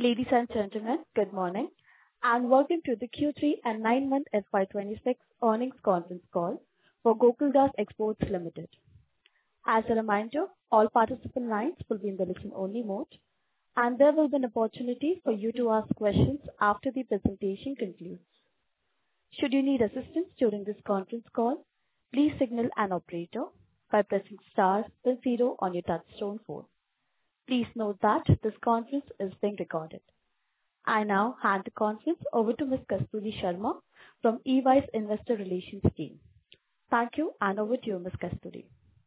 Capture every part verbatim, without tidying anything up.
Ladies and gentlemen, good morning, and welcome to the Q three and nine-month F Y twenty-six earnings conference call for Gokaldas Exports Limited. As a reminder, all participant lines will be in the listen-only mode, and there will be an opportunity for you to ask questions after the presentation concludes. Should you need assistance during this conference call, please signal an operator by pressing star then zero on your touchtone phone. Please note that this conference is being recorded. I now hand the conference over to Miz Kasturi Sharma from E Y's Investor Relations team. Thank you, and over to you, Miz Kasturi.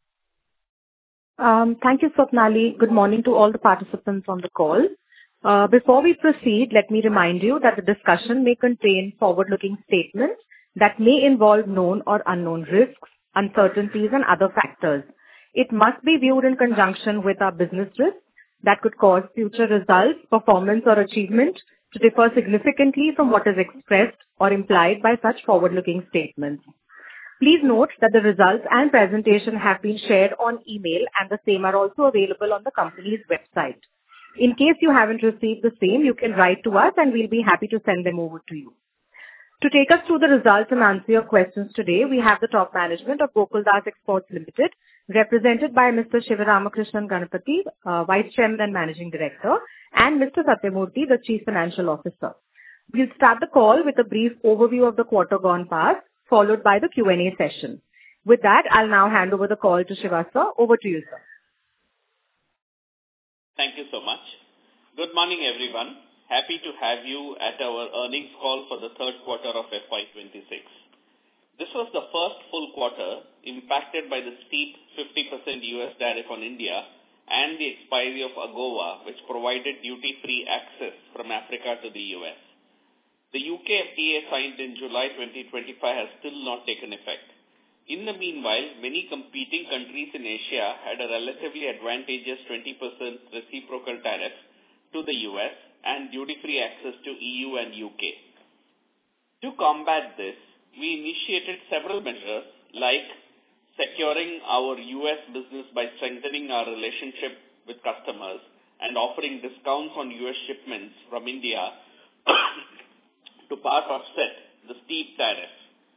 Um, thank you, Swapnali. Good morning to all the participants on the call. Uh, before we proceed, let me remind you that the discussion may contain forward-looking statements that may involve known or unknown risks, uncertainties, and other factors. It must be viewed in conjunction with our business risks that could cause future results, performance, or achievement to differ significantly from what is expressed or implied by such forward-looking statements. Please note that the results and presentation have been shared on email, and the same are also available on the company's website. In case you haven't received the same, you can write to us, and we'll be happy to send them over to you. To take us through the results and answer your questions today, we have the top management of Gokaldas Exports Limited, represented by Mister Sivaramakrishnan Ganapathy, uh, Vice Chairman and Managing Director, and Mister Satyamurthy, the Chief Financial Officer. We'll start the call with a brief overview of the quarter gone past, followed by the Q and A session. With that, I'll now hand over the call to Shiva sir. Over to you, sir. Thank you so much. Good morning, everyone. Happy to have you at our earnings call for the third quarter of F Y twenty-six. This was the first full quarter impacted by the steep fifty percent U S tariff on India and the expiry of AGOA, which provided duty-free access from Africa to the U S. The U K F T A signed in July twenty twenty-five has still not taken effect. In the meanwhile, many competing countries in Asia had a relatively advantageous twenty percent reciprocal tariff to the U S and duty-free access to E U and U K. To combat this, we initiated several measures like securing our U S business by strengthening our relationship with customers and offering discounts on U S shipments from India to part offset the steep tariff.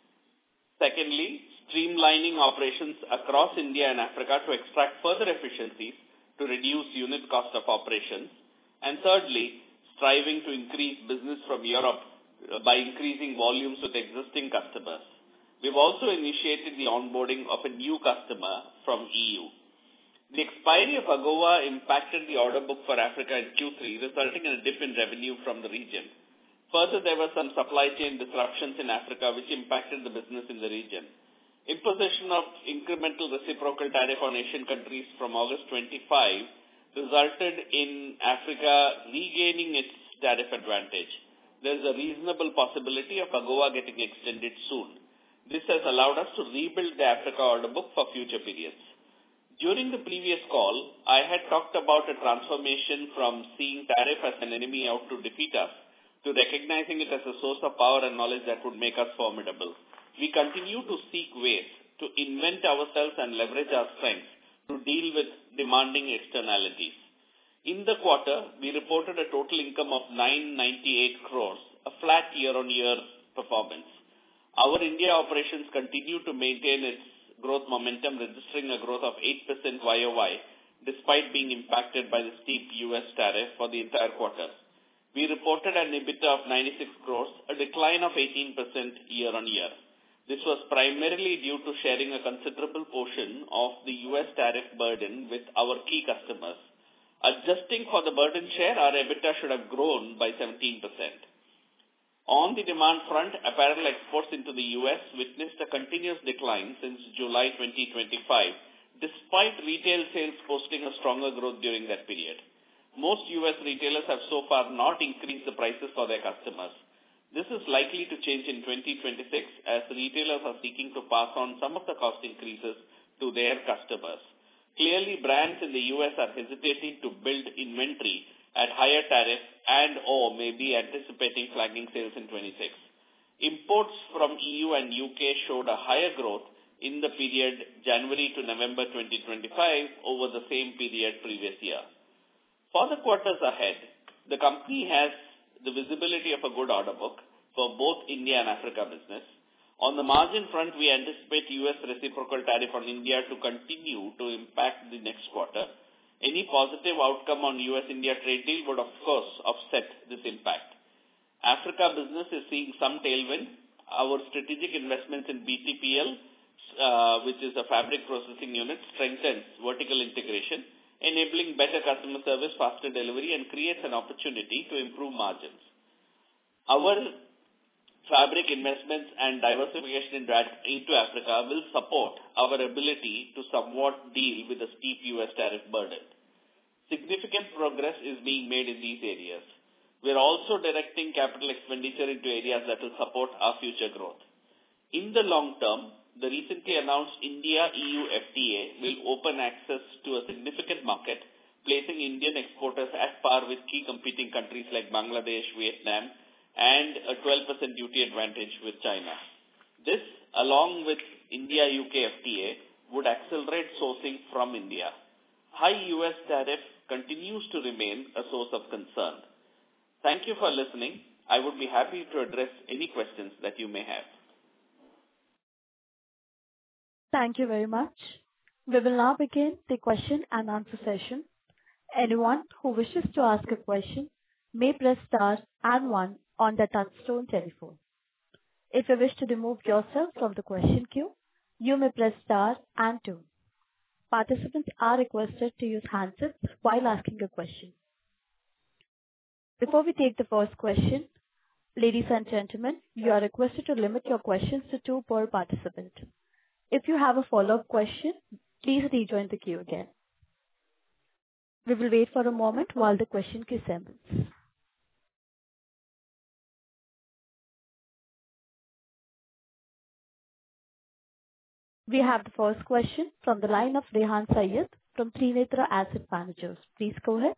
Secondly, streamlining operations across India and Africa to extract further efficiencies to reduce unit cost of operations. And thirdly, striving to increase business from Europe by increasing volumes with existing customers. We've also initiated the onboarding of a new customer from E U. The expiry of AGOA impacted the order book for Africa in Q three, resulting in a dip in revenue from the region. Further, there were some supply chain disruptions in Africa which impacted the business in the region. Imposition of incremental reciprocal tariff on Asian countries from August twenty-fifth resulted in Africa regaining its tariff advantage. There is a reasonable possibility of AGOA getting extended soon. This has allowed us to rebuild the Africa order book for future periods. During the previous call, I had talked about a transformation from seeing tariff as an enemy out to defeat us to recognizing it as a source of power and knowledge that would make us formidable. We continue to seek ways to invent ourselves and leverage our strengths to deal with demanding externalities. In the quarter, we reported a total income of nine hundred ninety-eight crores, a flat year-on-year performance. Our India operations continue to maintain its growth momentum, registering a growth of eight percent Y O Y, despite being impacted by the steep U S tariff for the entire quarter. We reported an EBITDA of ninety-six crores, a decline of eighteen percent year-on-year. This was primarily due to sharing a considerable portion of the U S tariff burden with our key customers. Adjusting for the burden share, our EBITDA should have grown by seventeen percent. On the demand front, apparel exports into the U S witnessed a continuous decline since July twenty twenty-five, despite retail sales posting a stronger growth during that period. Most U S retailers have so far not increased the prices for their customers. This is likely to change in twenty twenty-six as retailers are seeking to pass on some of the cost increases to their customers. Clearly, brands in the U S are hesitating to build inventory at higher tariffs and or may be anticipating flagging sales in twenty-six. Imports from E U and U K showed a higher growth in the period January to November twenty twenty-five over the same period previous year. For the quarters ahead, the company has the visibility of a good order book for both India and Africa business. On the margin front, we anticipate U S reciprocal tariff on India to continue to impact the next quarter. Any positive outcome on U S India trade deal would, of course, offset this impact. Africa business is seeing some tailwind. Our strategic investments in B T P L, uh, which is a fabric processing unit, strengthens vertical integration, enabling better customer service, faster delivery, and creates an opportunity to improve margins. Our fabric investments and diversification into Africa will support our ability to somewhat deal with the steep U S tariff burden. Significant progress is being made in these areas. We are also directing capital expenditure into areas that will support our future growth. In the long term, the recently announced India-E U F T A will open access to a significant market, placing Indian exporters at par with key competing countries like Bangladesh, Vietnam, and a twelve percent duty advantage with China. This, along with India-U K F T A, would accelerate sourcing from India. High U S tariff continues to remain a source of concern. Thank you for listening. I would be happy to address any questions that you may have. Thank you very much. We will now begin the question and answer session. Anyone who wishes to ask a question may press star and one on the touchtone telephone. If you wish to remove yourself from the question queue, you may press star and two. Participants are requested to use handsets while asking a question. Before we take the first question, ladies and gentlemen, you are requested to limit your questions to two per participant. If you have a follow-up question, please rejoin the queue again. We will wait for a moment while the question queue assembles. We have the first question from the line of Rehan Syed from Trinetra Asset Managers. Please go ahead.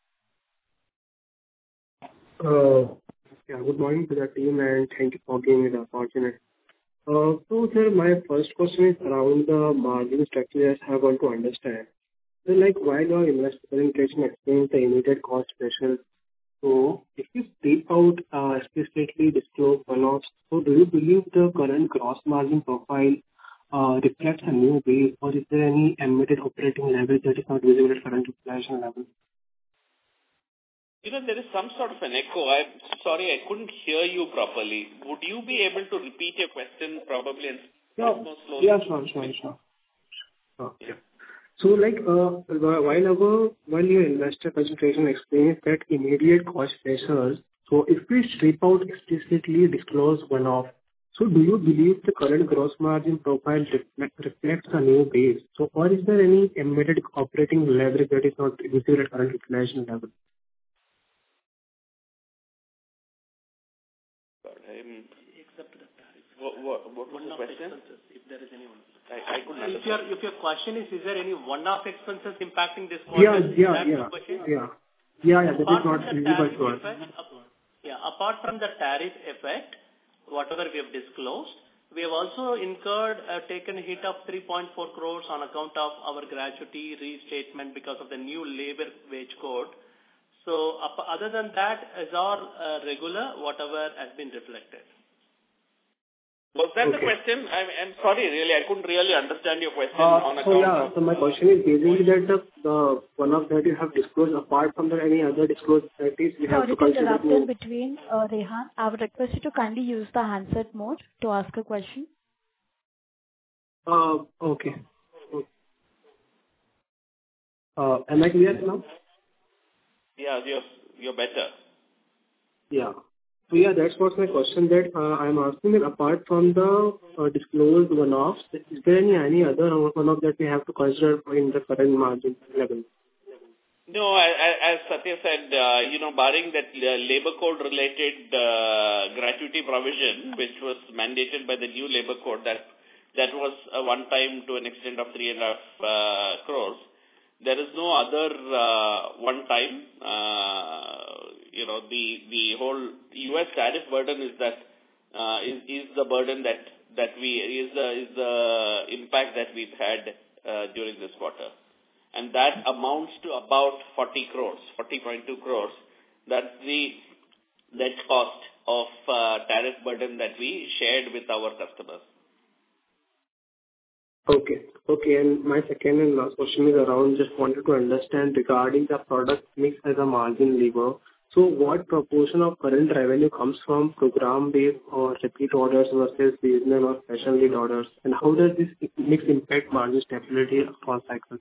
Uh, yeah, good morning to the team and thank you for giving me the opportunity. Uh, so, sir, my first question is around the margin structure as I want to understand. So, like, while your investor presentation explains the immediate cost pressure, so if you strip out uh, explicitly disclosed one-offs, so do you believe the current gross margin profile uh, reflects a new base, or is there any embedded operating leverage that is not visible at current utilization level? You know, there is some sort of an echo. I'm sorry, I couldn't hear you properly. Would you be able to repeat your question probably and Yeah, more slowly? yeah, sure, sure, sure. sure yeah. So, like, uh, while our, while your investor presentation explains that immediate cost pressures, so if we strip out explicitly disclosed one-off, so do you believe the current gross margin profile reflect, reflects a new base? So, or is there any embedded operating leverage that is not visible at current utilization level? Um, Except the tariff. What, what, what was the question? If there is any one. I, I couldn't If understand. your, if your question is, is there any one-off expenses impacting this quarter? Yeah, Is yeah, that yeah, the question? yeah. Yeah, yeah, that is Apart not from the visible tariff to us. effect, yeah, apart from the tariff effect, whatever we have disclosed, we have also incurred, uh, taken a hit of three point four crores on account of our gratuity restatement because of the new labor wage code. So, uh, other than that, is all uh, regular, whatever has been reflected. Was that Okay. the question? I'm, I'm sorry, really, I couldn't really understand your question Uh, on so account yeah, of... so my question is basically that the, the one of that you have disclosed apart from the any other disclosed practice we have Sorry to to consider interrupt in to, between, uh, Rehan. I would request you to kindly use the handset mode to ask a question. uh, okay. Uh, am I clear now? Yeah, you're, you're better. Yeah. So yeah, that's what my question that uh, I'm asking that apart from the uh, disclosed one-offs, is there any any other one-off that we have to consider in the current margin level? No, I- I- as Satya said, uh, you know, barring that uh, labor code related uh, gratuity provision, which was mandated by the new labor code, that that was a one time to an extent of three and a half uh, crores. There is no other uh, one time. Uh, you know, the the whole U S tariff burden is that uh, is is the burden that that we is the is the impact that we've had uh, during this quarter. And that amounts to about forty crores, forty point two crores. That's the net cost of uh, tariff burden that we shared with our customers. Okay. Okay. And my second and last question is around, just wanted to understand regarding the product mix as a margin lever. So what proportion of current revenue comes from program-based or repeat orders versus seasonal or fashion-led orders? And how does this mix impact margin stability across cycles?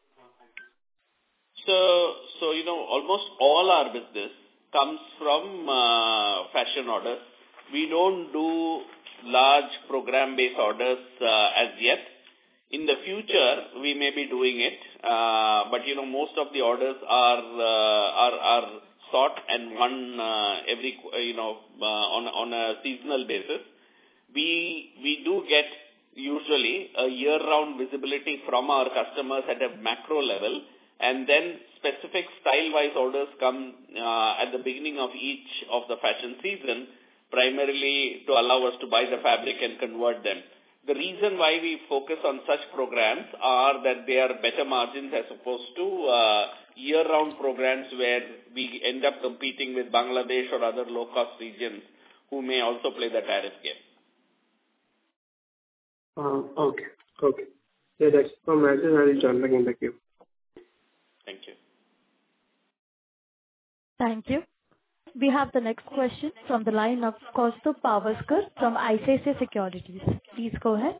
So, so you know, almost all our business comes from uh, fashion orders. We don't do large program-based orders uh, as yet. In the future, we may be doing it, uh, but you know, most of the orders are uh, are, are sought and won uh, every you know uh, on on a seasonal basis. We we do get usually a year-round visibility from our customers at a macro level, and then specific style-wise orders come uh, at the beginning of each of the fashion season, primarily to allow us to buy the fabric and convert them. The reason why we focus on such programs are that they are better margins as opposed to uh, year-round programs where we end up competing with Bangladesh or other low-cost regions who may also play the tariff game. Uh, okay. Okay. Yeah, that's from my side. I'll join back in the queue. Thank you. Thank you. We have the next question from the line of Kaustubh Pawaskar from I C I C I Securities. Please go ahead.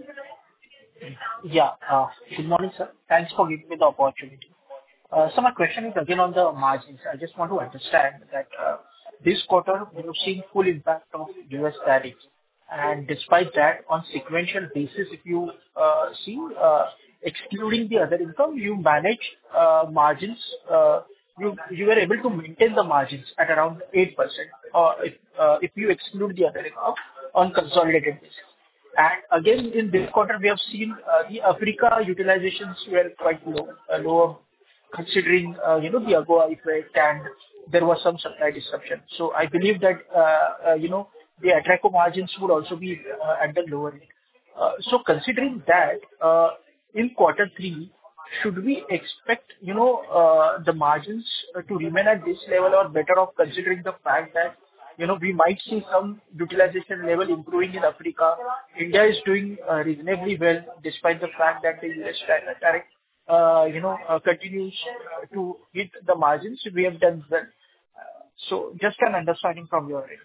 Yeah. Uh, good morning, sir. Thanks for giving me the opportunity. Uh, so my question is again on the margins. I just want to understand that uh, this quarter we have seen full impact of U S tariffs, and despite that, on sequential basis, if you uh, see, uh, excluding the other income, you manage uh, margins. Uh, you you were able to maintain the margins at around eight percent, uh, if uh, if you exclude the other income on consolidated basis. And again, in this quarter, we have seen uh, the Africa utilizations were quite low, uh, lower, considering uh, you know the AGOA effect, and there was some supply disruption. So I believe that uh, uh, you know the Atraco margins would also be uh, at the lower end. Uh, so considering that, uh, in quarter three, should we expect you know uh, the margins uh, to remain at this level or better off, considering the fact that you know we might see some utilization level improving in Africa? India is doing uh, reasonably well despite the fact that the U S tariff uh, you know uh, continues to hit the margins. We have done well. Uh, so just an understanding from your end.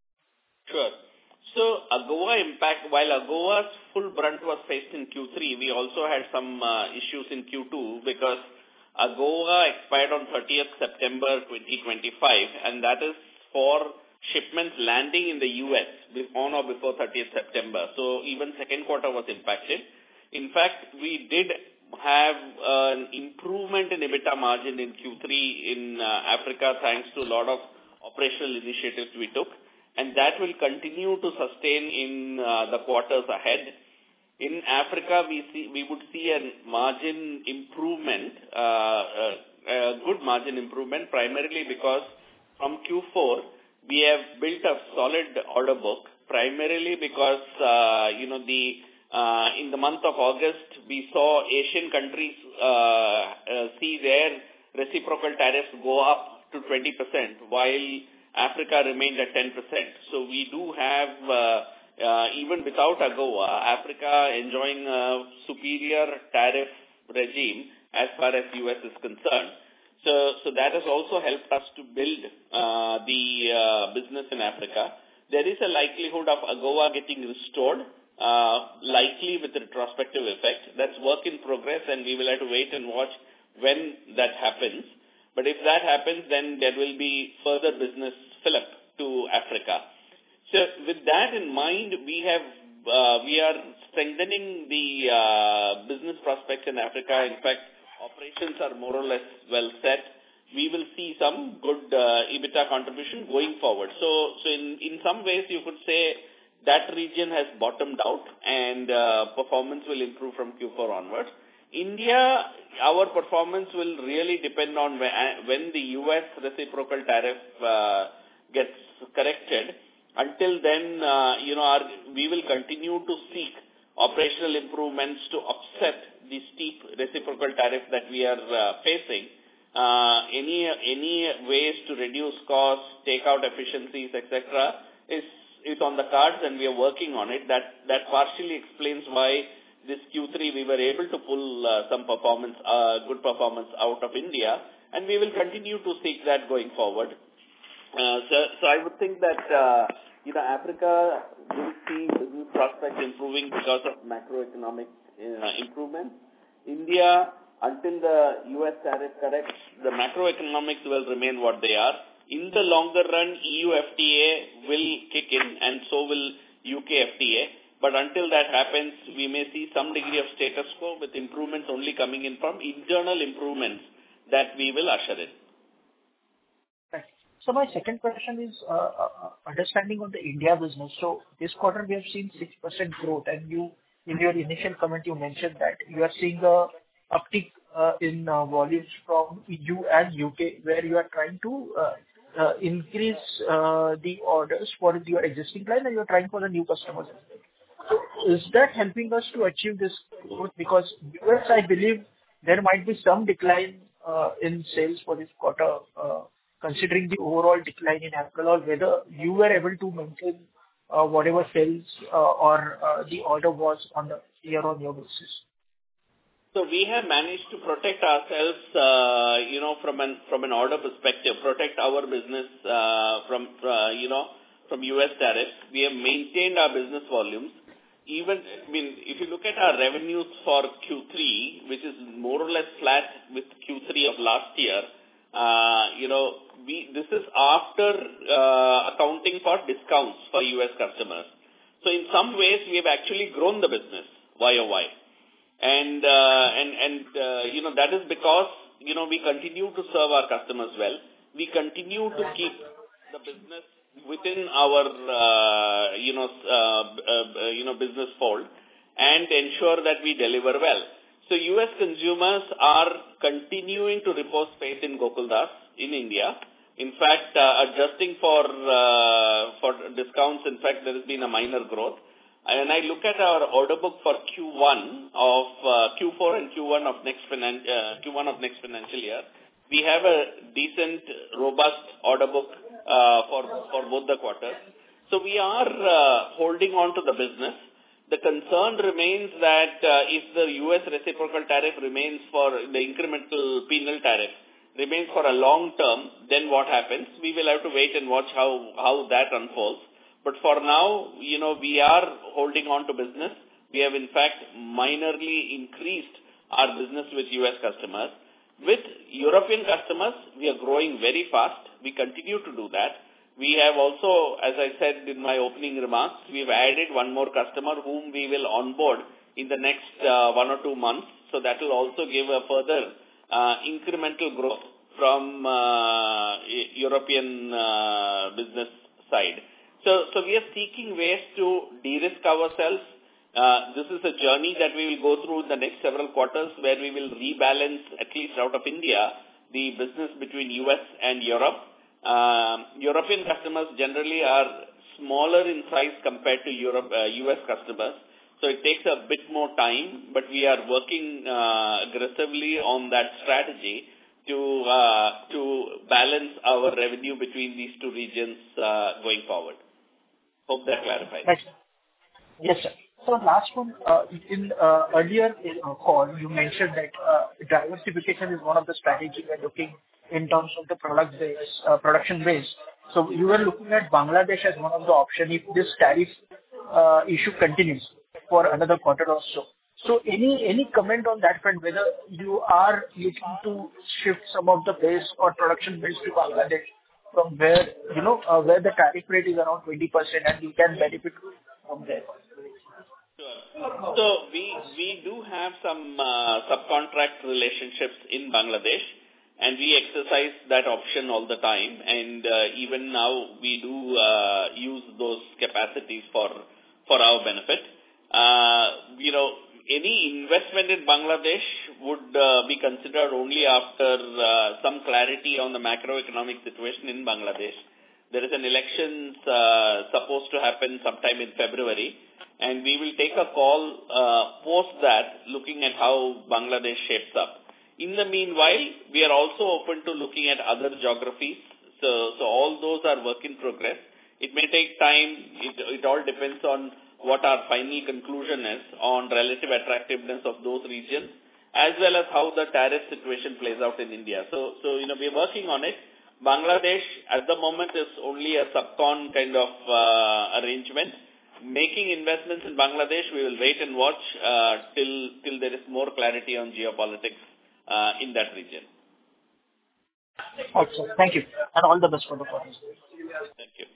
Sure. So AGOA impact, while AGOA's full brunt was faced in Q three, we also had some uh, issues in Q two because AGOA expired on thirtieth September twenty twenty-five, and that is for shipments landing in the U S on or before thirtieth September. So even second quarter was impacted. In fact, we did have uh, an improvement in EBITDA margin in Q three in uh, Africa thanks to a lot of operational initiatives we took. And that will continue to sustain in uh, the quarters ahead. In Africa, we see we would see a margin improvement, uh, a, a good margin improvement, primarily because from Q four we have built a solid order book. Primarily because uh, you know the uh, in the month of August we saw Asian countries uh, uh, see their reciprocal tariffs go up to twenty percent, while Africa remained at ten percent. So we do have, uh, uh, even without AGOA, Africa enjoying a superior tariff regime as far as U S is concerned. So, so that has also helped us to build uh, the uh, business in Africa. There is a likelihood of AGOA getting restored, uh, likely with retrospective effect. That's work in progress, and we will have to wait and watch when that happens. But if that happens, then there will be further business fill-up to Africa. So with that in mind, we have uh, we are strengthening the uh, business prospects in Africa. In fact, operations are more or less well set. We will see some good uh, EBITDA contribution going forward. So, so in, in some ways, you could say that region has bottomed out, and uh, performance will improve from Q four onwards. India, our performance will really depend on when the U S reciprocal tariff uh, gets corrected. Until then, uh, you know, our, we will continue to seek operational improvements to offset the steep reciprocal tariff that we are uh, facing. uh, any any ways to reduce costs, take out efficiencies, et cetera, is is on the cards, and we are working on it. That that partially explains why this Q three we were able to pull uh, some performance, uh, good performance out of India, and we will continue to seek that going forward. Uh, so, so I would think that uh, you know Africa will see business prospects improving because of macroeconomic uh, improvements. India, until the U S tariff corrects, the macroeconomics will remain what they are. In the longer run, E U F T A will kick in, and so will U K F T A. But until that happens, we may see some degree of status quo with improvements only coming in from internal improvements that we will usher in. Right. So my second question is uh, uh, understanding on the India business. So this quarter we have seen six percent growth, and you, in your initial comment, you mentioned that you are seeing a uptick uh, in uh, volumes from E U and U K, where you are trying to uh, uh, increase uh, the orders for your existing client, and you are trying for the new customers as well. So is that helping us to achieve this growth? Because U S, I believe there might be some decline uh, in sales for this quarter, uh, considering the overall decline in April, or whether you were able to maintain uh, whatever sales uh, or uh, the order was on the year-on-year basis. So we have managed to protect ourselves, uh, you know, from an from an order perspective, protect our business uh, from, uh, you know, from U S tariffs. We have maintained our business volumes. Even, I mean, if you look at our revenues for Q three, which is more or less flat with Q three of last year, uh, you know, we this is after uh, accounting for discounts for U S customers. So in some ways, we have actually grown the business Y O Y. And, uh, and, and uh, you know, that is because, you know, we continue to serve our customers well. We continue to keep the business within our, uh, you know, uh, uh, you know, business fold and ensure that we deliver well. So U S consumers are continuing to repose faith in Gokuldas in India. In fact, uh, adjusting for, uh, for discounts, in fact, there has been a minor growth. And I look at our order book for Q one of uh, Q four and Q one of next finan uh, Q one of next financial year. We have a decent, robust order book uh, for for both the quarters. So we are uh, holding on to the business. The concern remains that uh, if the U S reciprocal tariff remains for the incremental penal tariff remains for a long term, then what happens? We will have to wait and watch how how that unfolds. But for now, you know, we are holding on to business. We have, in fact, minorly increased our business with U S customers. With European customers, we are growing very fast. We continue to do that. We have also, as I said in my opening remarks, we've added one more customer whom we will onboard in the next uh, one or two months. So that will also give a further uh, incremental growth from uh, European uh, business side. So, so we are seeking ways to de-risk ourselves. Uh, this is a journey that we will go through in the next several quarters, where we will rebalance, at least out of India, the business between U S and Europe. Uh, European customers generally are smaller in size compared to Europe, uh, U S customers. So it takes a bit more time, but we are working uh, aggressively on that strategy to uh, to balance our revenue between these two regions uh, going forward. Hope that clarifies. Right. Yes, sir. So last one, uh, in uh, earlier in uh, call, you mentioned that uh, diversification is one of the strategies we're looking in terms of the product base, uh, production base. So you were looking at Bangladesh as one of the options if this tariff uh, issue continues for another quarter or so. So any any comment on that front, whether you are looking to shift some of the base or production base to Bangladesh from where, you know, uh, where the tariff rate is around twenty percent and you can benefit from there? Sure. So we, we do have some uh, subcontract relationships in Bangladesh, and we exercise that option all the time. And uh, even now we do uh, use those capacities for, for our benefit. Uh, you know, any investment in Bangladesh would uh, be considered only after uh, some clarity on the macroeconomic situation in Bangladesh. There is an election uh, supposed to happen sometime in February, and we will take a call uh, post that, looking at how Bangladesh shapes up. In the meanwhile, we are also open to looking at other geographies. So, so all those are work in progress. It may take time. It, it all depends on what our final conclusion is on relative attractiveness of those regions, as well as how the tariff situation plays out in India. So, so you know, we're working on it. Bangladesh at the moment is only a subcon kind of uh, arrangement. Making investments in Bangladesh, we will wait and watch uh, till till there is more clarity on geopolitics uh, in that region. Okay, thank you, and all the best for the process. Thank you.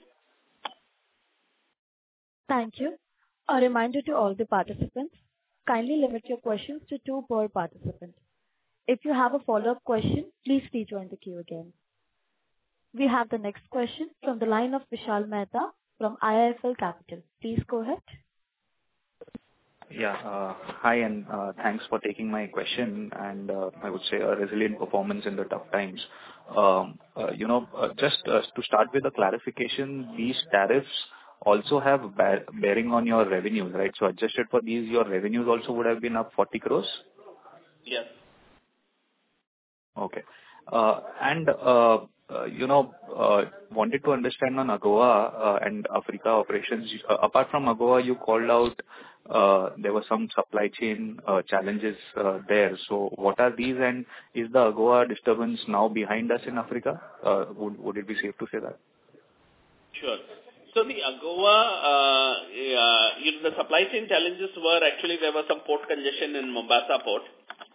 Thank you. A reminder to all the participants, kindly limit your questions to two per participant. If you have a follow-up question, please rejoin the queue again. We have the next question from the line of Vishal Mehta from I I F L Capital. Please go ahead. Yeah. uh, Hi, and uh, thanks for taking my question, and uh, I would say a resilient performance in the tough times. Um, uh, You know, uh, just uh, to start with a clarification, these tariffs also have bear- bearing on your revenues, right? So adjusted for these, your revenues also would have been up forty crores? Yes. Okay. Uh, And, uh, uh, you know, uh, wanted to understand on AGOA uh, and Africa operations. Uh, Apart from AGOA, you called out uh, there were some supply chain uh, challenges uh, there. So what are these, and is the AGOA disturbance now behind us in Africa? Uh, Would would it be safe to say that? Sure. So the AGOA, uh, uh, you know, the supply chain challenges were actually there was some port congestion in Mombasa port.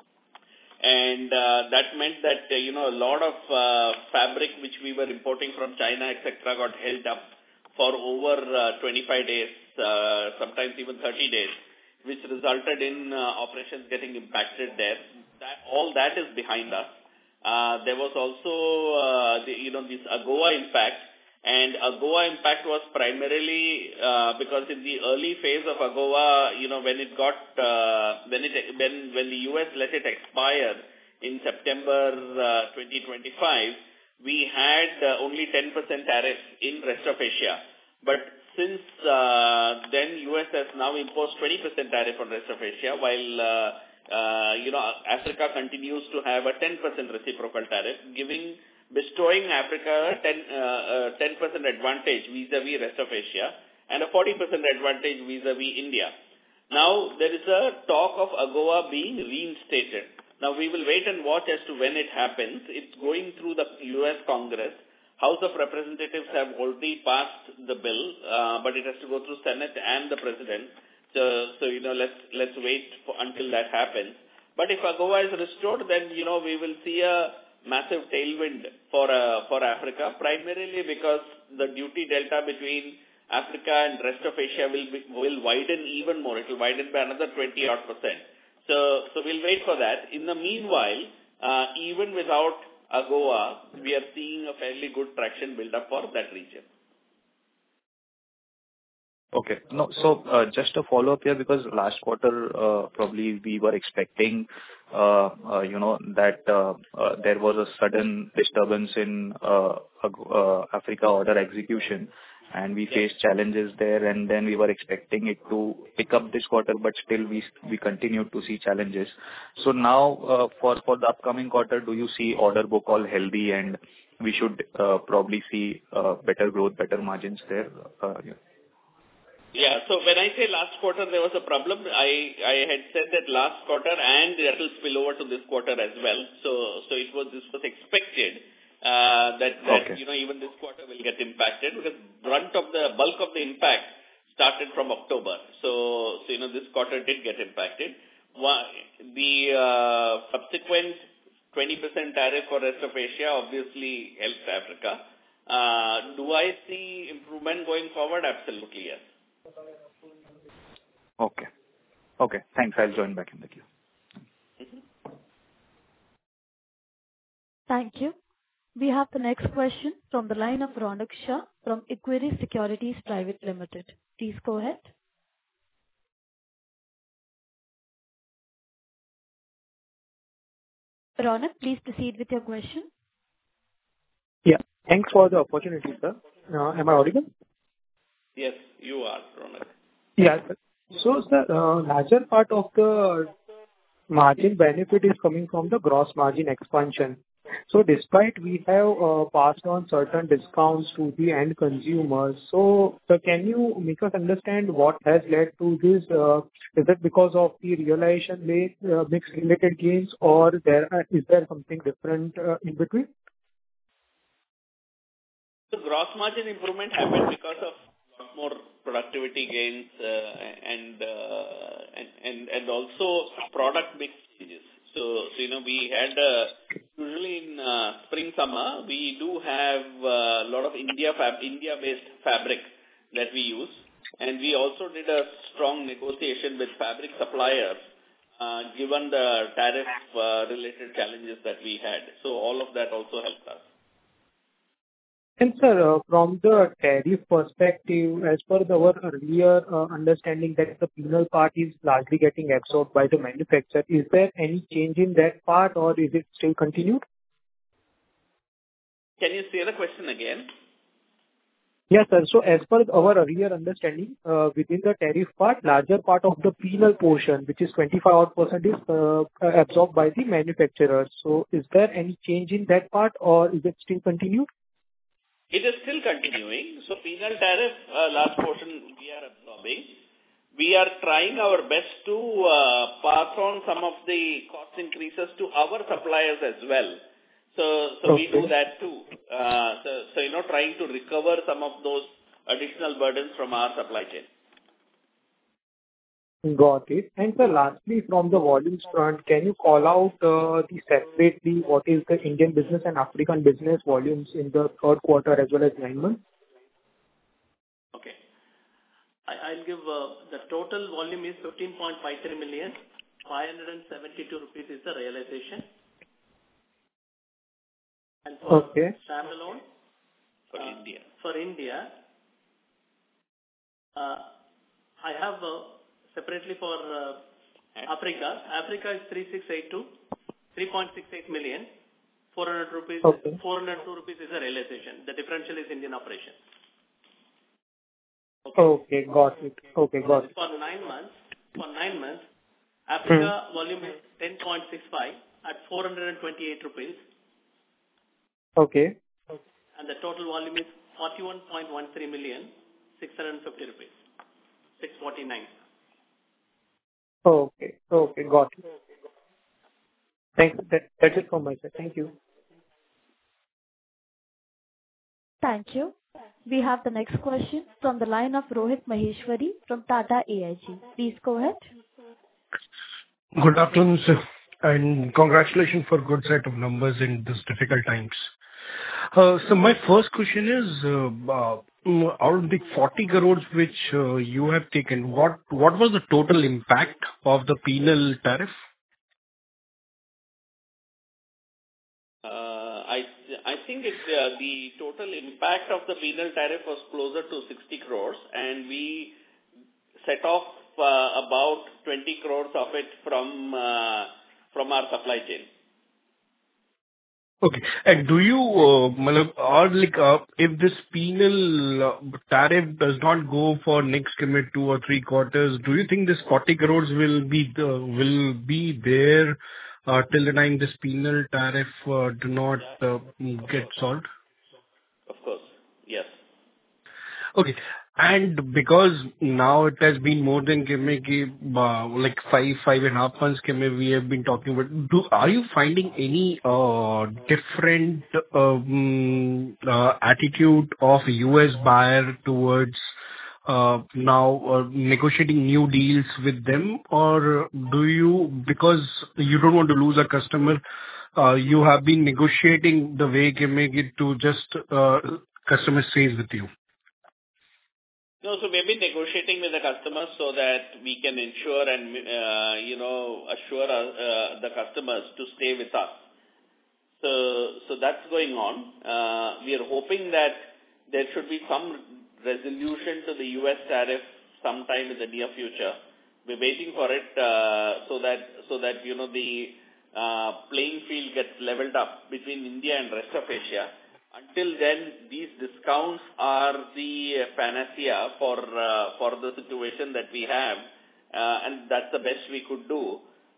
And uh, that meant that, uh, you know, a lot of uh, fabric which we were importing from China, et cetera, got held up for over uh, twenty-five days, uh, sometimes even thirty days, which resulted in uh, operations getting impacted there. That, all that is behind us. Uh, there was also, uh, the, you know, this AGOA impact. And AGOA impact was primarily uh, because in the early phase of AGOA, you know, when it got, uh, when it, when, when the U S let it expire in September uh, twenty twenty-five, we had uh, only ten percent tariff in rest of Asia. But since uh, then, U S has now imposed twenty percent tariff on rest of Asia, while, uh, uh, you know, Africa continues to have a ten percent reciprocal tariff, giving bestowing Africa a ten percent advantage vis-a-vis rest of Asia and a forty percent advantage vis-a-vis India. Now, there is a talk of AGOA being reinstated. Now, we will wait and watch as to when it happens. It's going through the U S Congress. House of Representatives have already passed the bill, uh, but it has to go through Senate and the President. So, so you know, let's let's wait for, until that happens. But if AGOA is restored, then, you know, we will see a massive tailwind for uh, for Africa, primarily because the duty delta between Africa and rest of Asia will be, will widen even more. It will widen by another twenty odd percent. So so we'll wait for that. In the meanwhile, uh, even without AGOA, we are seeing a fairly good traction build up for that region. Okay. No, so uh, just a follow-up here, because last quarter, uh, probably we were expecting, uh, uh, you know, that uh, uh, there was a sudden disturbance in uh, uh, Africa order execution, and we faced challenges there, and then we were expecting it to pick up this quarter, but still we we continue to see challenges. So now, uh, for for the upcoming quarter, do you see order book all healthy, and we should uh, probably see uh, better growth, better margins there? Uh, yeah. Yeah, so when I say last quarter there was a problem, I, I had said that last quarter and that will spill over to this quarter as well. So so it was this was expected uh, that, that okay. you know, even this quarter will get impacted, because brunt of the bulk of the impact started from October. So, so you know, this quarter did get impacted. The uh, subsequent twenty percent tariff for rest of Asia obviously helps Africa. Uh, do I see improvement going forward? Absolutely, yes. Okay. Okay. Thanks. I'll join back in the queue. Mm-hmm. Thank you. We have the next question from the line of Ronak Shah from Equirus Securities Private Limited. Please go ahead. Ronak, please proceed with your question. Yeah. Thanks for the opportunity, sir. Uh, am I audible? Yes, you are, Ronak. Yeah. So, sir, uh, larger part of the margin benefit is coming from the gross margin expansion. So despite we have uh, passed on certain discounts to the end consumers, so uh, can you make us understand what has led to this? Uh, Is it because of the realization mix uh, mix related gains, or there uh, is there something different uh, in between? The gross margin improvement happened because of lot more productivity gains uh, and, uh, and and and also product mix changes. So, so you know, we had uh, usually in uh, spring summer we do have a lot of India fab India based fabric that we use, and we also did a strong negotiation with fabric suppliers uh, given the tariff uh, related challenges that we had. So all of that also helped us. And sir, uh, from the tariff perspective, as per the- our earlier uh, understanding that the penal part is largely getting absorbed by the manufacturer, is there any change in that part, or is it still continued? Can you say the question again? Yes, sir. So as per our earlier understanding, uh, within the tariff part, larger part of the penal portion, which is twenty-five odd percent, is uh, absorbed by the manufacturers. So is there any change in that part, or is it still continued? It is still continuing. So penal tariff, uh, large portion we are absorbing. We are trying our best to uh, pass on some of the cost increases to our suppliers as well. So, so Okay. we do that too. Uh, so, so, you know, trying to recover some of those additional burdens from our supply chain. Got it. And sir, lastly, from the volumes front, can you call out uh, the separately what is the Indian business and African business volumes in the third quarter as well as nine months? Okay. I, I'll give uh, the total volume is fifteen point five three million. five hundred seventy-two rupees is the realization. And for Okay. standalone, For uh, India. For India, uh, I have uh, separately for uh, Africa. Africa is three six eight two, three point six eight million. four hundred rupees, Okay. four hundred two rupees is the realization. The differential is Indian operation. Okay, got it. Okay, got it. For nine months, for nine months, Africa volume is ten point six five at four hundred twenty-eight rupees, Okay. and the total volume is forty-one point one three million, six hundred fifty rupees, six forty-nine. Okay. Okay, got it. Thanks. That, that's it from my side. Thank you. Thank you. We have the next question from the line of Rohit Maheshwari from Tata A I G. Please go ahead. Good afternoon, sir, and congratulations for good set of numbers in these difficult times. Uh, So my first question is, uh, uh, mm, out of the forty crores which uh, you have taken, what what was the total impact of the penal tariff? Uh, I I think it, uh, the total impact of the penal tariff was closer to sixty crores, and we set off uh, about twenty crores of it from uh, from our supply chain. Okay. And do you, uh, malab- or like, uh, if this penal uh, tariff does not go for next commit two or three quarters, do you think this forty crores will be the, will be there uh, till the time this penal tariff uh, do not uh, get solved? Of course, yes. Okay. And because now it has been more than give me give, uh, like five, five and a half months give me, we have been talking about, do, are you finding any uh, different um, uh, attitude of U S buyer towards uh, now uh, negotiating new deals with them? Or do you, because you don't want to lose a customer, uh, you have been negotiating the way give me it to just uh, customer stays with you? No, so we've been negotiating with the customers so that we can ensure and, uh, you know, assure our, uh, the customers to stay with us. So, so that's going on. Uh, we are hoping that there should be some resolution to the U S tariff sometime in the near future. We're waiting for it uh, so that, so that, you know, the uh, playing field gets leveled up between India and rest of Asia. Until then, these discounts are the panacea for uh, for the situation that we have, uh, and that's the best we could do.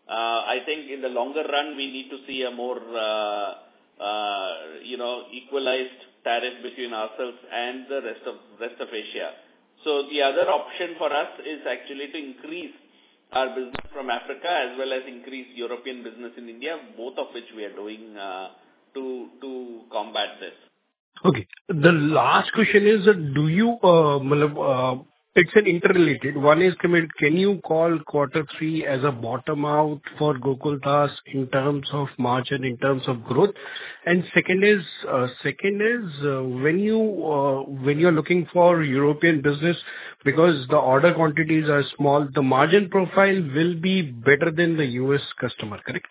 Uh, I think in the longer run, we need to see a more, uh, uh, you know, equalized tariff between ourselves and the rest of rest of Asia. So the other option for us is actually to increase our business from Africa as well as increase European business in India, both of which we are doing uh, to to combat this. Okay. The last question is, uh, do you, uh, matlab, uh, it's an interrelated. One is, can can you call quarter three as a bottom out for Gokuldas in terms of margin, in terms of growth? And second is, uh, second is uh, when you, uh, when you're looking for European business, because the order quantities are small, the margin profile will be better than the U S customer, correct?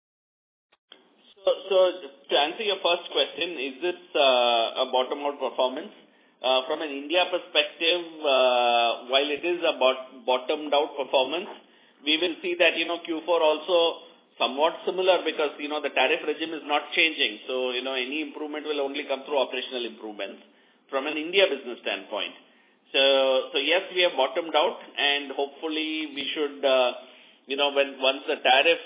So, so to answer your first question, is this uh, a bottom-out performance? Uh, from an India perspective, uh, while it is a bot- bottomed-out performance, we will see that, you know, Q four also somewhat similar because, you know, the tariff regime is not changing. So, you know, any improvement will only come through operational improvements from an India business standpoint. So, so yes, we have bottomed out, and hopefully we should, uh, you know, when once the tariff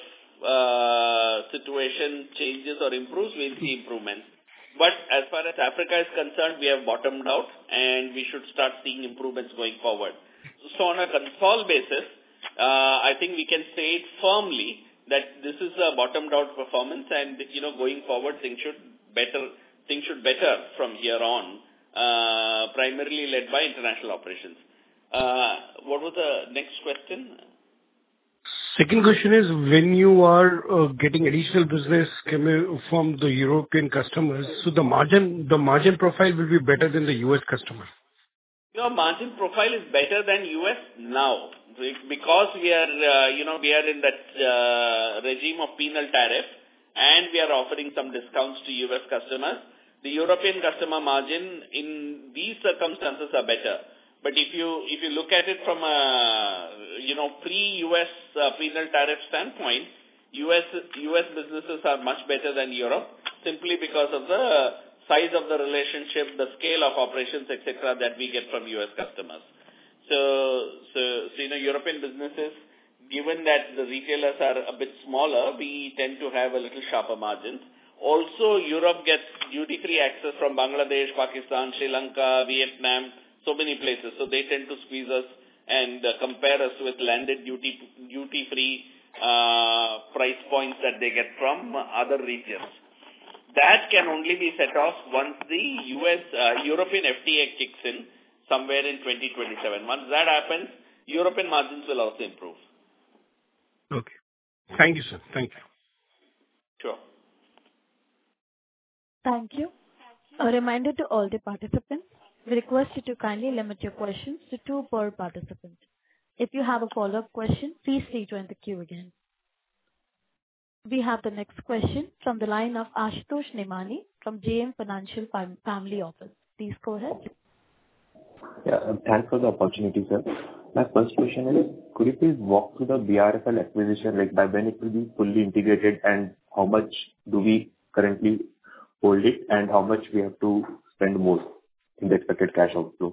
uh, situation changes or improves, we'll see improvements. But as far as Africa is concerned, we have bottomed out, and we should start seeing improvements going forward. So on a consol basis, uh, I think we can say it firmly that this is a bottomed out performance, and, you know, going forward, things should better, things should better from here on, uh, primarily led by international operations. Uh, what was the next question? Second question is, when you are uh, getting additional business from the European customers, so the margin, the margin profile will be better than the U S customer. Your margin profile is better than U S now because we are, uh, you know, we are in that uh, regime of penal tariff, and we are offering some discounts to U S customers. The European customer margin in these circumstances are better. But if you if you look at it from a, you know, pre-U S uh, penal tariff standpoint, U S U S businesses are much better than Europe, simply because of the size of the relationship, the scale of operations, et cetera, that we get from U S customers. So, so, so you know, European businesses, given that the retailers are a bit smaller, we tend to have a little sharper margins. Also, Europe gets duty-free access from Bangladesh, Pakistan, Sri Lanka, Vietnam, so many places. So they tend to squeeze us and uh, compare us with landed duty, duty-free uh, price points that they get from other regions. That can only be set off once the U S, uh, European F T A kicks in somewhere in twenty twenty-seven. Once that happens, European margins will also improve. Okay. Thank you, sir. Thank you. Sure. Thank you. A reminder to all the participants, we request you to kindly limit your questions to two per participant. If you have a follow-up question, please rejoin the queue again. We have the next question from the line of Ashutosh Nemani from J M Financial Family Office. Please go ahead. Yeah, uh, thanks for the opportunity, sir. My first question is, could you please walk through the B R F L acquisition, like by when it will be fully integrated, and how much do we currently hold it, and how much we have to spend more in the expected cash outflow?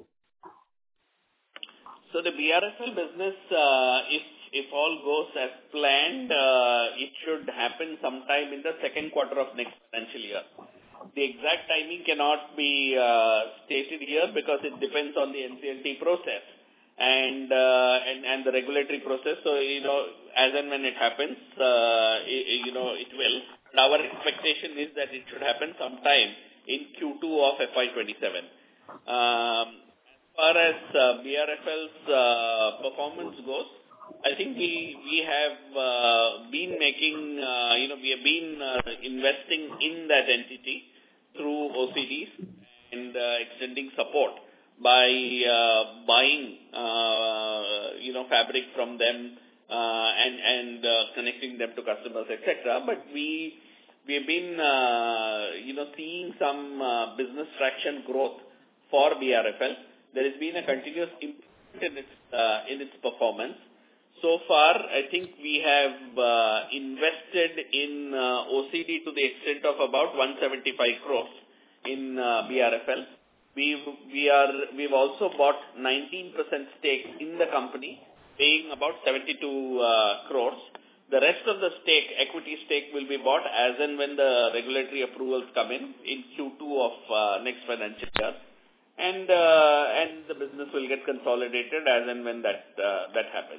So the B R F L business, uh, if if all goes as planned, uh, it should happen sometime in the second quarter of next financial year. The exact timing cannot be uh, stated here because it depends on the N C L T process and uh, and and the regulatory process. So, you know, as and when it happens, uh, it, you know, it will. And our expectation is that it should happen sometime in Q two of F Y twenty-seven. Um, as far as uh, B R F L's uh, performance goes, I think we we have uh, been making, uh, you know, we have been uh, investing in that entity through O C Ds and uh, extending support by uh, buying, uh, you know, fabric from them uh, and and uh, connecting them to customers, et cetera. But we we have been, uh, you know, seeing some uh, business traction growth for B R F L. There has been a continuous improvement in its uh, in its performance. So far, I think we have uh, invested in uh, O C D to the extent of about one hundred seventy-five crores in uh, B R F L. We've, we are, we've also bought nineteen percent stake in the company, paying about seventy-two uh, crores. The rest of the stake, equity stake, will be bought as and when the regulatory approvals come in in Q two of uh, next financial year, and uh, and the business will get consolidated as and when that uh, that happens.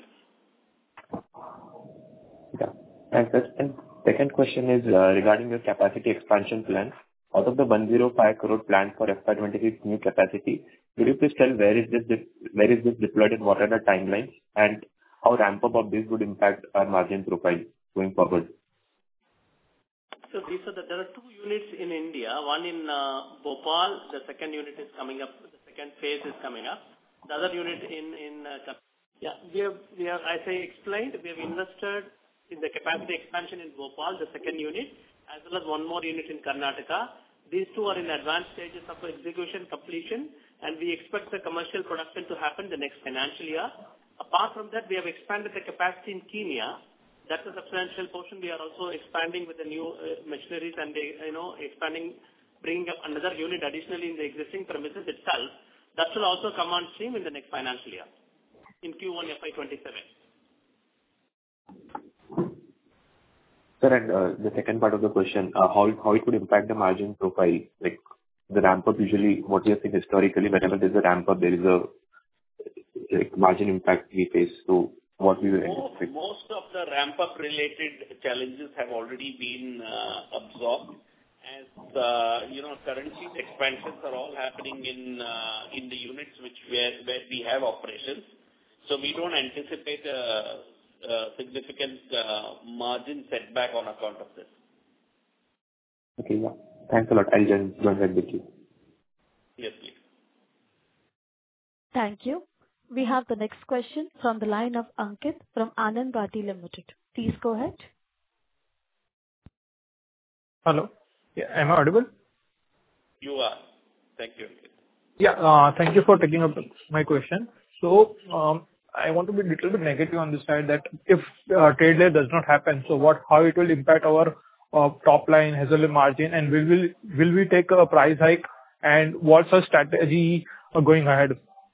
Yeah. Thanks, sir. And second question is uh, regarding your capacity expansion plan. Out of the one hundred five crore plan for F Y twenty-six new capacity, could you please tell where is this de- where is this deployed and what are the timelines, and how ramp up of this would impact our margin profile going forward? So these are the, there are two units in India. One in uh, Bhopal. The second unit is coming up. The second phase is coming up. The other unit in in uh, yeah. We have we have as I explained, we have invested in the capacity expansion in Bhopal, the second unit, as well as one more unit in Karnataka. These two are in advanced stages of execution completion, and we expect the commercial production to happen the next financial year. Apart from that, we have expanded the capacity in Kenya. That's a substantial portion. We are also expanding with the new uh, machineries and the, you know expanding, bringing up another unit additionally in the existing premises itself. That will also come on stream in the next financial year, in Q one F Y twenty-seven. Sir, and uh, the second part of the question, uh, how how it would impact the margin profile, like the ramp up usually, what we have seen historically, whenever there's a ramp up, there is a like, margin impact we face. So what we will anticipate? Most of the ramp up related challenges have already been uh, absorbed. As uh, you know, currently the expansions are all happening in uh, in the units which where where we have operations. So we don't anticipate a, a significant uh, margin setback on account of this. Okay, yeah. Thanks a lot. I'll join join back with you. Yes, please. Thank you. We have the next question from the line of Ankit from Anand Rathi Limited. Please go ahead. Hello. Yeah, am I audible? You are. Thank you, Ankit. Yeah, uh, thank you for taking up my question. So, um, I want to be a little bit negative on this side that if uh, trade layer does not happen, so what, how it will impact our uh, top line, Hazeldew margin, and will will will we take a price hike, and what's our strategy uh, going ahead?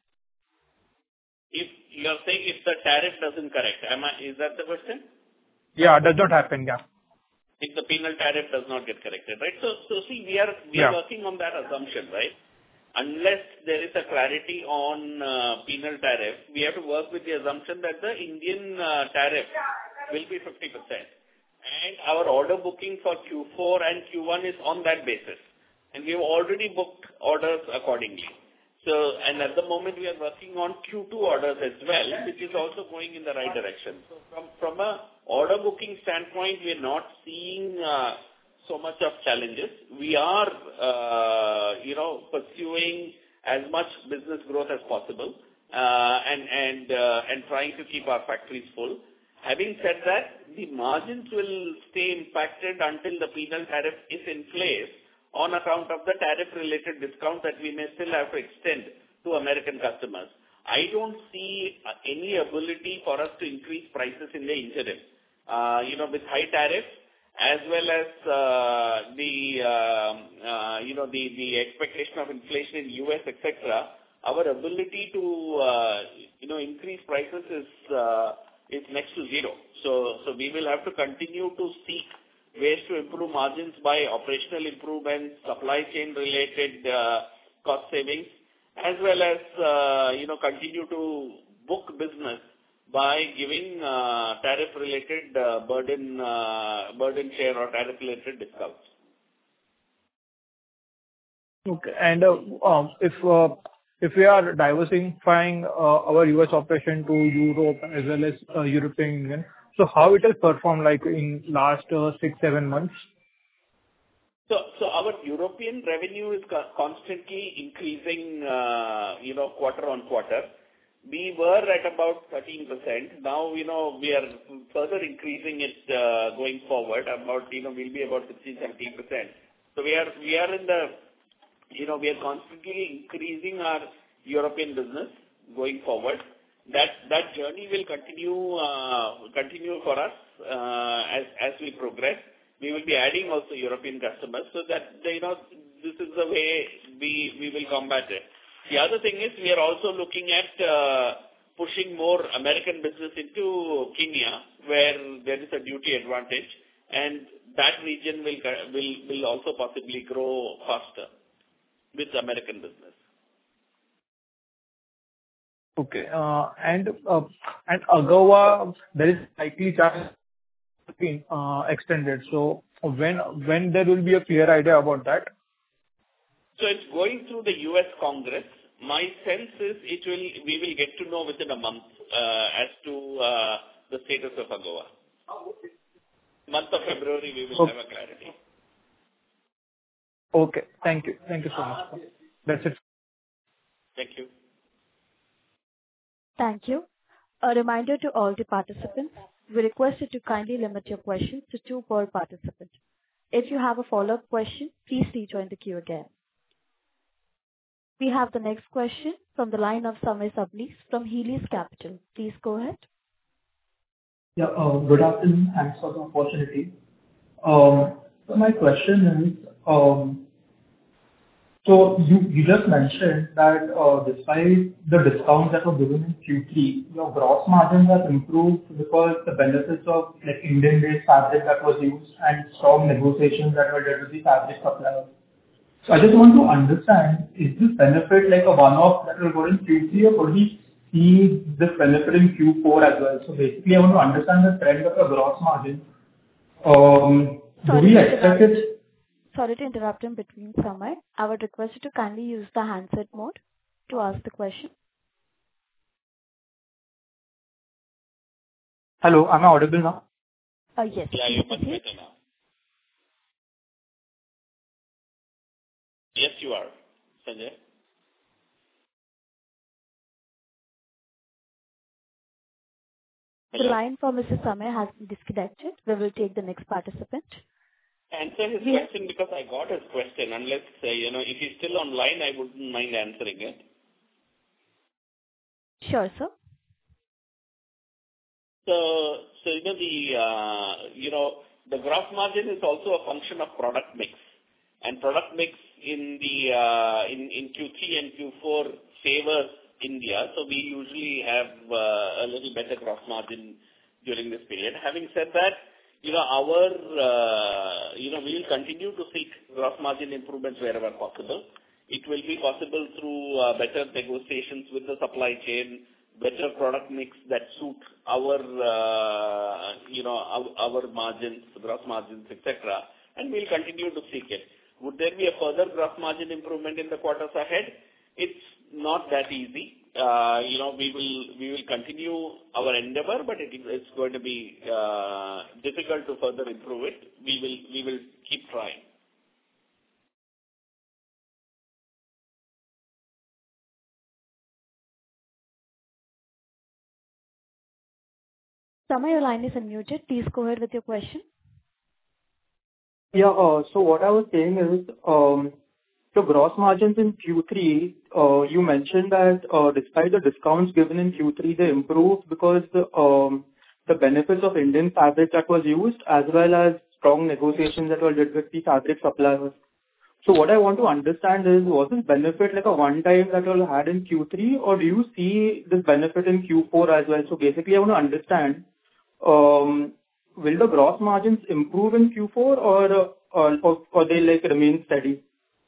If you are saying if the tariff doesn't correct, am I, is that the question? Yeah, does not happen, yeah. If the penal tariff does not get corrected, right? So, so see, we are we Yeah. are working on that assumption, right? Unless there is a clarity on uh, penal tariff, we have to work with the assumption that the Indian uh, tariff will be fifty percent. And our order booking for Q four and Q one is on that basis. And we have already booked orders accordingly. So, and at the moment we are working on Q two orders as well, which is also going in the right direction. So from, from a order booking standpoint, we are not seeing uh, so much of challenges. We are, uh, you know, pursuing as much business growth as possible, uh, and, and, uh, and trying to keep our factories full. Having said that, the margins will stay impacted until the penal tariff is in place, on account of the tariff-related discount that we may still have to extend to American customers. I don't see uh, any ability for us to increase prices in the interim. Uh, you know, with high tariffs, as well as uh, the, uh, uh, you know, the, the expectation of inflation in U S, et cetera, our ability to, uh, you know, increase prices is, uh, is next to zero. So, so we will have to continue to seek ways to improve margins by operational improvements, supply chain related uh, cost savings, as well as, uh, you know, continue to book business by giving uh, tariff related uh, burden, uh, burden share or tariff related discounts. Okay. And uh, um, if uh, if we are diversifying uh, our U S operation to Europe as well as uh, European Union, so how it has performed like in last uh, six, seven months? So, so our European revenue is co- constantly increasing, uh, you know, quarter on quarter. We were at about thirteen percent. Now, you know, we are further increasing it uh, going forward. About, you know, we'll be about sixteen, seventeen percent. So we are, we are in the, you know, we are constantly increasing our European business going forward. That that journey will continue uh, continue for us uh, as as we progress. We will be adding also European customers, so that, you know, this is the way we we will combat it. The other thing is we are also looking at uh, pushing more American business into Kenya, where there is a duty advantage, and that region will will will also possibly grow faster with American business. Okay. Uh, and uh, and AGOA, there is likely chance being uh, extended. So when when there will be a clear idea about that? So it's going through the U S Congress. My sense is it will we will get to know within a month uh, as to uh, the status of AGOA. Month of February we will Okay. have a clarity. Okay. Thank you. Thank you so much. That's it. Thank you. Thank you. A reminder to all the participants, we request you to kindly limit your questions to two per participant. If you have a follow-up question, please rejoin the queue again. We have the next question from the line of Samay Sabnis from Helios Capital. Please go ahead. Yeah, uh, good afternoon. Thanks for the opportunity. Um, So my question is, um, so you you just mentioned that, uh, despite the discounts that were given in Q three, your gross margins have improved because the benefits of, like, Indian-based fabric that was used and strong negotiations that were done with the fabric suppliers. So I just want to understand, is this benefit like a one-off that will go in Q three, or could we see this benefit in Q four as well? So basically, I want to understand the trend of the gross margin. Um, Do Sorry we to expect interrupt. it? Sorry to interrupt in between, Samay. I would request you to kindly use the handset mode to ask the question. Hello, am I audible now? Uh, Yes, Yeah, please you're much proceed. better now. Yes, you are, Sanjay. The Hello. line for Missus Samay has been disconnected. We will take the next participant. Answer his Yes. question because I got his question. Unless, uh, you know, if he's still online, I wouldn't mind answering it. Sure, sir. So, so you know, the, uh, you know, the gross margin is also a function of product mix. And product mix in the, uh, in, in Q three and Q four favors India. So we usually have uh, a little better gross margin during this period. Having said that, you know, our, uh, you know, we will continue to seek gross margin improvements wherever possible. It will be possible through uh, better negotiations with the supply chain, better product mix that suit our, uh, you know, our, our margins, gross margins, et cetera. And we'll continue to seek it. Would there be a further gross margin improvement in the quarters ahead? It's not that easy. Uh, you know, we will we will continue our endeavor, but it, it's going to be uh, difficult to further improve it. We will we will keep trying. Samay, your line is unmuted. Please go ahead with your question. Yeah, uh, so what I was saying is, um, the gross margins in Q three, uh, you mentioned that, uh, despite the discounts given in Q three, they improved because the, um, the benefits of Indian fabric that was used, as well as strong negotiations that were did with the fabric suppliers. So what I want to understand is, was this benefit like a one-time that you all had in Q three, or do you see this benefit in Q four as well? So basically, I want to understand, um, will the gross margins improve in Q four, or, uh, or, or or they like remain steady?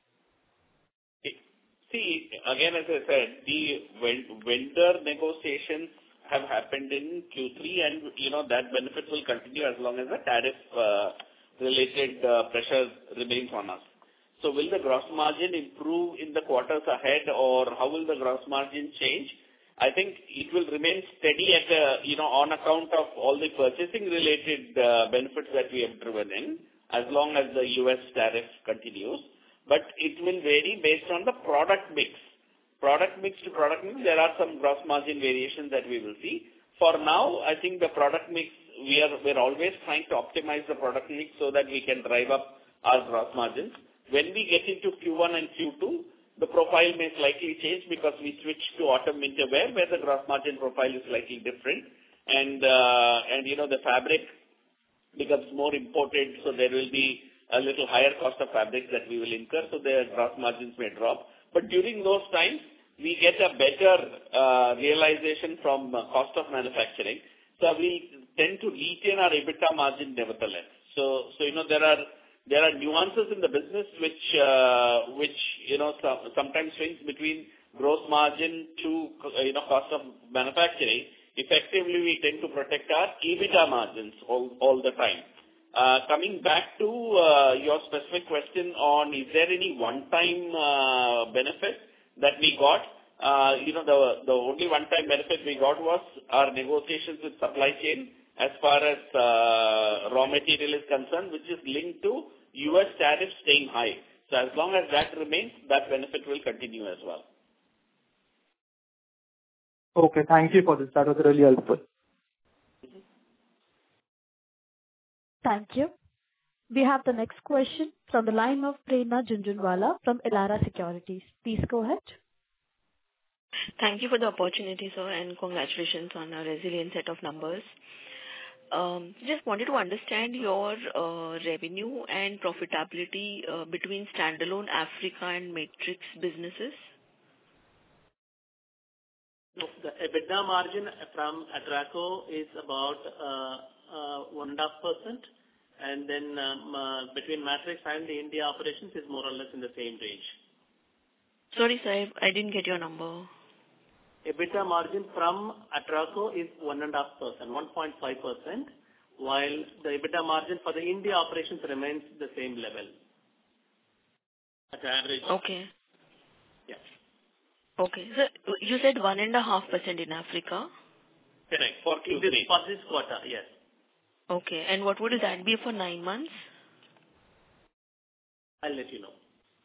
See, again, as I said, the vendor negotiations have happened in Q three, and, you know, that benefit will continue as long as the tariff-related uh, uh, pressure remains on us. So will the gross margin improve in the quarters ahead, or how will the gross margin change? I think it will remain steady at, a, you know, on account of all the purchasing-related uh, benefits that we have driven in, as long as the U S tariff continues. But it will vary based on the product mix. Product mix to product mix, there are some gross margin variations that we will see. For now, I think the product mix, we are we're always trying to optimize the product mix so that we can drive up our gross margins. When we get into Q one and Q two, the profile may slightly change because we switch to autumn winter wear, where the gross margin profile is slightly different. And, uh, and you know, the fabric becomes more imported, so there will be a little higher cost of fabric that we will incur, so their gross margins may drop. But during those times, we get a better uh, realization from uh, cost of manufacturing. So we tend to retain our EBITDA margin nevertheless. So, so you know, there are there are nuances in the business which uh, which you know some, sometimes swings between gross margin to uh, you know cost of manufacturing. Effectively, we tend to protect our EBITDA margins all all the time. Uh, coming back to uh, your specific question on is there any one-time uh, benefit that we got? Uh, you know, the the only one-time benefit we got was our negotiations with supply chain as far as uh, raw material is concerned, which is linked to U S tariffs staying high. So as long as that remains, that benefit will continue as well. Okay, thank you for this. That was really helpful. Thank you. We have the next question from the line of Prerna Jhunjhunwala from Elara Securities. Please go ahead. Thank you for the opportunity, sir, and congratulations on a resilient set of numbers. Um, just wanted to understand your uh, revenue and profitability uh, between standalone Africa and Matrix businesses. No, the EBITDA margin from Atraco is about uh, uh, one and a half percent, and then um, uh, between Matrix and the India operations is more or less in the same range. Sorry, sir, I didn't get your number. EBITDA margin from Atraco is one and a half percent, one point five percent, while the EBITDA margin for the India operations remains the same level. At average. Okay. Yes. Okay. So you said one and a half percent in Africa? Correct. For Q three. For this quarter, yes. Okay. And what would that be for nine months? I'll let you know.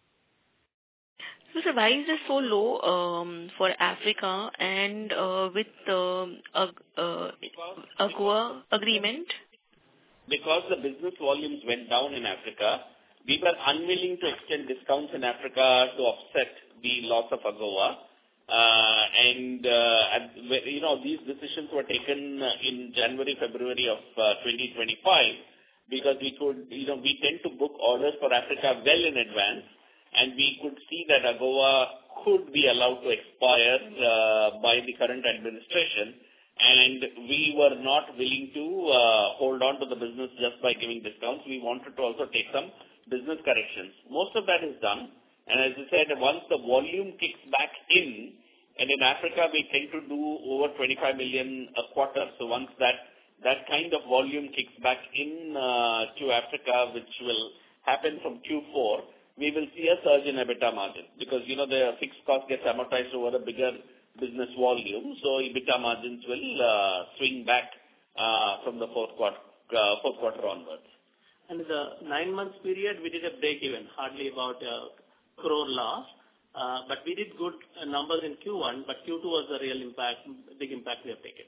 So, sir, why is this so low um, for Africa and uh, with the uh, uh, AGOA agreement? Because the business volumes went down in Africa, we were unwilling to extend discounts in Africa to offset the loss of AGOA. Uh, and, uh, at, you know, these decisions were taken in January, February of uh, twenty twenty-five because we could, you know, we tend to book orders for Africa well in advance. And we could see that AGOA could be allowed to expire uh, by the current administration, and we were not willing to uh, hold on to the business just by giving discounts. We wanted to also take some business corrections. Most of that is done, and as I said, once the volume kicks back in, and in Africa we tend to do over twenty-five million a quarter, so once that, that kind of volume kicks back in uh, to Africa, which will happen from Q four, we will see a surge in EBITDA margin because, you know, the fixed cost gets amortized over a bigger business volume. So EBITDA margins will uh, swing back uh, from the fourth quarter, uh, fourth quarter onwards. And the nine months period, we did a break even, hardly about a crore loss. Uh, but we did good uh, numbers in Q one, but Q two was the real impact, big impact we have taken.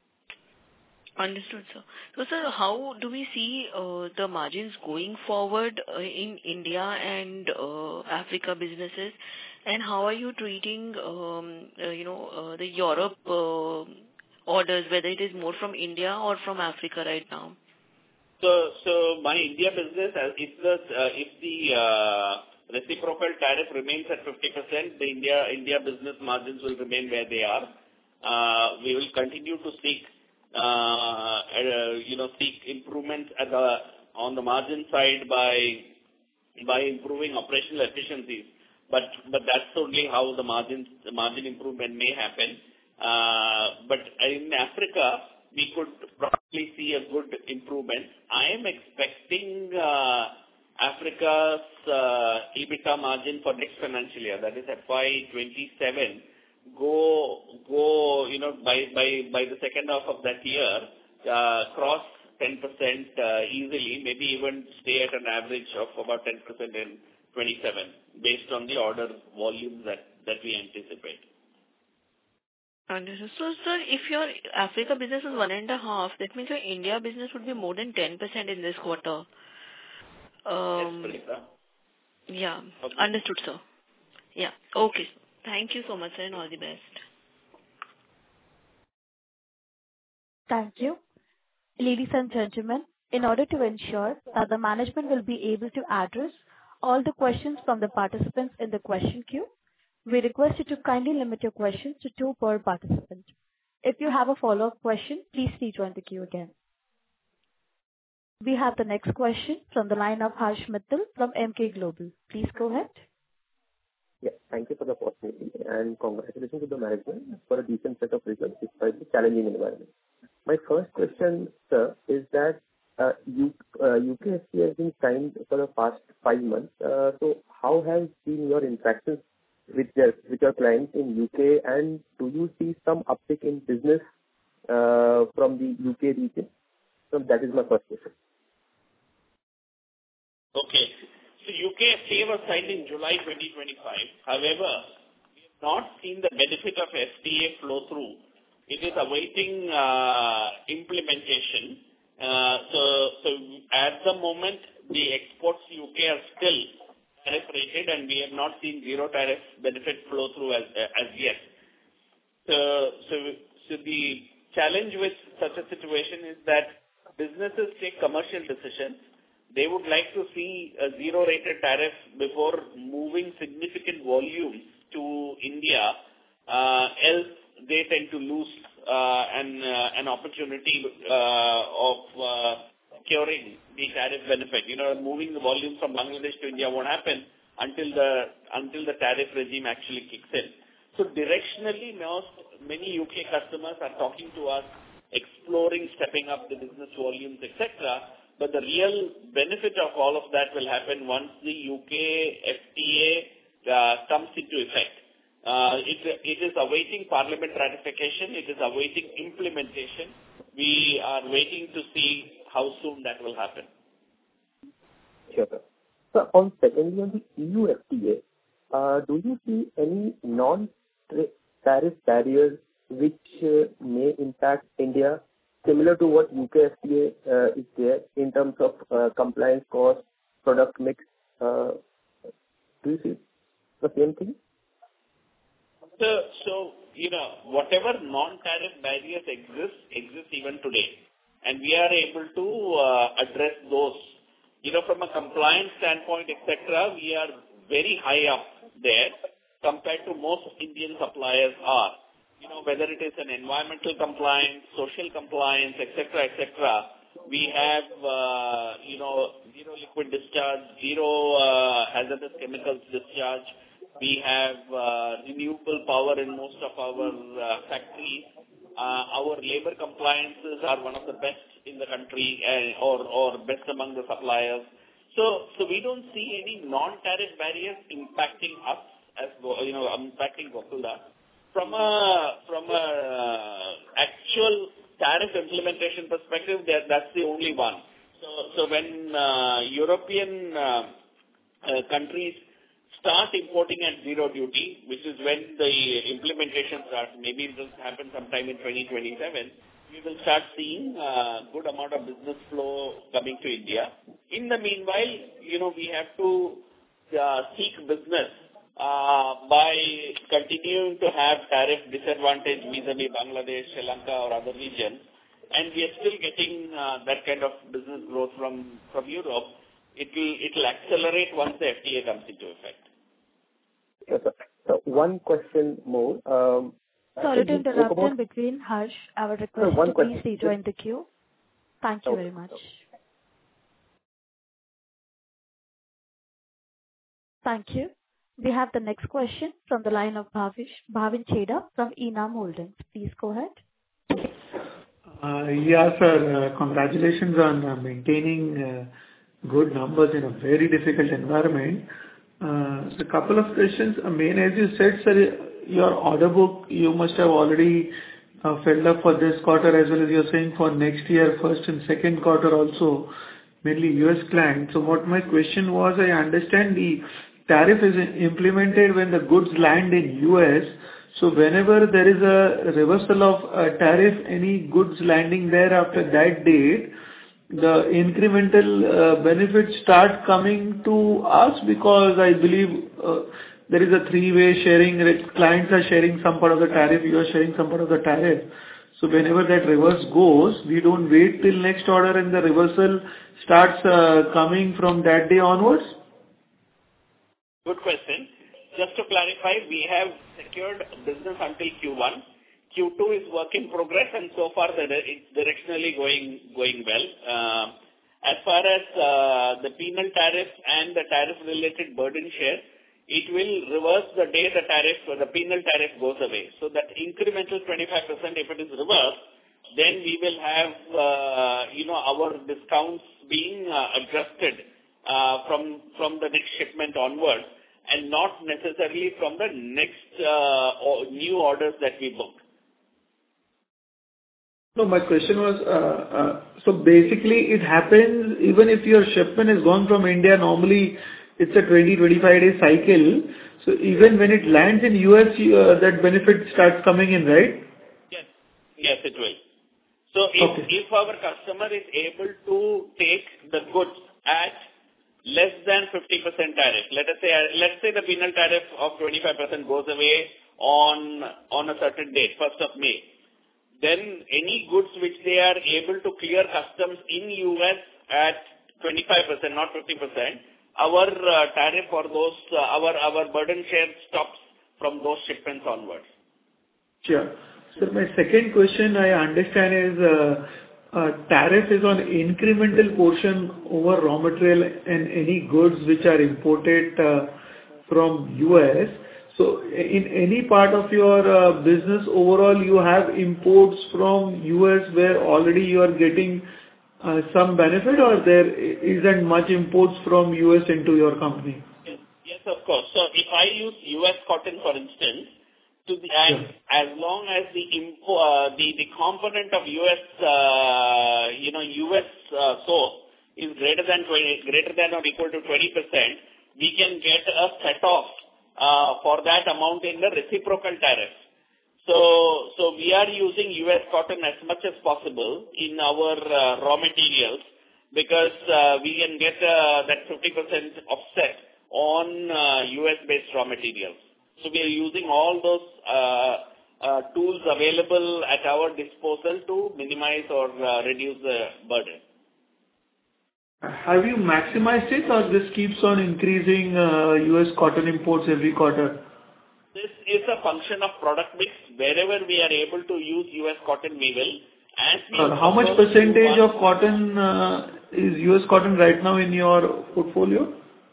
Understood, sir. So, sir, how do we see uh, the margins going forward uh, in India and uh, Africa businesses, and how are you treating, um, uh, you know, uh, the Europe uh, orders, whether it is more from India or from Africa right now? So, so my India business, if the uh, if the uh, reciprocal tariff remains at fifty percent, the India India business margins will remain where they are. Uh, we will continue to seek. Uh, uh, you know, seek improvements at the, on the margin side by, by improving operational efficiencies. But, but that's only how the margins, the margin improvement may happen. Uh, but in Africa, we could probably see a good improvement. I am expecting, uh, Africa's, uh, EBITDA margin for next financial year, that is F Y twenty-seven, go, go, you know, by, by, by the second half of that year, uh, cross ten percent uh, easily, maybe even stay at an average of about ten percent in twenty-seven, based on the order volume that, that we anticipate. Understood. So, sir, if your Africa business is one and a half, that means your India business would be more than ten percent in this quarter. Um, yes, Pranita. Yeah. Okay. Understood, sir. Yeah. Okay. Thank you so much, sir, and all the best. Thank you. Ladies and gentlemen, in order to ensure that the management will be able to address all the questions from the participants in the question queue, We request you to kindly limit your questions to two per participant. If you have a follow-up question, please rejoin the queue again. We have the next question from the line of Harsh Mittal from Emkay Global. Please go ahead. Yeah, thank you for the opportunity and congratulations to the management for a decent set of results despite the challenging environment. My first question, sir, is that uh, U, uh, U K F T A has been signed for the past five months. Uh, so how has been your interactions with your, with your clients in U K, and do you see some uptick in business uh, from the U K region? So that is my first question. Okay. So U K F T A was signed in July twenty twenty-five. However, we have not seen the benefit of F T A flow through. It is awaiting uh, implementation. Uh, so, so at the moment, the exports to U K are still tariff rated, and we have not seen zero tariff benefit flow through as as yet. So, so, so the challenge with such a situation is that businesses take commercial decisions. They would like to see a zero-rated tariff before moving significant volumes to India. Uh, else, they tend to lose uh, an uh, an opportunity uh, of uh, securing the tariff benefit. You know, moving the volumes from Bangladesh to India won't happen until the until the tariff regime actually kicks in. So, directionally, most many U K customers are talking to us, exploring stepping up the business volumes, et cetera. But the real benefit of all of that will happen once the U K F T A uh, comes into effect. Uh, it, it is awaiting Parliament ratification. It is awaiting implementation. We are waiting to see how soon that will happen. Sure, sir. So, on secondly, on the E U F T A, uh, do you see any non-tariff barriers which uh, may impact India, similar to what U K F T A uh, is there in terms of uh, compliance cost, product mix? Uh, do you see the same thing? So, so, you know, whatever non-tariff barriers exist, exist even today. And we are able to uh, address those. You know, from a compliance standpoint, et cetera, we are very high up there compared to most Indian suppliers are. You know, whether it is an environmental compliance, social compliance, et cetera, et cetera, we have, uh, you know, zero liquid discharge, zero uh, hazardous chemicals discharge. We have uh, renewable power in most of our uh, factories. Uh, our labor compliances are one of the best in the country, uh, or, or best among the suppliers. So, so we don't see any non-tariff barriers impacting us as, you know, impacting Gokaldas. From a from a uh, actual tariff implementation perspective, that that's the only one. So so when uh, European uh, uh, countries start importing at zero duty, which is when the implementation starts, maybe it will happen sometime in twenty twenty-seven, we will start seeing a good amount of business flow coming to India. In the meanwhile, you know, we have to uh, seek business Uh, by continuing to have tariff disadvantage vis-a-vis Bangladesh, Sri Lanka or other regions, and we are still getting uh, that kind of business growth from, from Europe. It will it will accelerate once the F T A comes into effect. Yes, sir. So one question more. Um, Sorry to interrupt in between, Harsh. I would request you to please rejoin the queue. Thank you very much. Thank you. We have the next question from the line of Bhavish, Bhavin Cheda from Enam Holdings. Please go ahead. Uh, yeah, sir. Uh, congratulations on uh, maintaining uh, good numbers in a very difficult environment. Uh, so a couple of questions. Uh, main, as you said, sir, your order book, you must have already uh, filled up for this quarter as well as you're saying for next year, first and second quarter also, mainly U S clients. So what my question was, I understand the tariff is implemented when the goods land in U S. So whenever there is a reversal of a tariff, any goods landing there after that date, the incremental uh, benefits start coming to us, because I believe uh, there is a three-way sharing. Clients are sharing some part of the tariff, you are sharing some part of the tariff. So whenever that reverse goes, we don't wait till next order and the reversal starts uh, coming from that day onwards? Good question. just to clarify, we have secured business until Q one. Q two is work in progress, and so far the, it's directionally going going well. Uh, as far as uh, the penal tariff and the tariff-related burden share, it will reverse the day the tariff, the penal tariff goes away. So that incremental twenty-five percent, if it is reversed, then we will have, uh, you know, our discounts being uh, adjusted uh, from from the next shipment onwards, and not necessarily from the next uh, or new orders that we book. No, my question was, uh, uh, so basically it happens even if your shipment is gone from India, normally it's a twenty to twenty-five day cycle. So even when it lands in U S, uh, that benefit starts coming in, right? Yes. Yes, it will. So if, Okay. if our customer is able to take the goods at less than fifty percent tariff, let us say, let's say the penal tariff of twenty-five percent goes away on, on a certain date, first of May. Then any goods which they are able to clear customs in U S at twenty-five percent, not fifty percent, our uh, tariff for those, uh, our, our burden share stops from those shipments onwards. Sure. So my second question I understand is, uh, uh, tariff is on incremental portion over raw material and any goods which are imported uh, from U S. So in any part of your uh, business overall, you have imports from U S where already you are getting uh, some benefit, or there isn't much imports from U S into your company? Yes, yes, of course. So if I use U S cotton, for instance, to the, and Sure. as long as the impo, uh, the the component of U S, uh, you know, U S uh, source is greater than twenty, greater than or equal to twenty percent, we can get a set off uh, for that amount in the reciprocal tariff. So, so we are using U S cotton as much as possible in our uh, raw materials, because uh, we can get uh, that fifty percent offset on uh, U S-based raw materials. So we are using all those uh, uh, tools available at our disposal to minimize or uh, reduce the burden. Have you maximized it, or this keeps on increasing uh, U S cotton imports every quarter? This is a function of product mix. Wherever we are able to use U S cotton, we will. As we Uh, How much approach percentage Q one, of cotton uh, is U S cotton right now in your portfolio?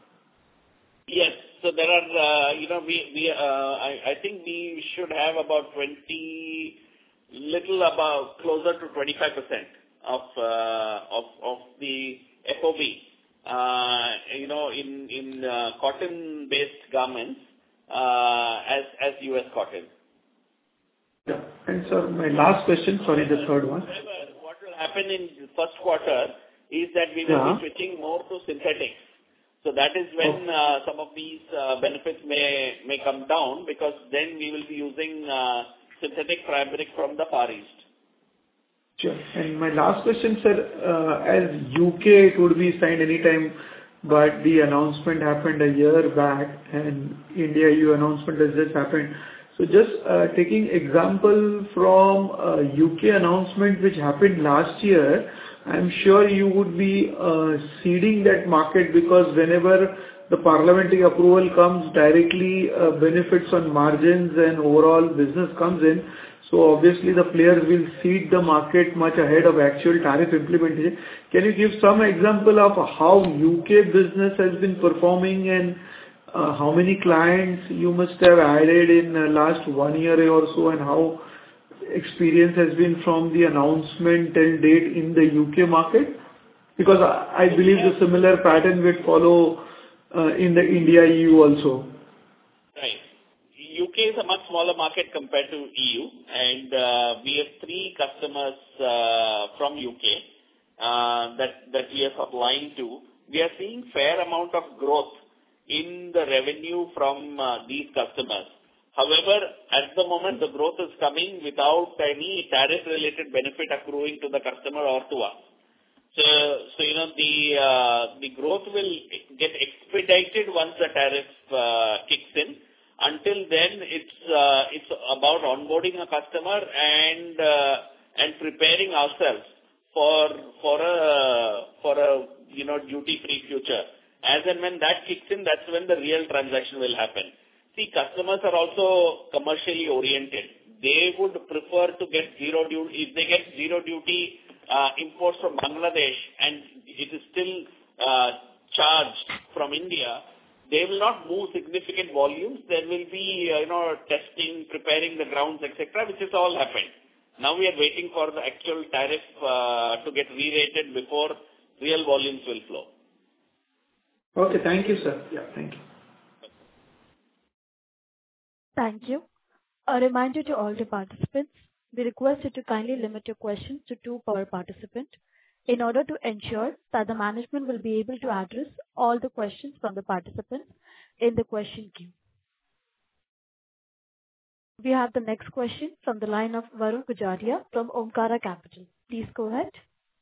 Yes. So there are, uh, you know, we, we, uh, I, I think we should have about twenty, little about closer to twenty-five percent of, uh, of, of the F O B, uh, you know, in, in, uh, cotton-based garments, uh, as, as U S cotton. Yeah. And sir, my last question, sorry, the third one. However, what will happen in the first quarter is that we will Yeah. be switching more to synthetics. So that is when uh, some of these uh, benefits may may come down, because then we will be using uh, synthetic fabric from the Far East. Sure. And my last question, sir, uh, as U K, it would be signed anytime, but the announcement happened a year back, and India E U announcement has just happened. So just uh, taking example from uh, U K announcement which happened last year, I'm sure you would be uh, seeding that market, because whenever the parliamentary approval comes, directly uh, benefits on margins and overall business comes in. So obviously the players will seed the market much ahead of actual tariff implementation. Can you give some example of how U K business has been performing, and uh, how many clients you must have added in the last one year or so, and how experience has been from the announcement till date in the U K market? Because I, I believe the similar pattern will follow uh, in the India E U also. Right. U K is a much smaller market compared to E U, and uh, we have three customers uh, from U K uh, that that we are supplying to. We are seeing fair amount of growth in the revenue from uh, these customers. However, at the moment, the growth is coming without any tariff-related benefit accruing to the customer or to us. So, so you know, the uh, the growth will get expedited once the tariff uh, kicks in. Until then, it's uh, it's about onboarding a customer and uh, and preparing ourselves for for a for a you know duty-free future. As and when that kicks in, that's when the real transaction will happen. See, customers are also commercially oriented. They would prefer to get zero duty. If they get zero duty uh, imports from Bangladesh and it is still uh, charged from India, they will not move significant volumes. There will be, uh, you know, testing, preparing the grounds, et cetera, which has all happened. Now we are waiting for the actual tariff uh, to get re-rated before real volumes will flow. Okay, thank you, sir. Yeah, thank you. Thank you. A reminder to all the participants, we request you to kindly limit your questions to two per participant in order to ensure that the management will be able to address all the questions from the participants in the question queue. We have the next question from the line of Varun Gujaria from Omkara Capital. Please go ahead.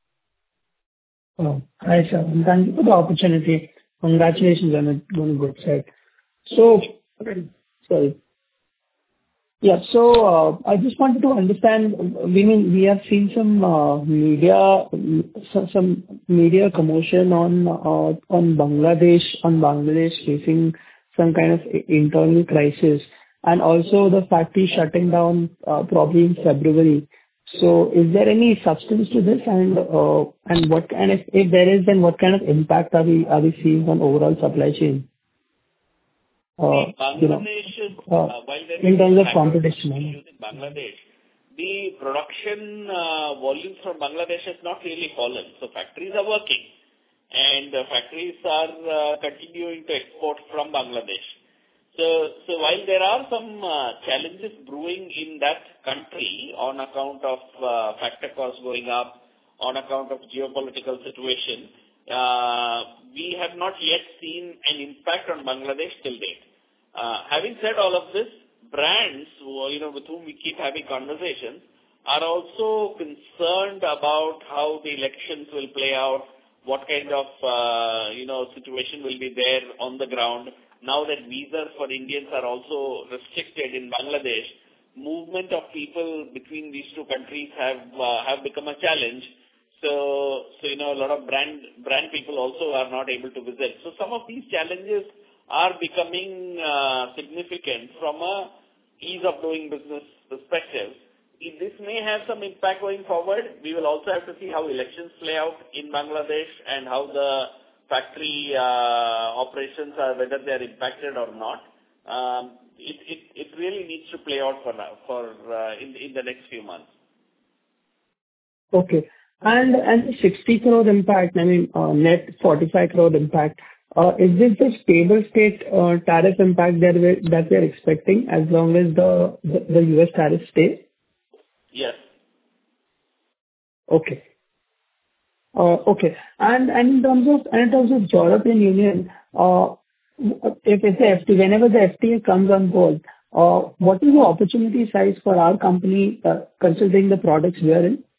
Oh, hi, sir. Thank you for the opportunity. Congratulations on a, on a good set. So, sorry. Yeah, so uh, I just wanted to understand, we mean we have seen some uh, media, some, some media commotion on uh, on Bangladesh, on Bangladesh facing some kind of internal crisis, and also the factory shutting down uh, probably in February. So, is there any substance to this, and uh, and what kind of, if there is, then what kind of impact are we are we seeing on overall supply chain? Uh, you know, uh, in terms of competition. In Bangladesh, the production uh, volumes from Bangladesh has not really fallen. So factories are working, and uh, factories are uh, continuing to export from Bangladesh. So, so while there are some uh, challenges brewing in that country on account of uh, factor costs going up, on account of geopolitical situation, uh, we have not yet seen an impact on Bangladesh till date. Uh, having said all of this, brands who, you know, with whom we keep having conversations are also concerned about how the elections will play out, what kind of, uh, you know, situation will be there on the ground. Now that visas for Indians are also restricted in Bangladesh, movement of people between these two countries have uh, have become a challenge. So, so you know, a lot of brand brand people also are not able to visit. So some of these challenges are becoming uh, significant from a ease of doing business perspective. If this may have some impact going forward, we will also have to see how elections play out in Bangladesh and how the factory uh, operations are, whether they are impacted or not. Um, it, it, it really needs to play out for now, for uh, in, in the next few months. Okay. And and the sixty crore impact, I mean, uh, net forty-five crore impact, uh, is this the stable state uh, tariff impact that we're, that we're expecting as long as the, the, the U S tariff stays? Yes. Okay. Uh, okay. And, and in terms of, and in terms of European Union, uh, if it's the F T A, whenever the F T A comes on board, uh, what is the opportunity size for our company, uh, considering the products we are in?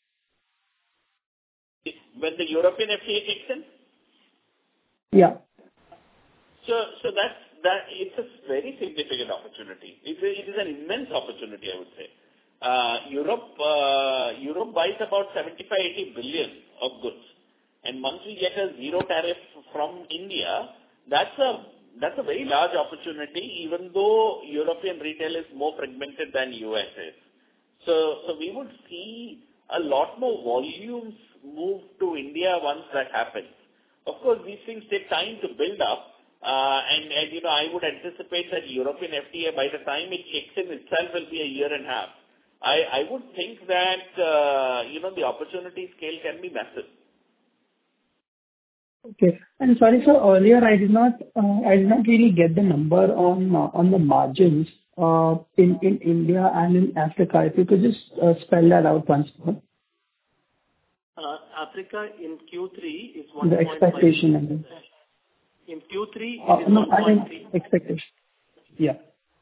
When the European F T A kicks in? Yeah. So, so that's, that, it's a very significant opportunity. It, it is an immense opportunity, I would say. Uh, Europe, uh, Europe buys about seventy-five, eighty billion of goods. And once we get a zero tariff from India, that's a, that's a very large opportunity, even though European retail is more fragmented than U S is. So, so we would see a lot more volumes move to India once that happens. Of course, these things take time to build up. Uh, and, and, you know, I would anticipate that European F T A, by the time it kicks in itself, will be a year and a half. I, I would think that, uh, you know, the opportunity scale can be massive. Okay. And sorry, sir, earlier I did not, uh, I did not really get the number on, uh, on the margins, uh, in, in India and in Africa. If you could just uh, spell that out once more. Uh, Africa in Q three is one The point five. expectation number. In Q three, Uh, it is no, one I point three. mean expectation. Yeah.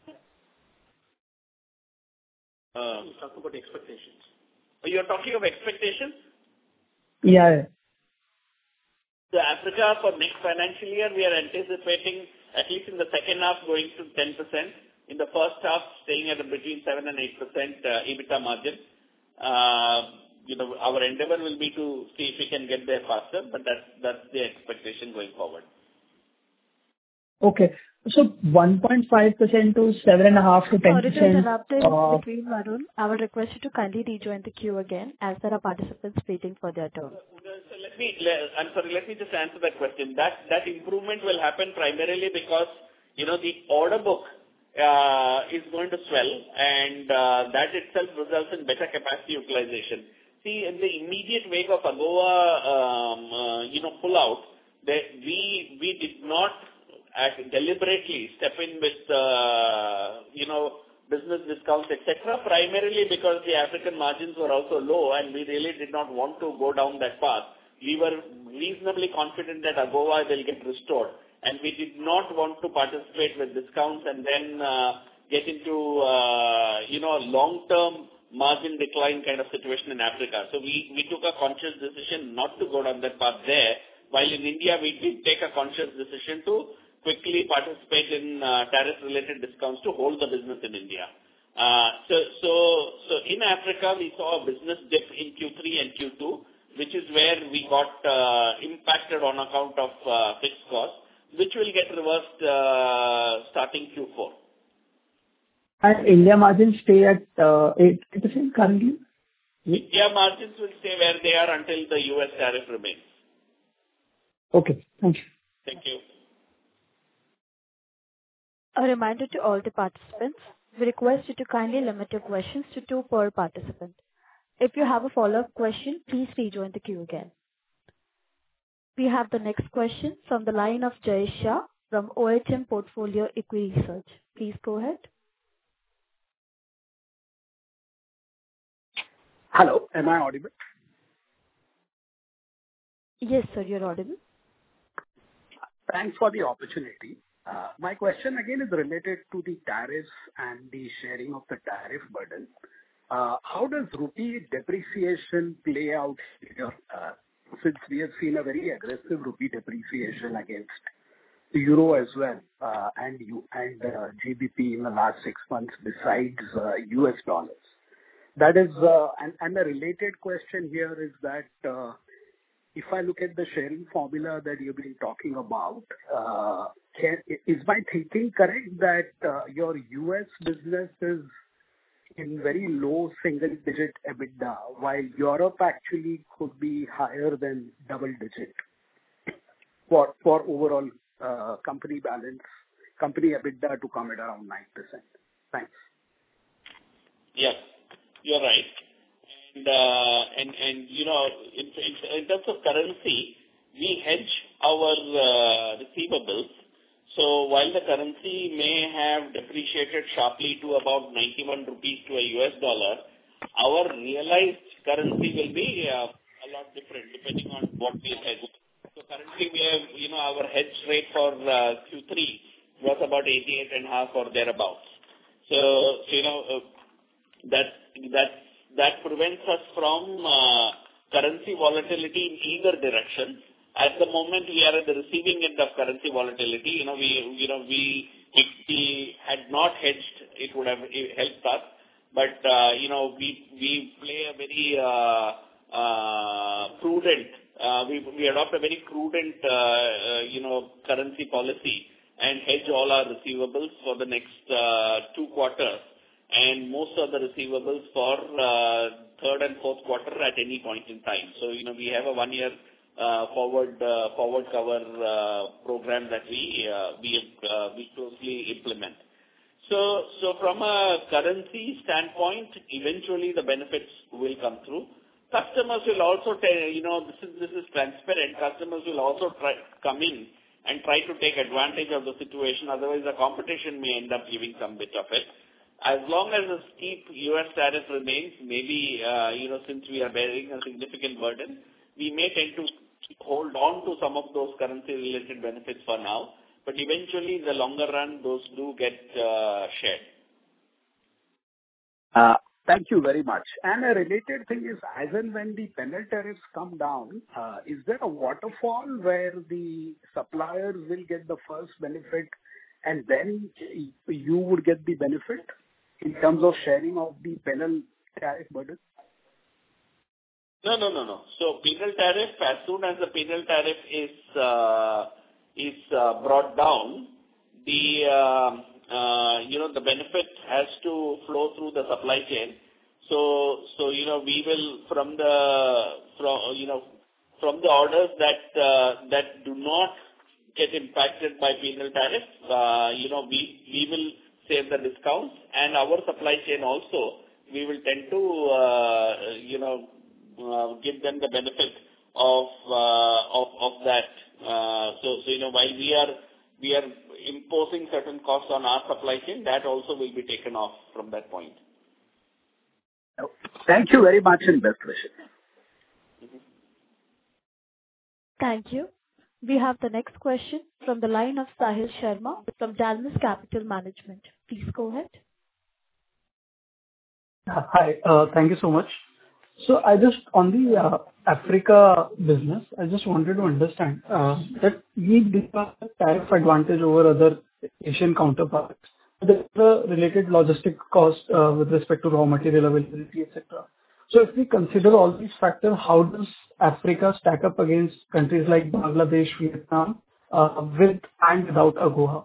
Uh, Let's talk about expectations. You're talking of expectations? Yeah. yeah. So Africa for next financial year, we are anticipating, at least in the second half, going to ten percent. In the first half, staying at between seven and eight percent uh, EBITDA margin. Uh, you know, our endeavor will be to see if we can get there faster, but that's, that's the expectation going forward. Okay. So one point five percent to seven point five to ten Sorry to percent. interrupt in uh, between, Varun. I would request you to kindly rejoin the queue again as there are participants waiting for their turn. So let me, le- I'm sorry, let me just answer that question. That that improvement will happen primarily because, you know, the order book uh, is going to swell, and uh, that itself results in better capacity utilization. See, in the immediate wake of AGOA, um, uh, you know, pull-out, they, we we did not act deliberately step in with, uh, you know, business discounts, et cetera, primarily because the African margins were also low, and we really did not want to go down that path. We were reasonably confident that AGOA will get restored, and we did not want to participate with discounts and then uh, get into, uh, you know, a long-term margin decline kind of situation in Africa. So we, we took a conscious decision not to go down that path there, while in India we did take a conscious decision to quickly participate in uh, tariff-related discounts to hold the business in India. Uh, so, so, so in Africa we saw a business dip in Q three and Q two, which is where we got uh, impacted on account of uh, fixed costs, which will get reversed uh, starting Q four. And India margins stay at uh, eight percent currently? India margins will stay where they are until the U S tariff remains. Okay, thank you. Thank you. A reminder to all the participants, we request you to kindly limit your questions to two per participant. If you have a follow-up question, please rejoin the queue again. We have the next question from the line of Jay Shah from O H M Portfolio Equity Research. Please go ahead. Hello, am I audible? Yes, sir, you're audible. Thanks for the opportunity. Uh, my question again is related to the tariffs and the sharing of the tariff burden. Uh, how does rupee depreciation play out here? Uh, since we have seen a very aggressive rupee depreciation against the euro as well, uh, and you and uh, G B P in the last six months besides uh, U S dollars. That is, uh, and, and the related question here is that uh, if I look at the sharing formula that you've been talking about, uh, can, is my thinking correct that uh, your U S business is in very low single-digit EBITDA, while Europe actually could be higher than double-digit for for overall uh, company balance, company EBITDA to come at around nine percent? Thanks. Yes, you're right. And, uh, and, and you know, in, in, in terms of currency, we hedge our uh, receivables. So while the currency may have depreciated sharply to about ninety-one rupees to a U S dollar, our realized currency will be uh, a lot different depending on what we hedged. So currently we have, you know, our hedge rate for uh, Q three was about eighty-eight and a half or thereabouts. So, so you know, uh, that, that, that prevents us from uh, currency volatility in either direction. At the moment, we are at the receiving end of currency volatility. You know, we, you know, we, if we had not hedged, it would have helped us. But, uh, you know, we, we play a very, uh, uh, prudent, uh, we, we adopt a very prudent, uh, uh, you know, currency policy and hedge all our receivables for the next, uh, two quarters and most of the receivables for, uh, third and fourth quarter at any point in time. So, you know, we have a one year Uh, forward uh, forward cover uh, program that we uh, we uh, we closely implement. So so from a currency standpoint, eventually the benefits will come through. Customers will also tell, you know, this is this is transparent. Customers will also try come in and try to take advantage of the situation. Otherwise, the competition may end up giving some bit of it. As long as a steep U S tariff remains, maybe uh, you know, since we are bearing a significant burden, we may tend to hold on to some of those currency-related benefits for now, but eventually, in the longer run, those do get uh, shared. Uh, thank you very much. And a related thing is, as and when the penal tariffs come down, uh, is there a waterfall where the suppliers will get the first benefit and then you would get the benefit in terms of sharing of the penal tariff burden? No, no, no, no. So penal tariff, as soon as the penal tariff is uh, is uh, brought down, the um, uh, you know the benefit has to flow through the supply chain. So so you know we will from the from you know from the orders that uh, that do not get impacted by penal tariff, uh, you know we we will save the discounts, and our supply chain also we will tend to uh, you know uh, give them the benefit of uh, of of that. Uh, so so you know while we are we are imposing certain costs on our supply chain, that also will be taken off from that point. Thank you very much and best wishes. Thank you. We have the next question from the line of Sahil Sharma from Dalmus Capital Management. Please go ahead. Hi. uh, Thank you so much. So I just, on the uh, Africa business, I just wanted to understand uh, that we differ tariff advantage over other Asian counterparts. There's a related logistic cost uh, with respect to raw material availability, et cetera. So if we consider all these factors, how does Africa stack up against countries like Bangladesh, Vietnam, uh, with and without AGOA?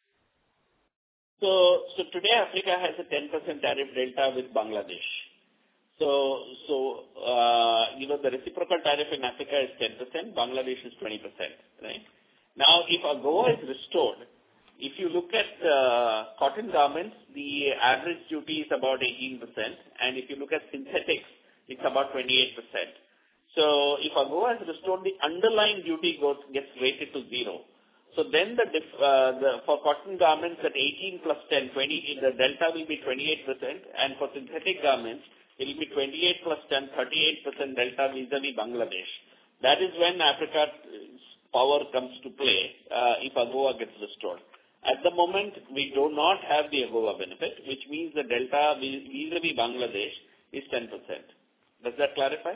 So, so today Africa has a ten percent tariff delta with Bangladesh. So, so uh, you know the reciprocal tariff in Africa is ten percent, Bangladesh is twenty percent, right? Now, if AGOA is restored, if you look at uh, cotton garments, the average duty is about eighteen percent, and if you look at synthetics, it's about twenty-eight percent. So, if AGOA is restored, the underlying duty goes gets rated to zero. So then the, diff, uh, the for cotton garments at eighteen plus ten, twenty, the delta will be twenty-eight percent, and for synthetic garments, it will be twenty-eight plus ten, thirty-eight percent delta vis-a-vis Bangladesh. That is when Africa's power comes to play uh, if AGOA gets restored. At the moment, we do not have the AGOA benefit, which means the delta vis-a-vis Bangladesh is ten percent. Does that clarify?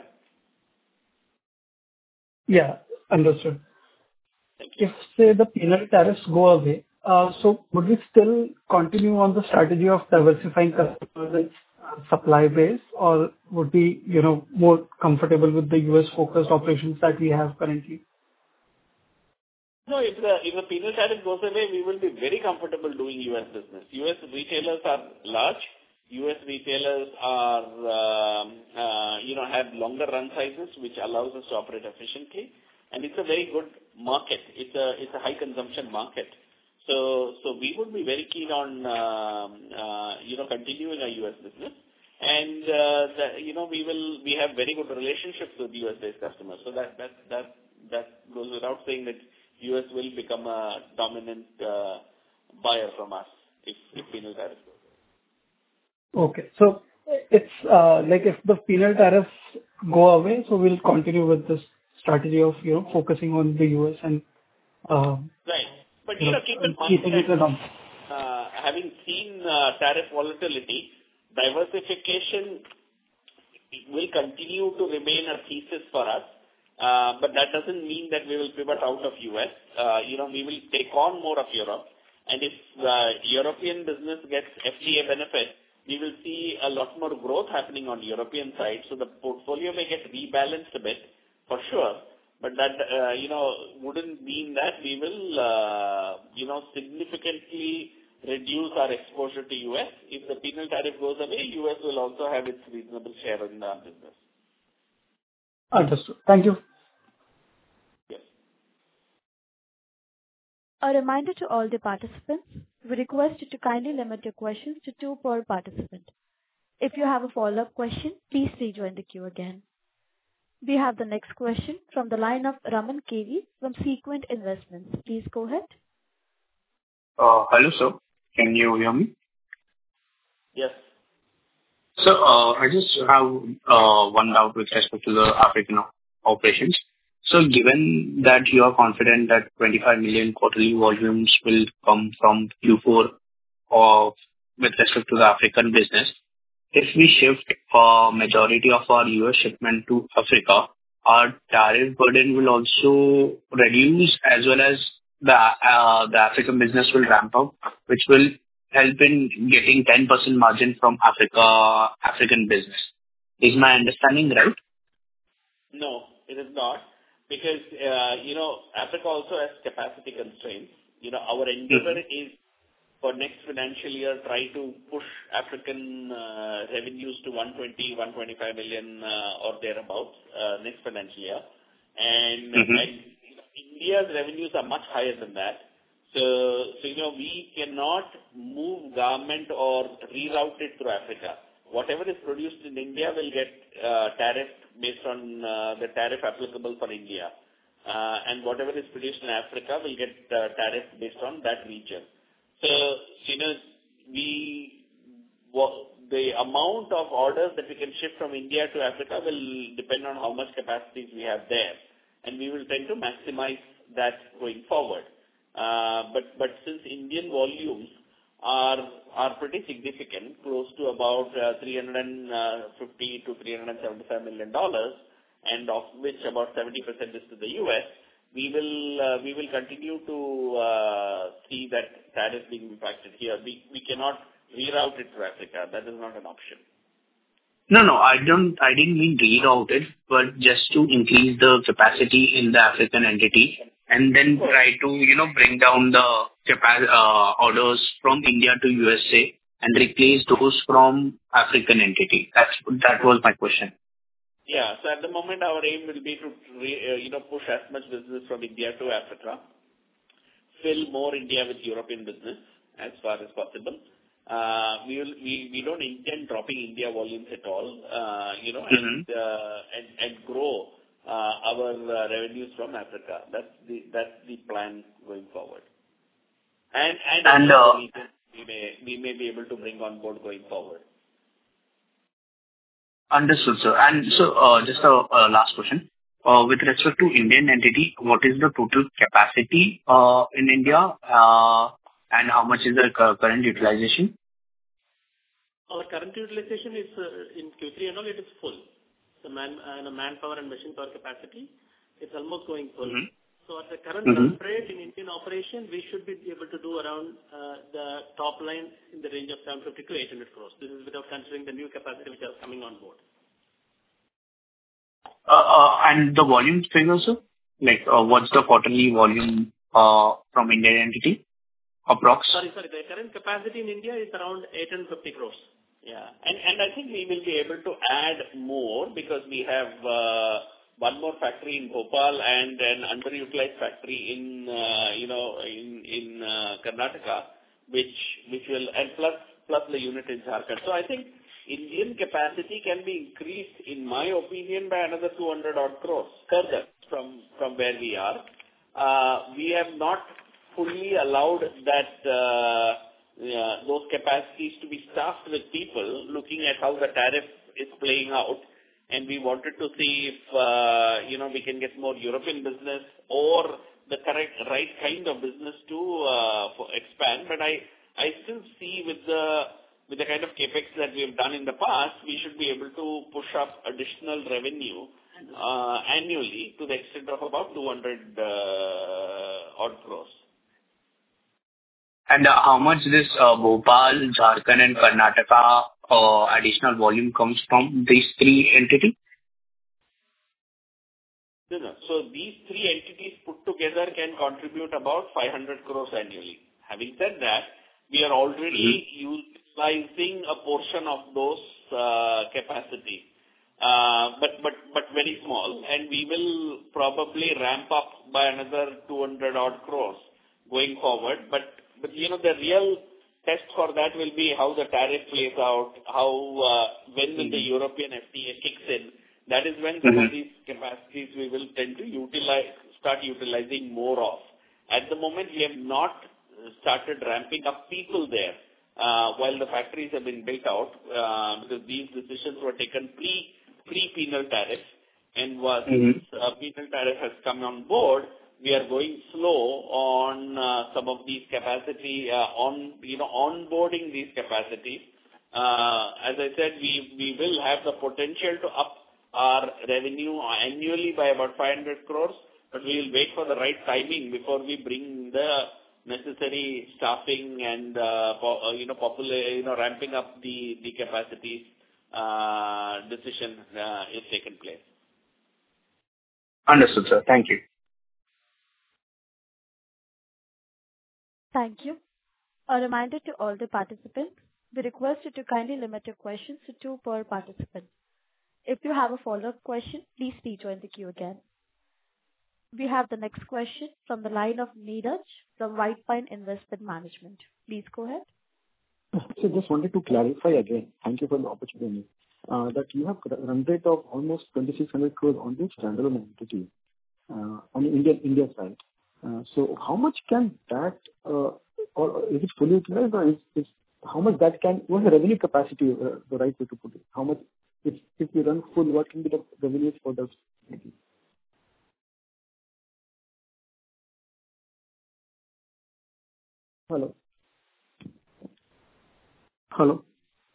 Yeah, understood. If, say, the penal tariffs go away, uh, so would we still continue on the strategy of diversifying customers and uh, supply base, or would we, you know, more comfortable with the U S-focused operations that we have currently? No, if the, if the penal tariff goes away, we will be very comfortable doing U S business. U S retailers are large. U S retailers are, um, uh, you know, have longer run sizes, which allows us to operate efficiently. And it's a very good market. It's a it's a high consumption market. So so we would be very keen on um, uh, you know continuing our U S business, and uh, the, you know we will we have very good relationships with U S-based customers. So that that that that goes without saying that U S will become a dominant uh, buyer from us if if penal tariffs go. Okay, so it's uh, like if the penal tariffs go away, so we'll continue with this strategy of, you know, focusing on the U S and uh, right. But you know, keep in mind that uh, having seen uh, tariff volatility, diversification will continue to remain a thesis for us. Uh, but that doesn't mean that we will pivot out of U S. Uh, you know, we will take on more of Europe. And if uh, European business gets F T A benefit, we will see a lot more growth happening on European side. So the portfolio may get rebalanced a bit, for sure, but that, uh, you know, wouldn't mean that we will, uh, you know, significantly reduce our exposure to U S. If the penal tariff goes away, U S will also have its reasonable share in our business. Understood. Thank you. Yes. A reminder to all the participants, we request you to kindly limit your questions to two per participant. If you have a follow-up question, please rejoin the queue again. We have the next question from the line of Raman K V from Sequent Investments. Please go ahead. Uh, hello, sir. Can you hear me? Yes. So, uh, I just have uh, one doubt with respect to the African operations. So, given that you are confident that twenty-five million quarterly volumes will come from Q four of with respect to the African business, if we shift uh, majority of our U S shipment to Africa, our tariff burden will also reduce, as well as the uh, the African business will ramp up, which will help in getting ten percent margin from Africa African business. Is my understanding right? No, it is not, because uh, you know Africa also has capacity constraints. you know, our endeavor is for next financial year, try to push African uh, revenues to one twenty, one twenty-five million uh, or thereabouts uh, next financial year. And, Mm-hmm. and you know, India's revenues are much higher than that. So, so, you know, we cannot move garment or reroute it through Africa. Whatever is produced in India will get uh, tariff based on uh, the tariff applicable for India. Uh, and whatever is produced in Africa will get uh, tariff based on that region. So, you know, we, the amount of orders that we can ship from India to Africa will depend on how much capacities we have there. And we will tend to maximize that going forward. Uh, but, but since Indian volumes are, are pretty significant, close to about uh, three hundred fifty to three hundred seventy-five million dollars, and of which about seventy percent is to the U S, we will uh, we will continue to uh, see that tariff being impacted here. We we cannot reroute it to Africa. That is not an option. No, no, I don't. I didn't mean reroute it, but just to increase the capacity in the African entity, and then try to you know bring down the capa- uh, orders from India to U S A and replace those from African entity. That's that was my question. Yeah. So at the moment, our aim will be to re, uh, you know push as much business from India to Africa, fill more India with European business as far as possible. Uh, we will we, we don't intend dropping India volumes at all. Uh, you know, Mm-hmm. and, uh, and and grow uh, our uh, revenues from Africa. That's the that's the plan going forward. And and, And, other uh, regions we may we may be able to bring on board going forward. Understood, sir. And so, uh, just a uh, last question. Uh, With respect to Indian entity, what is the total capacity uh, in India, uh, and how much is the cu- current utilization? Our current utilization is uh, in Q three and all, it is full. The man, uh, the manpower and machine power capacity is almost going full. Mm-hmm. So at the current Mm-hmm. run rate in Indian operation, we should be able to do around uh, the top line in the range of seven fifty to eight hundred crores. This is without considering the new capacity which are coming on board. Uh, uh, And the volume figure, sir? Like, uh, what's the quarterly volume uh, from Indian entity, approx? Sorry, sorry. The current capacity in India is around eight hundred fifty crores. Yeah. And and I think we will be able to add more because we have uh, one more factory in Bhopal and an underutilized factory in, uh, you know, in in uh, Karnataka, which which will, and plus plus the unit in Jharkhand. So I think Indian capacity can be increased, in my opinion, by another two hundred odd crores further from from where we are. Uh, we have not fully allowed that uh, yeah, those capacities to be staffed with people, looking at how the tariff is playing out. And we wanted to see if, uh, you know, we can get more European business or the correct, right kind of business to uh, for expand. But I, I still see with the, with the kind of capex that we have done in the past, we should be able to push up additional revenue uh, annually to the extent of about two hundred uh, odd crores. And uh, how much this uh, Bhopal, Jharkhand, and Karnataka uh, additional volume comes from these three entities? No, no. So these three entities put together can contribute about five hundred crores annually. Having said that, we are already mm-hmm. utilizing a portion of those uh, capacity, uh, but but but very small, and we will probably ramp up by another two hundred odd crores going forward. But but you know the real test for that will be how the tariff plays out, how uh, when will the European F T A kicks in. That is when some mm-hmm. of these capacities we will tend to utilize, start utilizing more of. At the moment, we have not started ramping up people there uh, while the factories have been built out uh, because these decisions were taken pre, pre-penal tariff. And once mm-hmm. uh, penal tariff has come on board, we are going slow on uh, some of these capacity, uh, on, you know, onboarding these capacities. Uh, as I said, we, we will have the potential to up our revenue annually by about five hundred crores, but we will wait for the right timing before we bring the necessary staffing and, uh, po- you know, popular, you know, ramping up the, the capacities, uh, decision, uh, is taken place. Understood, sir. Thank you. Thank you. A reminder to all the participants, we request you to kindly limit your questions to two per participant. If you have a follow-up question, please rejoin the queue again. We have the next question from the line of Neeraj from White Pine Investment Management. Please go ahead. So just wanted to clarify again, thank you for the opportunity, uh, that you have a run rate of almost twenty-six hundred crores on the standalone entity uh, on the Indian India side. Uh, so how much can that, uh, or is it fully utilized, or is, is how much that can, what's the revenue capacity, uh, the right way to put it? How much, if if you run full, what can be the revenues for the entity? Hello? Hello?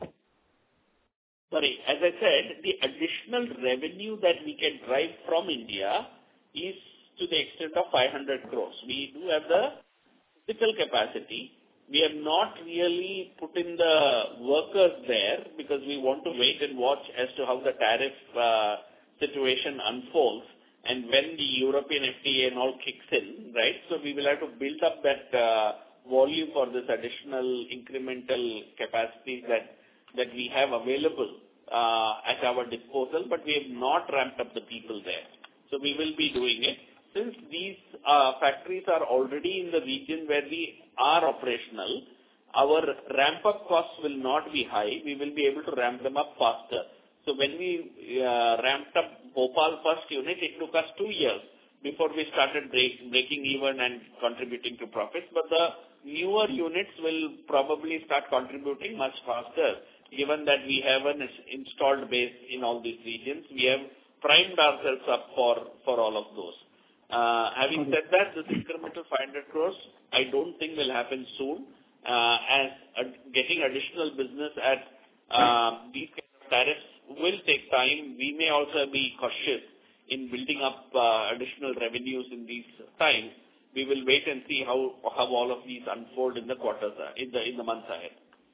Sorry, as I said, the additional revenue that we can drive from India is to the extent of five hundred crores. We do have the physical capacity. We have not really put in the workers there because we want to wait and watch as to how the tariff uh, situation unfolds and when the European F T A and all kicks in, right? So we will have to build up that uh, volume for this additional incremental capacities that that we have available uh, at our disposal, but we have not ramped up the people there. So we will be doing it. Since these uh, factories are already in the region where we are operational, our ramp-up costs will not be high. We will be able to ramp them up faster. So when we uh, ramped up Bhopal first unit, it took us two years before we started break, breaking even and contributing to profits. But the newer units will probably start contributing much faster, given that we have an installed base in all these regions. We have primed ourselves up for, for all of those. Uh, having said that, this incremental five hundred crores, I don't think will happen soon, uh, as uh, getting additional business at uh, these kind of tariffs will take time. We may also be cautious in building up uh, additional revenues in these times. We will wait and see how how all of these unfold in the quarters, uh, in the in the months ahead.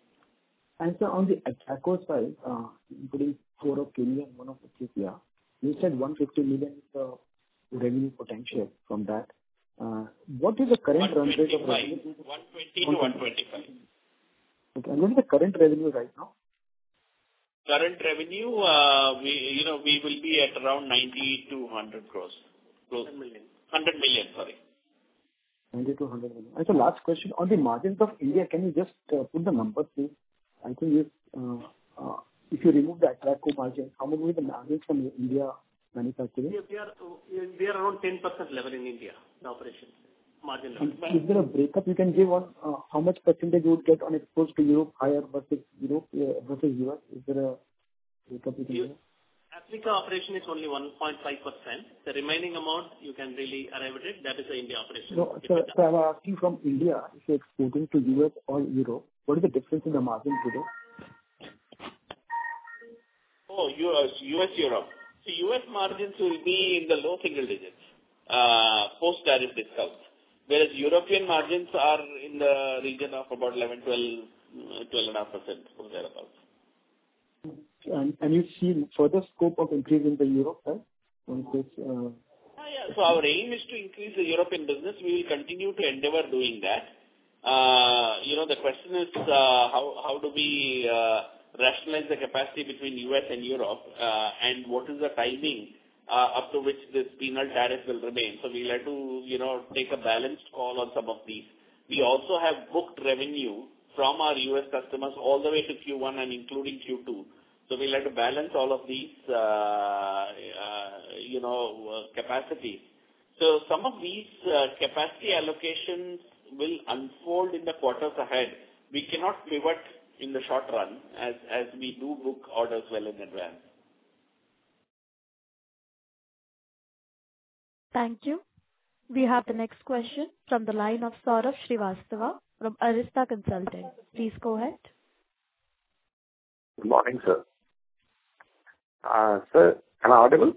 And so on the Atraco side, uh, including four of Kenya and one of Ethiopia, you said one hundred fifty million is the revenue potential from that. Uh, what is the current run rate of revenue? one twenty to one twenty-five. Okay, and what is the current revenue right now? Current revenue, uh, we you know we will be at around ninety to one hundred crores. Close one hundred million, sorry. ninety to one hundred million. And so last question on the margins of India, can you just uh, put the numbers, please? I think if uh, uh, if you remove the Atraco margin, how much will be the margins from India manufacturing? We are, we are, we are around ten percent level in India, the operations, margin level. And is there a breakup you can give on uh, how much percentage you would get on exports to Europe higher versus Europe uh, versus U S? Is there a breakup you can give? Africa operation is only one point five percent. The remaining amount you can really arrive at it. That is the India operation. No, so, so I'm asking from India, if you're exporting to U S or Europe, what is the difference in the margin today? Oh, U S, U S, Europe. So U S margins will be in the low single digits, uh, post-tariff discounts. Whereas European margins are in the region of about eleven, twelve, twelve point five percent or thereabouts. And, and you see further scope of increase in the Europe, right? Once this, uh... ah, yeah. So our aim is to increase the European business. We will continue to endeavor doing that. Uh, you know, the question is uh, how, how do we uh, rationalize the capacity between U S and Europe, uh, and what is the timing uh, up to which this penal tariff will remain. So we'll have to, you know, take a balanced call on some of these. We also have booked revenue from our U S customers all the way to Q one and including Q two. So we'll have to balance all of these, uh, uh, you know, uh, capacities. So some of these uh, capacity allocations will unfold in the quarters ahead. We cannot pivot in the short run as, as we do book orders well in advance. Thank you. We have the next question from the line of Saurabh Srivastava from Arista Consulting. Please go ahead. Good morning, sir. Uh, sir, am I audible?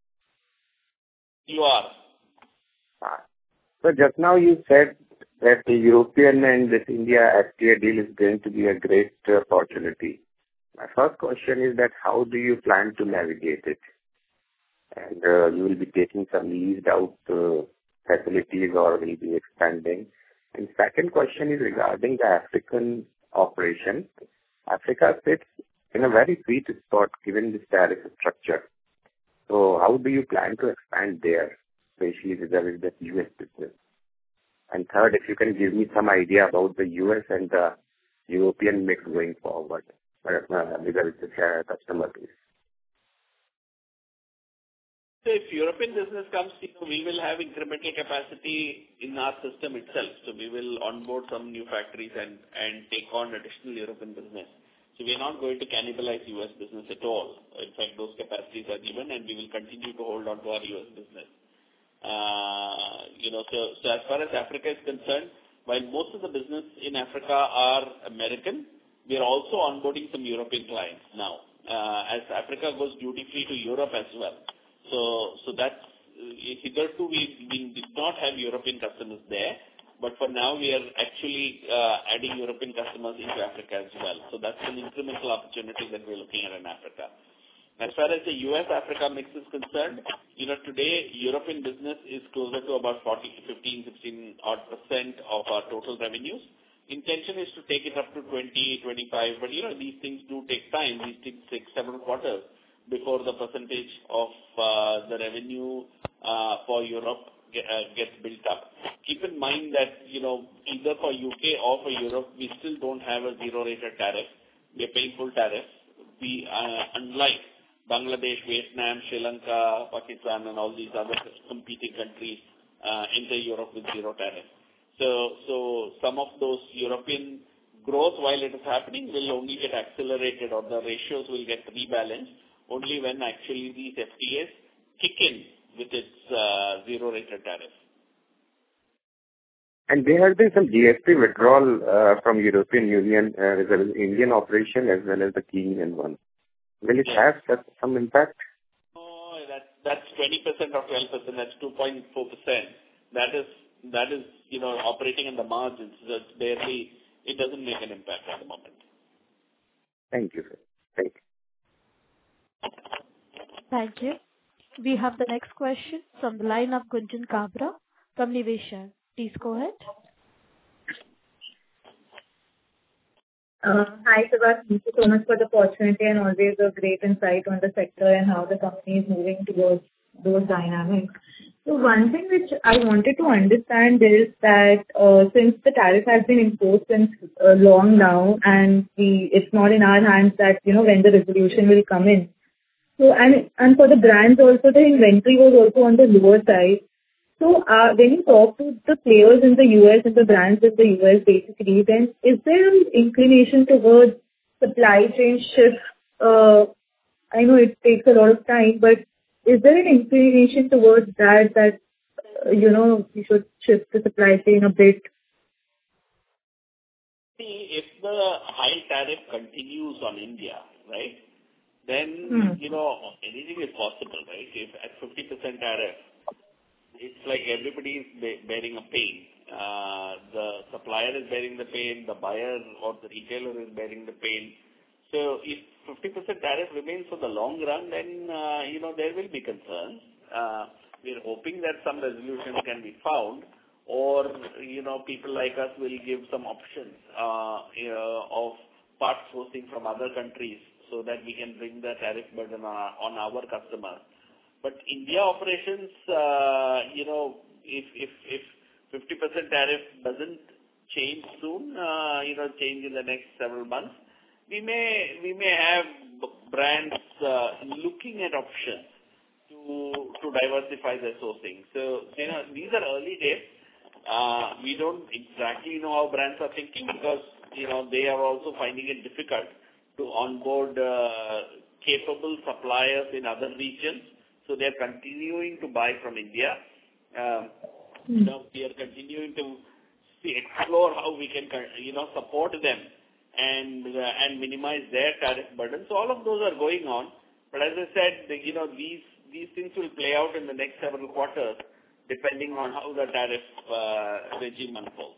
You are. Uh, so just now you said that the European and this India F T A deal is going to be a great opportunity. My first question is that how do you plan to navigate it? And uh, you will be taking some leased out uh, facilities or will be expanding. And second question is regarding the African operation. Africa sits in a very sweet spot given this tariff structure. So how do you plan to expand there, especially vis-a-vis the U S business? And third, if you can give me some idea about the U S and the European mix going forward uh, vis-a-vis the customer base. So if European business comes, you know, we will have incremental capacity in our system itself. So we will onboard some new factories and, and take on additional European business. So we are not going to cannibalize U S business at all. In fact, those capacities are given and we will continue to hold on to our U S business. Uh, you know, so, so as far as Africa is concerned, while most of the business in Africa are American, we are also onboarding some European clients now. Uh, as Africa goes duty-free to Europe as well. So, so that's, hitherto we, we did not have European customers there, but for now we are actually uh, adding European customers into Africa as well. So that's an incremental opportunity that we're looking at in Africa. As far as the U S Africa mix is concerned, you know, today European business is closer to about forty to fifteen, sixteen odd percent of our total revenues. Intention is to take it up to twenty, twenty-five, but you know, these things do take time. These things take several quarters before the percentage of uh, the revenue uh, for Europe get, uh, gets built up. Keep in mind that, you know, either for U K or for Europe, we still don't have a zero-rated tariff. We are paying full tariff. We, uh, unlike Bangladesh, Vietnam, Sri Lanka, Pakistan, and all these other competing countries uh, enter Europe with zero tariff. So, so some of those European growth, while it is happening, will only get accelerated, or the ratios will get rebalanced only when actually these F T As kick in with its uh, zero-rated tariff. And there has been some G S T withdrawal uh, from European Union uh, as well as Indian operation as well as the key Indian one. Will it have some impact? Oh, that, that's twenty percent or twelve percent. That's two point four percent. That is, that is, you know, operating in the margins. So it's barely, it doesn't make an impact at the moment. Thank you, sir. Thank you. Thank you. We have the next question from the line of Gunjan Kabra from Niveshaay. Please go ahead. Uh, Hi, Subhash. Thank you so much for the opportunity and always a great insight on the sector and how the company is moving towards those dynamics. So one thing which I wanted to understand is that uh, since the tariff has been imposed since uh, long now, and we, it's not in our hands that, you know, when the resolution will come in. So and and for the brands also, the inventory was also on the lower side. So uh, when you talk to the players in the U S and the brands in the U S basically, then is there an inclination towards supply chain shift? Uh, I know it takes a lot of time, but is there an inclination towards that, that, uh, you know, we should shift the supply chain a bit? See, if the high tariff continues on India, right, then, hmm. you know, anything is possible, right? If at fifty percent tariff, it's like everybody is bearing a pain. Uh, the supplier is bearing the pain, the buyer or the retailer is bearing the pain. So if fifty percent tariff remains for the long run, then, uh, you know, there will be concerns. Uh, we're hoping that some resolution can be found, or, you know, people like us will give some options uh, you know, of part sourcing from other countries so that we can bring the tariff burden on our, on our customers. But India operations, uh, you know, if if if fifty percent tariff doesn't change soon, uh, you know, change in the next several months, we may we may have brands uh, looking at options to to diversify their sourcing. So, you know, these are early days. Uh, we don't exactly know how brands are thinking because, you know, they are also finding it difficult to onboard uh, capable suppliers in other regions. So they are continuing to buy from India. Um, you know, we are continuing to see, explore how we can, you know, support them and uh, and minimize their tariff burden. So all of those are going on. But as I said, you know, these these things will play out in the next several quarters, depending on how the tariff uh, regime unfolds.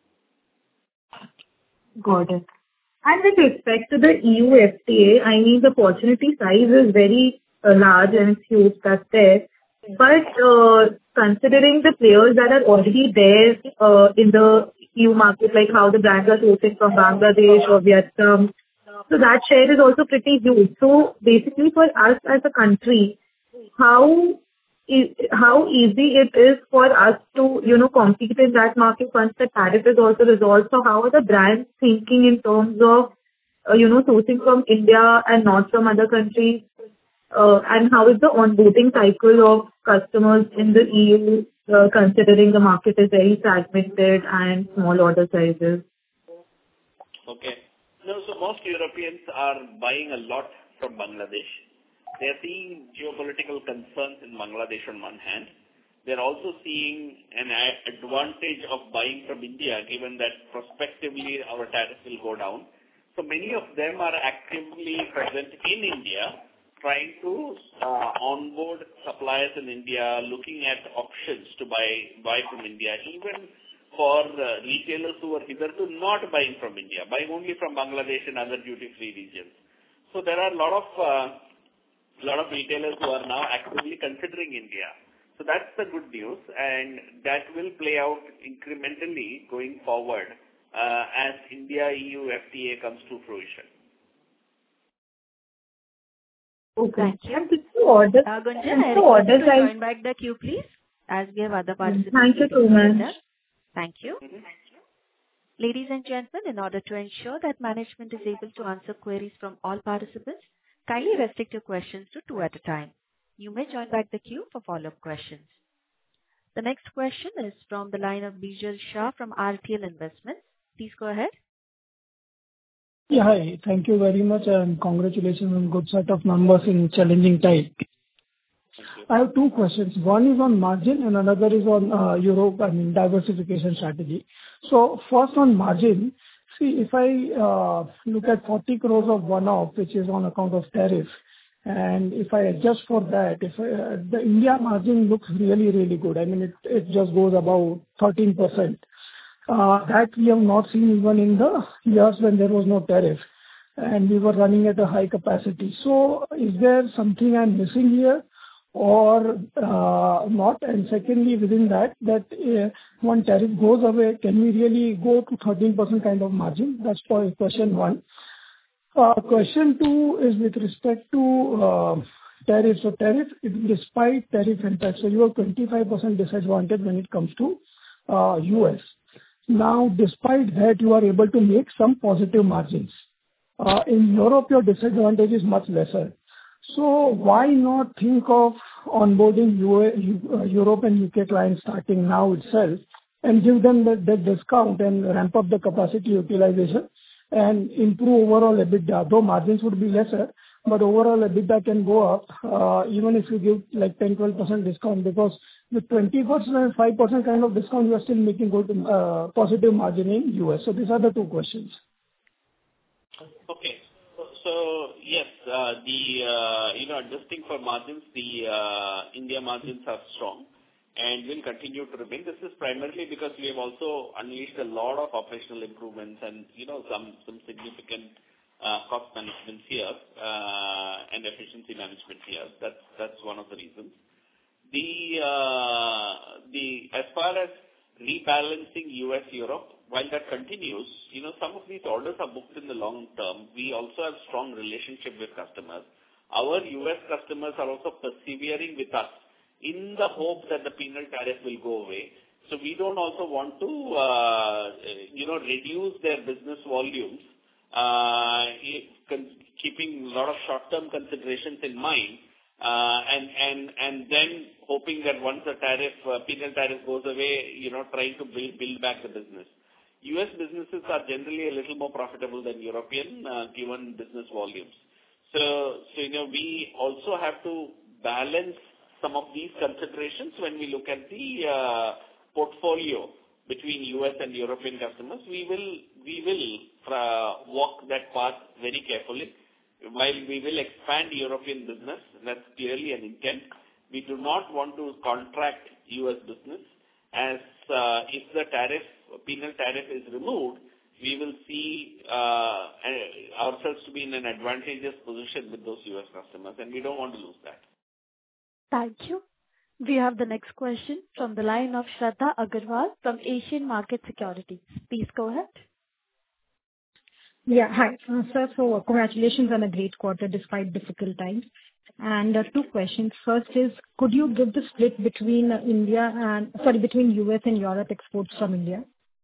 Got it. And with respect to the E U F T A, I mean, the opportunity size is very uh, large and it's huge, that's there. But uh, considering the players that are already there uh, in the E U market, like how the brands are sourcing from Bangladesh or Vietnam. So that share is also pretty huge. So basically for us as a country, how e- how easy it is for us to, you know, compete in that market once the tariff is also resolved. So how are the brands thinking in terms of, uh, you know, sourcing from India and not from other countries? Uh, and how is the onboarding cycle of customers in the E U, uh, considering the market is very fragmented and small order sizes? Okay. No, so most Europeans are buying a lot from Bangladesh. They are seeing geopolitical concerns in Bangladesh on one hand. They are also seeing an a- advantage of buying from India, given that prospectively our tariff will go down. So many of them are actively present in India, trying to uh, onboard suppliers in India, looking at options to buy buy from India, even for uh, retailers who are hitherto not buying from India, buying only from Bangladesh and other duty-free regions. So there are a lot of uh, lot of retailers who are now actively considering India. So that's the good news, and that will play out incrementally going forward uh, as India-E U F T A comes to fruition. Okay. Thank you. And just to order, Uh, Gunjan, and I to request you order to size. join back the queue, please, as we have other participants. Thank you waiting so for their much. turn. Thank you. Ladies and gentlemen, in order to ensure that management is able to answer queries from all participants, kindly restrict your questions to two at a time. You may join back the queue for follow-up questions. The next question is from the line of Bijal Shah from R T L Investments. Please go ahead. Yeah, hi. Thank you very much, and congratulations on good set of numbers in challenging time. I have two questions. One is on margin and another is on uh, Europe, I mean, diversification strategy. So first on margin, see, if I uh, look at forty crores of one-off, which is on account of tariff, and if I adjust for that, if I, uh, the India margin looks really, really good. I mean, it it just goes about thirteen percent. Uh, That we have not seen even in the years when there was no tariff, and we were running at a high capacity. So is there something I'm missing here or uh, not? And secondly, within that, that uh, when tariff goes away, can we really go to thirteen percent kind of margin? That's for question one. Uh, Question two is with respect to uh, tariff. So tariff, despite tariff impact, so you have twenty-five percent disadvantage when it comes to uh, U S. Now, despite that, you are able to make some positive margins. Uh, In Europe, your disadvantage is much lesser. So why not think of onboarding U A Eu- uh, Europe and U K clients starting now itself and give them that that discount and ramp up the capacity utilization and improve overall EBITDA? Though margins would be lesser, but overall EBITDA can go up, uh, even if you give like ten to twelve percent discount, because with twenty percent and five percent kind of discount, you are still making good uh, positive margin in U S. So these are the two questions. Okay. So, so yes, uh, the, uh, you know, adjusting for margins, the uh, India margins are strong and will continue to remain. This is primarily because we have also unleashed a lot of operational improvements and, you know, some some significant uh, cost management here uh, and efficiency management here. That's that's one of the reasons. The uh, the as far as rebalancing U S Europe, while that continues, you know, some of these orders are booked in the long term. We also have strong relationship with customers. Our U S customers are also persevering with us in the hope that the penal tariff will go away. So we don't also want to, uh, you know, reduce their business volumes, uh, keeping a lot of short-term considerations in mind. Uh, and, and, and then hoping that once the tariff, uh, penal tariff goes away, you know, trying to build, build back the business. U S businesses are generally a little more profitable than European, uh, given business volumes. So, so, you know, we also have to balance some of these considerations when we look at the, uh, portfolio between U S and European customers. We will, we will, uh, walk that path very carefully. While we will expand European business, that's clearly an intent, we do not want to contract U S business, as uh, if the tariff, penal tariff is removed, we will see uh, ourselves to be in an advantageous position with those U S customers, and we don't want to lose that. Thank you. We have the next question from the line of Shraddha Agarwal from Asian Market Securities. Please go ahead. Yeah. Hi, uh, sir. So congratulations on a great quarter despite difficult times. And uh, two questions. First is, could you give the split between uh, India and, sorry, between U S and Europe exports from India?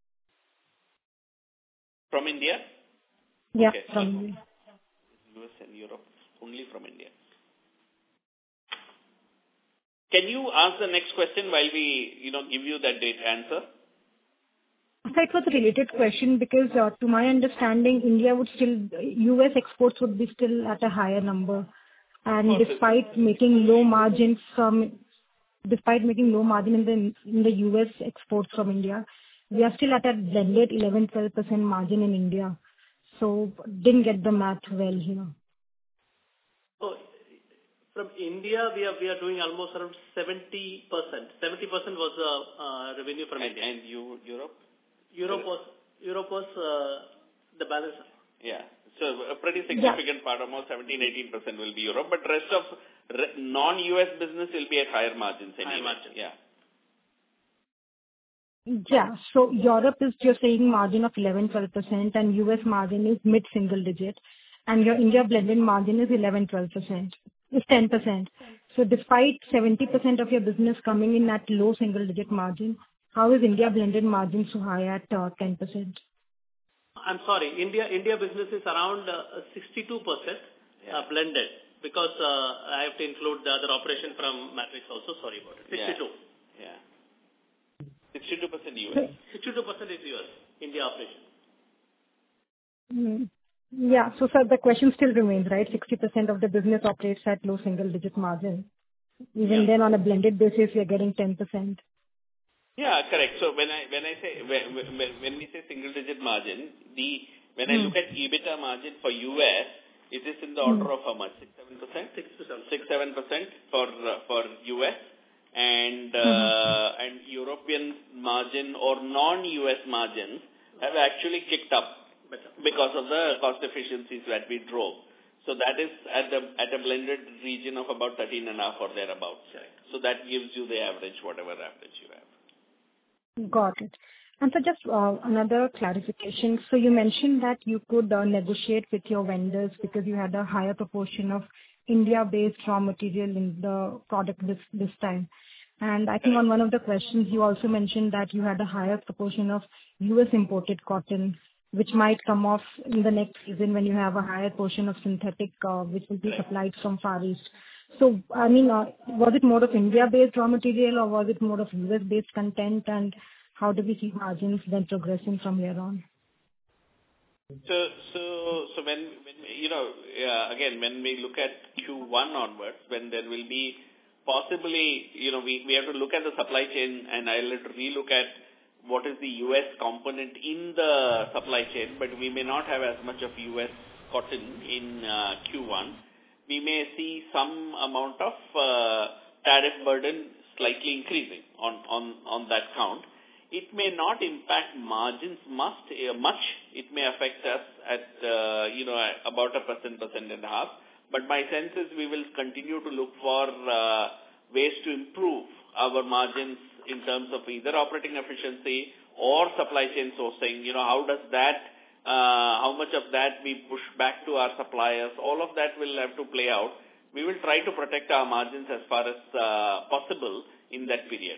From India? Yeah, okay. from India. U S and Europe, only from India. Can you ask the next question while we, you know, give you that date answer? So it was a related question because uh, to my understanding, India would still, U S exports would be still at a higher number. And despite making low margins from, despite making low margin in the, in the U S exports from India, we are still at a blended eleven to twelve percent margin in India. So didn't get the math well here. So from India, we are we are doing almost around seventy percent. seventy percent was the uh, revenue from and, India. And you, Europe? Europe was Europe was uh, the balance. Yeah. So a pretty significant yeah. part, almost seventeen to eighteen percent will be Europe, but rest of re- non-U S business will be at higher margins anyway. Higher margin. Yeah. Yeah. So Europe is, you're saying margin of eleven to twelve percent and U S margin is mid-single digit, and your India blended margin is eleven to twelve percent. It's ten percent. So despite seventy percent of your business coming in at low single digit margin, how is India blended margin so high at uh, ten percent? I'm sorry, India India business is around uh, sixty-two percent yeah. uh, blended because uh, I have to include the other operation from Matrix also. Sorry about it. sixty-two. Yeah. yeah. sixty-two percent U S. sixty-two percent is U S, India operation. Mm. Yeah. So, sir, the question still remains, right? sixty percent of the business operates at low single-digit margin. Even yeah. then, on a blended basis, we are getting ten percent. Yeah, correct. So when I when I say when, when we say single-digit margin, the when I mm. look at EBITDA margin for U S, it is in the order mm. of how much? Six, seven percent. Six to seven. Six, seven percent for uh, for U S. And uh, mm-hmm. and European margin or non-U S margins have actually kicked up because of the cost efficiencies that we drove. So that is at the at a blended region of about thirteen and a half or thereabouts. Right. So that gives you the average, whatever average you have. Got it. And so just uh, another clarification. So you mentioned that you could uh, negotiate with your vendors because you had a higher proportion of India-based raw material in the product this, this time. And I think on one of the questions, you also mentioned that you had a higher proportion of U S imported cotton, which might come off in the next season when you have a higher portion of synthetic, uh, which will be supplied from Far East. So, I mean, uh, was it more of India-based raw material or was it more of U S-based content? And how do we see margins then progressing from here on? So, so, so when, when you know, uh, again, when we look at Q one onwards, when there will be possibly, you know, we, we have to look at the supply chain, and I'll relook at what is the U S component in the supply chain, but we may not have as much of U S cotton in uh, Q one. We may see some amount of uh, tariff burden slightly increasing on, on, on that count. It may not impact margins much, uh, much. It may affect us at, uh, you know, about a percent, percent and a half. But my sense is we will continue to look for uh, ways to improve our margins in terms of either operating efficiency or supply chain sourcing. You know, how does that, uh, how much of that we push back to our suppliers? All of that will have to play out. We will try to protect our margins as far as uh, possible in that period.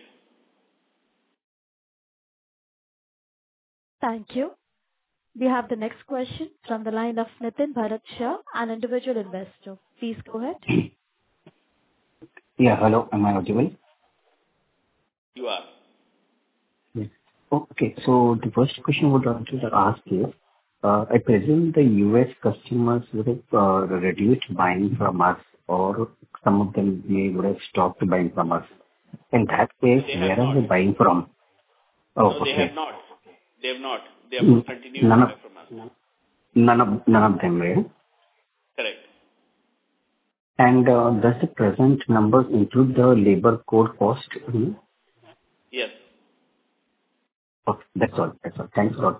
Thank you. We have the next question from the line of Nitin Bharat Shah, an individual investor. Please go ahead. Yeah, hello. Am I audible? You are. Yes. Okay, so the first question I would like to ask is, uh, I presume the U S customers would have uh, reduced buying from us, or some of them may would have stopped buying from us. In that case, where are they buying from? Oh, no, okay. they have not. They have not. They have continued to buy from us. None of, none of them, right? Correct. And uh, does the present numbers include the labor code cost? Mm-hmm. Yes. Okay, that's all. That's all. Thanks a lot.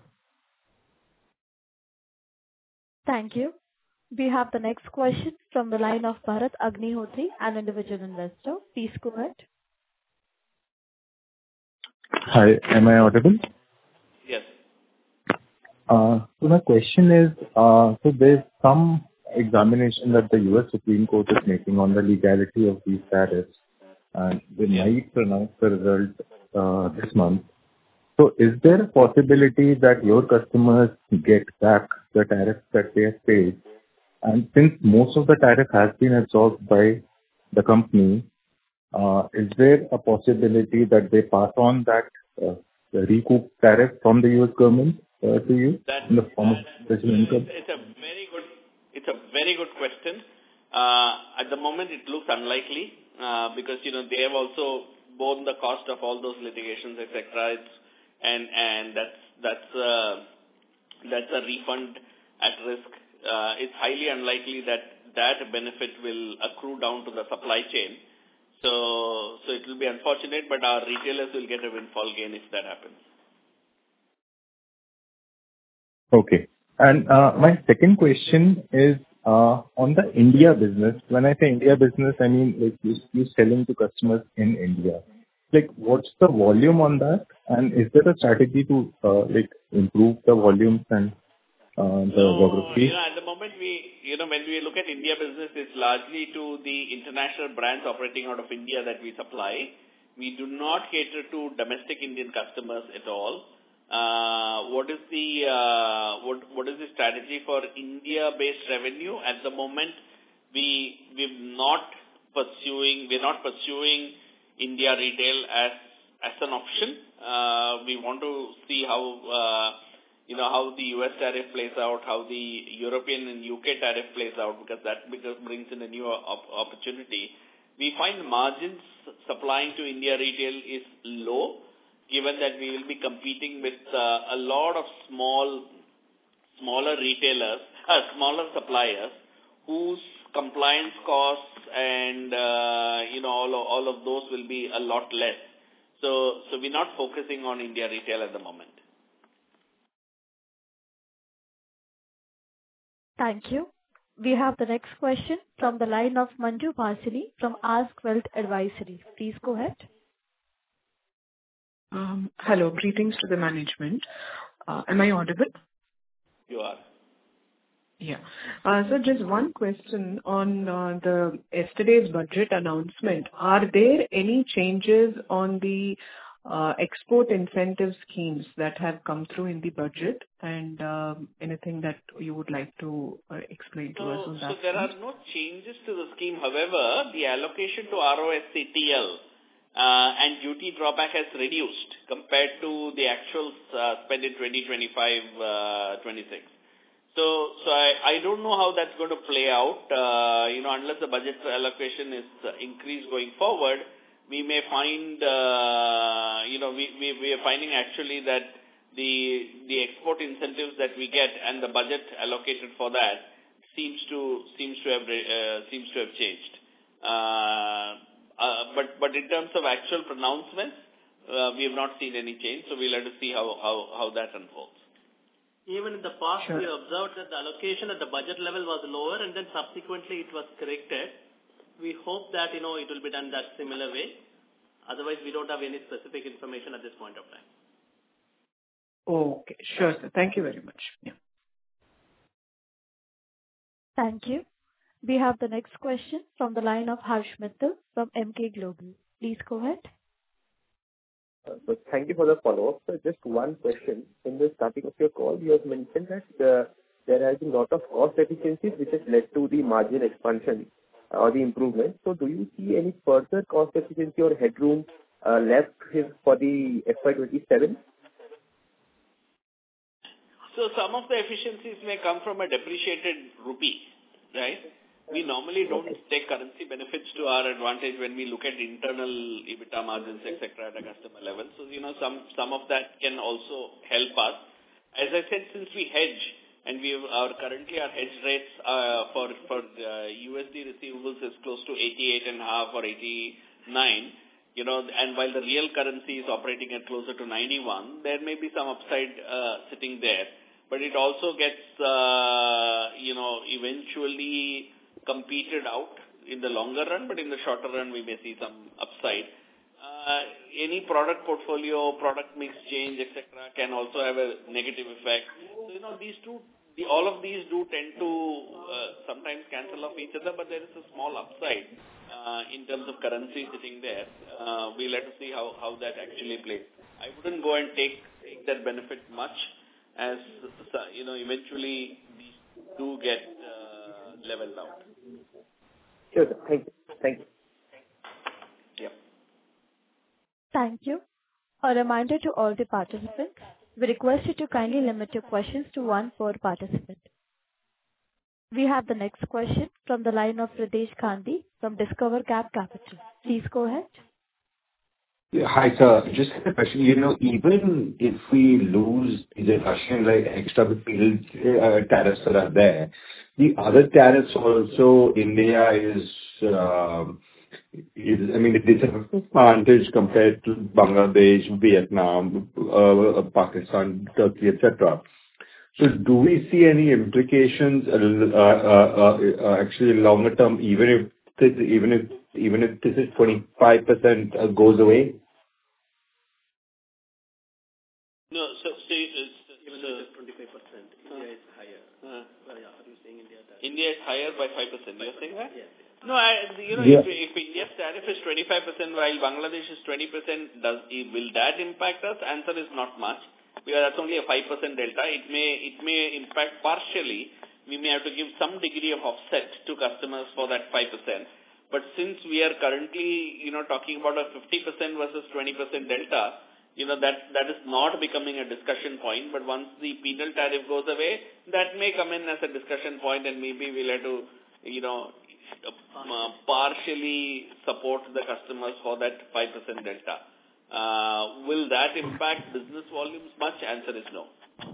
Thank you. We have the next question from the line of Bharat Agnihotri, an individual investor. Please go ahead. Hi, am I audible? Yes. Uh, So my question is, uh, so there's some examination that the U S Supreme Court is making on the legality of these tariffs, and they might pronounce the result uh, this month. So is there a possibility that your customers get back the tariffs that they have paid? And since most of the tariff has been absorbed by the company, uh, is there a possibility that they pass on that uh, the recoup tariff from the U S government uh, to you That, in the form of special income? it's a very good, it's a very good question. Uh, at the moment, it looks unlikely uh, because you know they have also borne the cost of all those litigations, et cetera. It's, and and that's that's uh, that's a refund at risk. Uh, it's highly unlikely that that benefit will accrue down to the supply chain. So, so it will be unfortunate, but our retailers will get a windfall gain if that happens. Okay. And uh, my second question is uh, on the India business. When I say India business, I mean like you, you selling to customers in India. Like, what's the volume on that? And is there a strategy to uh, like improve the volumes and uh, the So, geography? you know, at the moment we, you know, when we look at India business, it's largely to the international brands operating out of India that we supply. We do not cater to domestic Indian customers at all. Uh, what is the uh, what what is the strategy for India-based revenue? At the moment, we we're not pursuing we're not pursuing India retail as as an option. Uh, we want to see how. Uh, you know, how the U S tariff plays out, how the European and U K tariff plays out, because that because brings in a new op- opportunity. We find margins supplying to India retail is low, given that we will be competing with uh, a lot of small, smaller retailers, uh, smaller suppliers, whose compliance costs and, uh, you know, all of, all of those will be a lot less. So, so we're not focusing on India retail at the moment. Thank you. We have the next question from the line of Manju Bhasini from Ask Wealth Advisory. Please go ahead. Um, hello, greetings to the management. Uh, am I audible? You are. Yeah. Uh, so just one question on uh, the yesterday's budget announcement. Are there any changes on the uh, export incentive schemes that have come through in the budget, and um, anything that you would like to uh, explain to so, us on that? So there are no changes to the scheme. However, the allocation to R O S C T L uh, and duty drawback has reduced compared to the actual uh, spend in twenty twenty-five twenty-six. So, so I, I don't know how that's going to play out. Uh, you know, unless the budget allocation is uh, increased going forward, we may find, uh, you know, we, we, we are finding actually that the the export incentives that we get and the budget allocated for that seems to seems to have uh, seems to have changed. Uh, uh, but but in terms of actual pronouncements, uh, we have not seen any change. So we'll have to see how how, how that unfolds. Even in the past, Sure. we observed that the allocation at the budget level was lower, and then subsequently it was corrected. We hope that, you know, it will be done that similar way. Otherwise, we don't have any specific information at this point of time. Okay, sure, sir. Thank you very much. Yeah. Thank you. We have the next question from the line of Harsh Mittal from Emkay Global. Please go ahead. Uh, So thank you for the follow-up. So just one question. In the starting of your call, you have mentioned that uh, there has been a lot of cost efficiencies which has led to the margin expansion uh, or the improvement. So do you see any further cost efficiency or headroom uh, left here for the F Y twenty-seven? So some of the efficiencies may come from a depreciated rupee, right? We normally don't take currency benefits to our advantage when we look at internal EBITDA margins, et cetera, at a customer level. So, you know, some, some of that can also help us. As I said, since we hedge, and we are currently our hedge rates uh, for, for uh, U S D receivables is close to eighty-eight and a half or eighty-nine, you know, and while the real currency is operating at closer to ninety-one, there may be some upside uh, sitting there. But it also gets, uh, you know, eventually competed out in the longer run, but in the shorter run, we may see some upside. uh, any product portfolio, product mix change, et cetera, can also have a negative effect. So, you know, these two, the, all of these do tend to uh, sometimes cancel off each other, but there is a small upside uh, in terms of currency sitting there. Uh, we'll have to see how, how that actually plays. I wouldn't go and take, take that benefit much, as, you know, eventually these do get uh, leveled out. Sure. Thank you. Thank you. Yeah. Thank you. A reminder to all the participants, we request you to kindly limit your questions to one per participant. We have the next question from the line of Ritesh Gandhi from Discover Cap Capital. Please go ahead. Yeah, hi, sir. Just a question. You know, even if we lose the Russian, like, extra penal uh, tariffs that are there, the other tariffs also, India is, uh, is I mean, it is an advantage compared to Bangladesh, Vietnam, uh, Pakistan, Turkey, et cetera. So do we see any implications, uh, uh, uh, uh, actually longer term, even if this, even if even if this is twenty-five percent uh, goes away? No, so say it's Even though it's twenty-five percent, India is higher. Uh, Well, yeah, are you saying India? That India is higher by five percent. You're saying that? Yes. No, I, you know, Yeah. if, if India's tariff is twenty-five percent while Bangladesh is twenty percent, does will that impact us? Answer is not much, because that's only a five percent delta. It may it may impact partially. We may have to give some degree of offset to customers for that five percent. But since we are currently, you know, talking about a fifty percent versus twenty percent delta, you know, that, that is not becoming a discussion point. But once the penal tariff goes away, that may come in as a discussion point, and maybe we'll have to, you know, uh, partially support the customers for that five percent delta. Uh, will that impact business volumes much? Answer is no.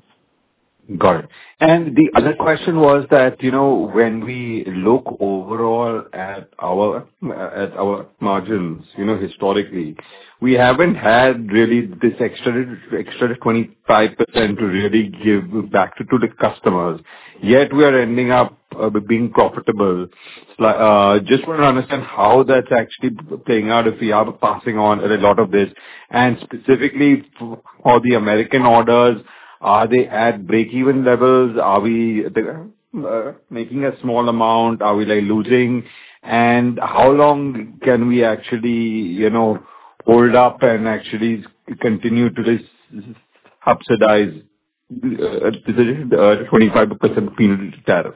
Got it. And the other question was that, you know, when we look overall at our at our margins, you know, historically, we haven't had really this extra extra twenty-five percent to really give back to, to the customers. Yet we are ending up uh, being profitable. Uh, just want to understand how that's actually playing out if we are passing on a lot of this, and specifically for the American orders. Are they at break-even levels? Are we uh, making a small amount? Are we like losing? And how long can we actually, you know, hold up and actually continue to this subsidize uh, the twenty-five percent penal tariff?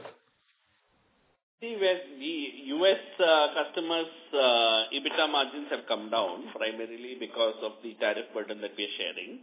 See, where the U S uh, customers' uh, EBITDA margins have come down primarily because of the tariff burden that we are sharing.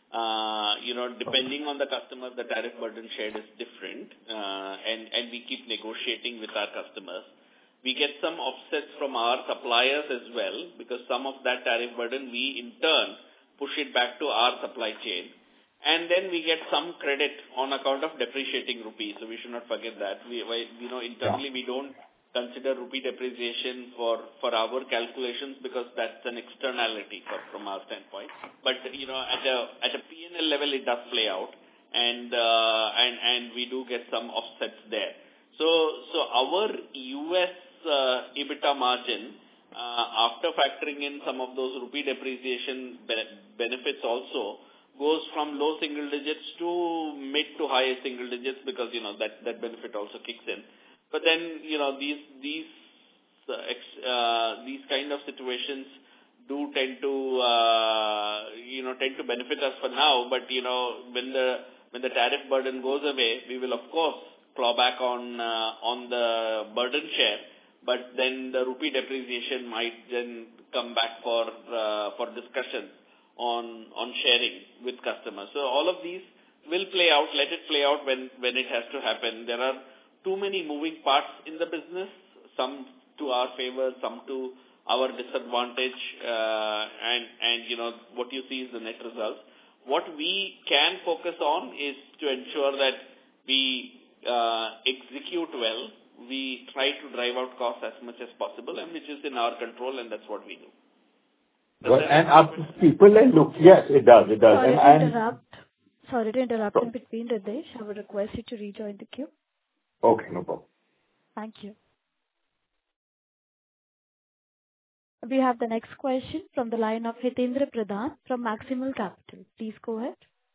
Uh, you know, depending on the customer, the tariff burden shared is different, uh, and, and we keep negotiating with our customers. We get some offsets from our suppliers as well, because some of that tariff burden, we in turn push it back to our supply chain. And then we get some credit on account of depreciating rupee. So we should not forget that. We, you know, internally we don't consider rupee depreciation for, for our calculations, because that's an externality for, from our standpoint. But, you know, at a, at a P and L level, it does play out, and, uh, and, and we do get some offsets there. So, so our U S uh, EBITDA margin, uh, after factoring in some of those rupee depreciation be- benefits also, goes from low single digits to mid to high single digits, because, you know, that, that benefit also kicks in. But then, you know, these these uh, ex, uh, these kind of situations do tend to uh, you know tend to benefit us for now. But, you know, when the when the tariff burden goes away, we will of course claw back on uh, on the burden share. But then the rupee depreciation might then come back for uh, for discussion on on sharing with customers. So all of these will play out. Let it play out when when it has to happen. There are too many moving parts in the business, some to our favor, some to our disadvantage, uh, and, and, you know, what you see is the net results. What we can focus on is to ensure that we uh, execute well, we try to drive out costs as much as possible, and which is in our control, and that's what we do. Well, and our people like look, yes, it does, it does. Sorry and, to and interrupt. Sorry to interrupt in between, Ritesh. I would request you to rejoin the queue. Okay, no problem. Thank you. We have the next question from the line of Hitendra Pradhan from Maximal Capital. Please go ahead.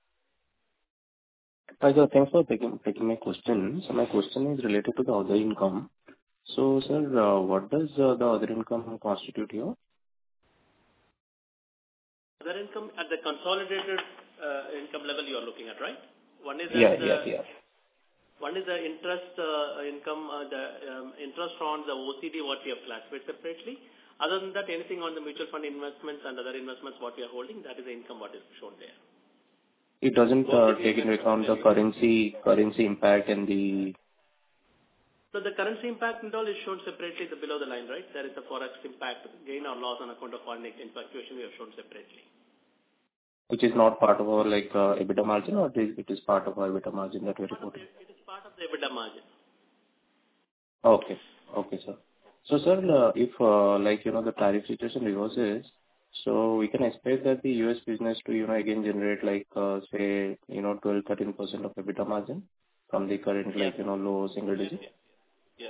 Hi, sir. Thanks for taking taking my question. So my question is related to the other income. So, sir, uh, what does uh, the other income constitute here? Other income at the consolidated uh, income level you are looking at, right? One is Yeah, at the, yeah, yeah. One is the interest uh, income, uh, the um, interest on the O C D, what we have classified separately. Other than that, anything on the mutual fund investments and other investments what we are holding, that is the income what is shown there. It doesn't uh, take into account the currency currency impact and the... So the currency impact and all is shown separately the below the line, right? There is a forex impact, gain or loss on account of foreign exchange fluctuation we have shown separately. Which is not part of our like uh, EBITDA margin, or it is, it is part of our EBITDA margin that we reported? It is part of the EBITDA margin. Okay. Okay, sir. So, sir, uh, if uh, like, you know, the tariff situation reverses, so we can expect that the U S business to, you know, again generate like, uh, say, you know, twelve, thirteen percent of EBITDA margin from the current, like, you know, low single digit. Yes.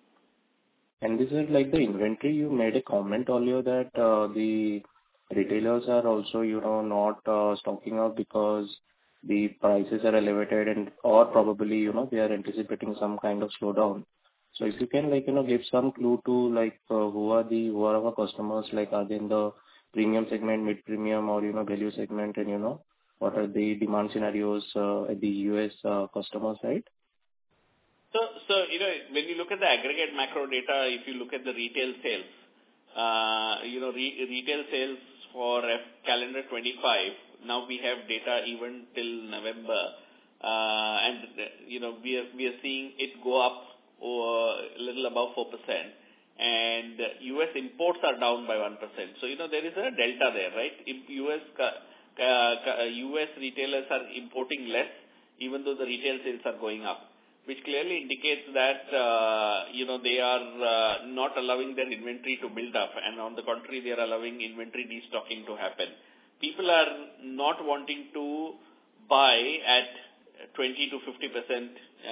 And this is like the inventory. You made a comment earlier that uh, the retailers are also, you know, not uh, stocking up because the prices are elevated and or probably, you know, they are anticipating some kind of slowdown. So if you can, like, you know, give some clue to like uh, who are the who are our customers, like are they in the premium segment, mid premium, or, you know, value segment, and, you know, what are the demand scenarios uh, at the U S uh, customer side? So, so you know, when you look at the aggregate macro data, if you look at the retail sales, uh, you know, re- retail sales for F calendar twenty-five, now we have data even till November, uh, and you know, we are we are seeing it go up or a little above four percent, and U S imports are down by one percent. So, you know, there is a delta there, right? If U S uh, U S retailers are importing less, even though the retail sales are going up, which clearly indicates that, uh, you know, they are uh, not allowing their inventory to build up, and on the contrary, they are allowing inventory destocking to happen. People are not wanting to buy at twenty to fifty percent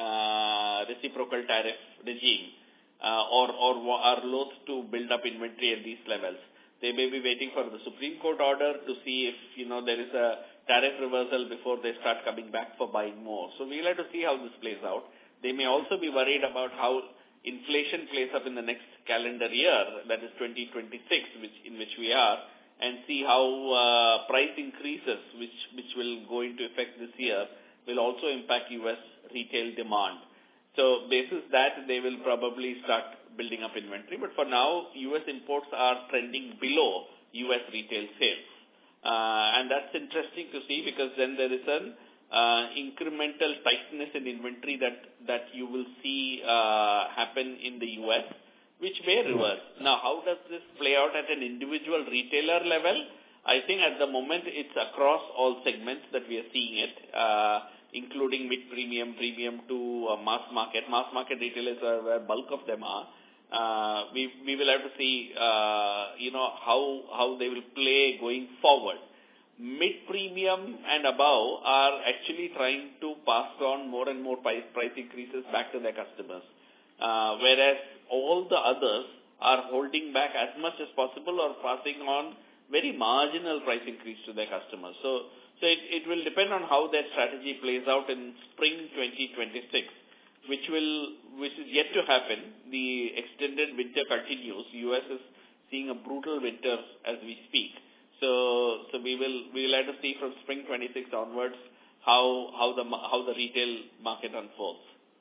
uh, reciprocal tariff regime, uh, or, or are loath to build up inventory at these levels. They may be waiting for the Supreme Court order to see if, you know, there is a tariff reversal before they start coming back for buying more. So we'll have to see how this plays out. They may also be worried about how inflation plays up in the next calendar year, that is twenty twenty-six, which in which we are, and see how uh, price increases, which, which will go into effect this year, will also impact U S retail demand. So basis that, they will probably start building up inventory. But for now, U S imports are trending below U S retail sales. Uh, and that's interesting to see, because then there is an uh, incremental tightness in inventory that, that you will see uh, happen in the U S, which may reverse. Now, how does this play out at an individual retailer level? I think at the moment it's across all segments that we are seeing it, uh, including mid-premium, premium to uh, mass market. Mass market retailers are where bulk of them are. Uh, we we will have to see, uh, you know, how how they will play going forward. Mid-premium and above are actually trying to pass on more and more price, price increases back to their customers, uh, whereas all the others are holding back as much as possible or passing on very marginal price increase to their customers. So, so it, it will depend on how their strategy plays out in spring twenty twenty-six, which will, which is yet to happen. The extended winter continues. U S is seeing a brutal winter as we speak. So, so we will, we will have to see from spring twenty-six onwards how, how the, how the retail market unfolds.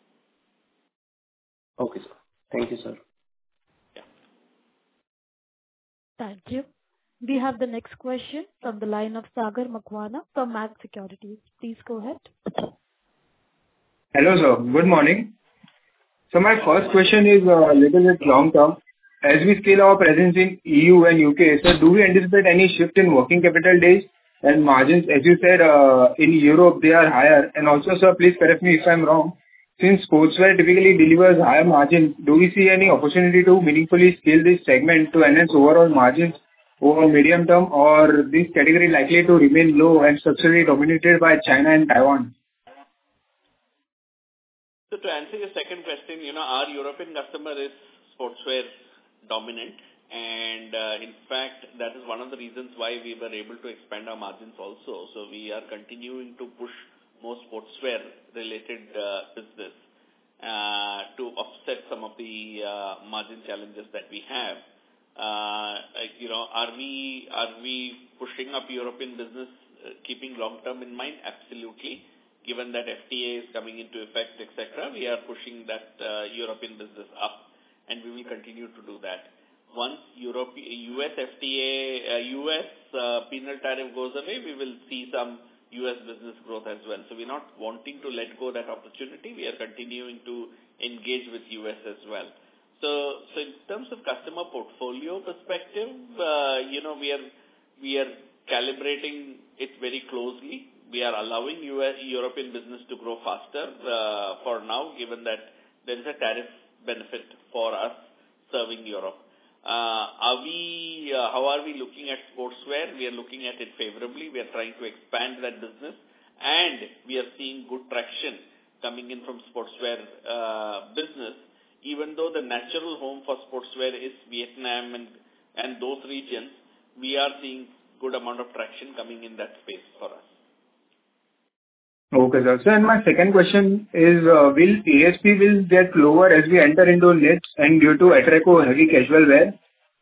Okay, sir. Thank you, sir. Yeah. Thank you. We have the next question from the line of Sagar Makwana from Max Securities. Please go ahead. Hello, sir. Good morning. So my first question is a little bit long term. As we scale our presence in E U and U K, sir, do we anticipate any shift in working capital days and margins? As you said, uh, in Europe they are higher. And also, sir, please correct me if I'm wrong. Since sportswear typically delivers higher margins, do we see any opportunity to meaningfully scale this segment to enhance overall margins over medium term, or this category likely to remain low and structurally dominated by China and Taiwan? So to answer your second question, you know, our European customer is sportswear dominant, And uh, in fact, that is one of the reasons why we were able to expand our margins also. So we are continuing to push more sportswear-related uh, business uh, to offset some of the uh, margin challenges that we have. Uh, you know, are we are we pushing up European business, uh, keeping long-term in mind? Absolutely. Given that F T A is coming into effect, et cetera, we are pushing that uh, European business up, and we will continue to do that. Once Europe, U S F T A, uh, U S uh, penal tariff goes away, we will see some U S business growth as well. So we're not wanting to let go that opportunity. We are continuing to engage with U S as well. So, so in terms of customer portfolio perspective, uh, you know, we are we are calibrating it very closely. We are allowing U S, European business to grow faster uh, for now, given that there is a tariff benefit for us serving Europe. Uh, are we, uh, how are we looking at sportswear? We are looking at it favorably. We are trying to expand that business, and we are seeing good traction coming in from sportswear uh, business, even though the natural home for sportswear is Vietnam and, and those regions. We are seeing good amount of traction coming in that space for us. Okay, sir. So, and my second question is, uh, will A S P will get lower as we enter into knits and due to Atraco heavy casual wear?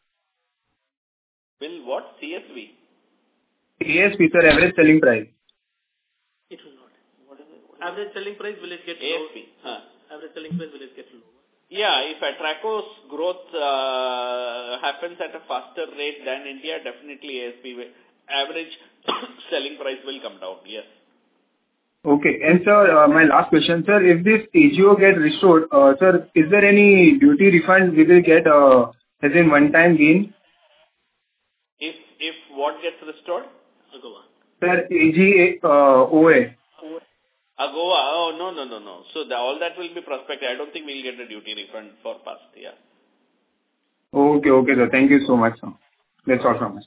Will what? C S V? A S P, sir, average selling price. It will not. What is it? Average selling price, will it get A S P. lower? Huh. Average selling price, will it get lower? Yeah, if Atraco's growth uh, happens at a faster rate than India, definitely A S P will, average selling price will come down, yes. Okay. And sir, uh, my last question, sir, if this A G O get restored, uh, sir, is there any duty refund we will get uh, as in one-time gain? If if what gets restored? AGOA. Sir, A G O A. AGOA, oh, no, no, no, no. So the, all that will be prospective. I don't think we'll get a duty refund for past, yeah. Okay, okay, sir. Thank you so much, sir. That's all from us.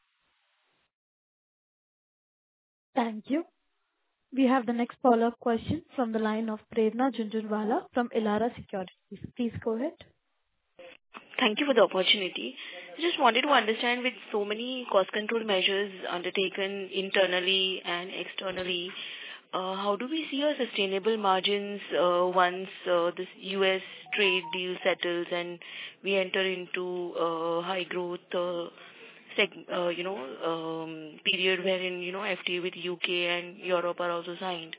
Thank you. We have the next follow-up question from the line of Prerna Jhunjhunwala from Elara Securities. Please go ahead. Thank you for the opportunity. I just wanted to understand, with so many cost control measures undertaken internally and externally, uh, how do we see our sustainable margins uh, once uh, this U S trade deal settles and we enter into uh, high growth uh, seg- uh, you know, um, period wherein, you know, F T A with U K and Europe are also signed.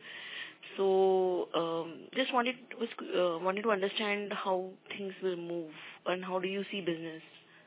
So, um, just wanted was uh, wanted to understand how things will move and how do you see business?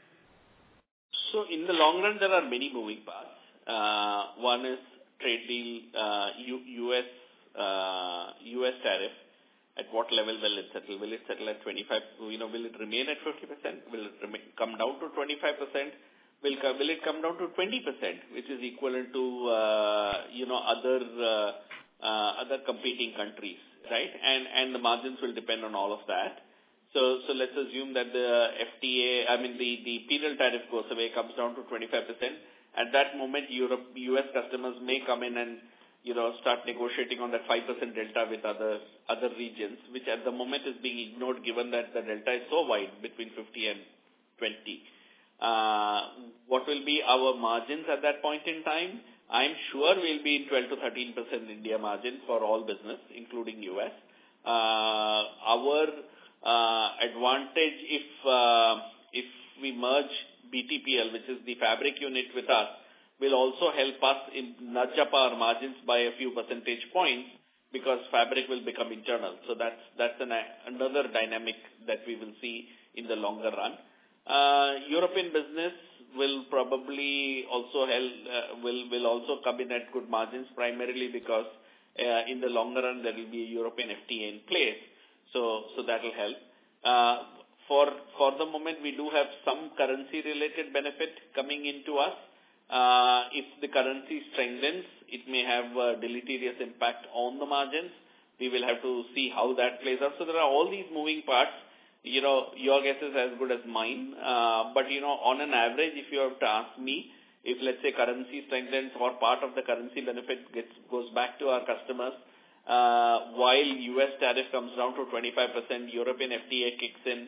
So, in the long run, there are many moving parts. Uh, one is trade deal, uh, U- US uh, U S tariff. At what level will it settle? Will it settle at twenty-five? You know, will it remain at fifty percent? Will it remain, come down to twenty-five percent? Will, will it come down to twenty percent, which is equivalent to, uh, you know, other uh, uh, other competing countries, right? And and the margins will depend on all of that. So so let's assume that the F T A, I mean the, the penal tariff goes away, comes down to twenty-five percent. At that moment, Europe, U S customers may come in and, you know, start negotiating on that five percent delta with other other regions, which at the moment is being ignored given that the delta is so wide between fifty and twenty. Uh, what will be our margins at that point in time? I'm sure we'll be in twelve to thirteen percent India margins for all business, including U S. Uh, our uh, advantage if uh, if we merge B T P L, which is the fabric unit, with us, will also help us in nudge up our margins by a few percentage points because fabric will become internal. So that's that's an, another dynamic that we will see in the longer run. Uh, European business will probably also help, uh, will, will also come in at good margins, primarily because uh, in the longer run there will be a European F T A in place. So, so that will help. Uh, for, for the moment, we do have some currency related benefit coming into us. Uh, if the currency strengthens, it may have a deleterious impact on the margins. We will have to see how that plays out. So there are all these moving parts. You know, your guess is as good as mine. Uh, but, you know, on an average, if you have to ask me, if, let's say, currency strengthens or part of the currency benefit gets goes back to our customers, uh, while U S tariff comes down to twenty-five percent, European F T A kicks in,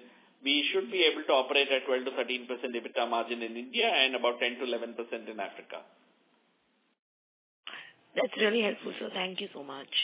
we should be able to operate at twelve to thirteen percent EBITDA margin in India and about ten to eleven percent in Africa. That's really helpful, sir. Thank you so much.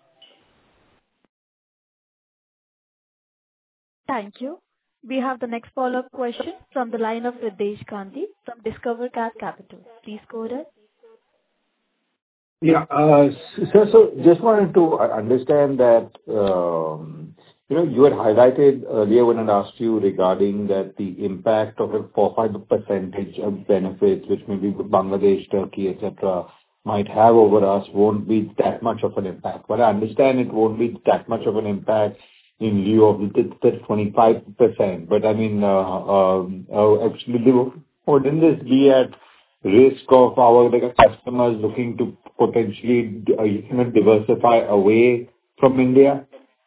Thank you. We have the next follow-up question from the line of Riddhesh Gandhi from Discover Cat Capital. Please go ahead. Yeah. uh, So so just wanted to understand that, um, you know, you had highlighted earlier when I asked you regarding that the impact of a four to five percentage of benefits, which maybe Bangladesh, Turkey, et cetera, might have over us, won't be that much of an impact. But I understand it won't be that much of an impact in lieu of the the twenty-five percent. But I mean, uh, um, uh, actually, wouldn't this be at risk of our like, customers looking to potentially uh, you know, diversify away from India?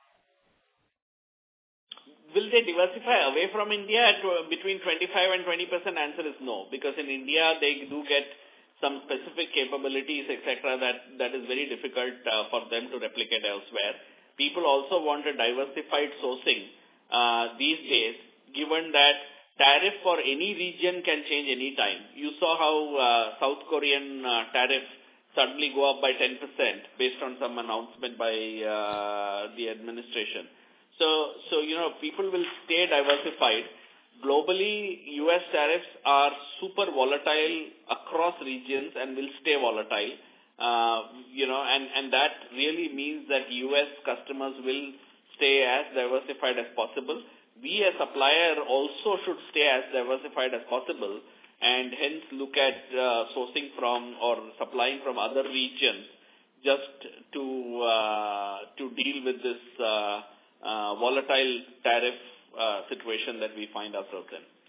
Will they diversify away from India at uh, between twenty-five and twenty percent? Answer is no, because in India they do get some specific capabilities, et cetera, that, that is very difficult uh, for them to replicate elsewhere. People also want a diversified sourcing uh, these days, given that tariff for any region can change any time. You saw how uh, South Korean uh, tariff suddenly go up by ten percent based on some announcement by uh, the administration. So, so, you know, people will stay diversified. Globally, U S tariffs are super volatile across regions and will stay volatile. Uh, you know, and, and that really means that U S customers will stay as diversified as possible. We as supplier also should stay as diversified as possible and hence look at uh, sourcing from or supplying from other regions just to, uh, to deal with this uh, uh, volatile tariff uh, situation that we find ourselves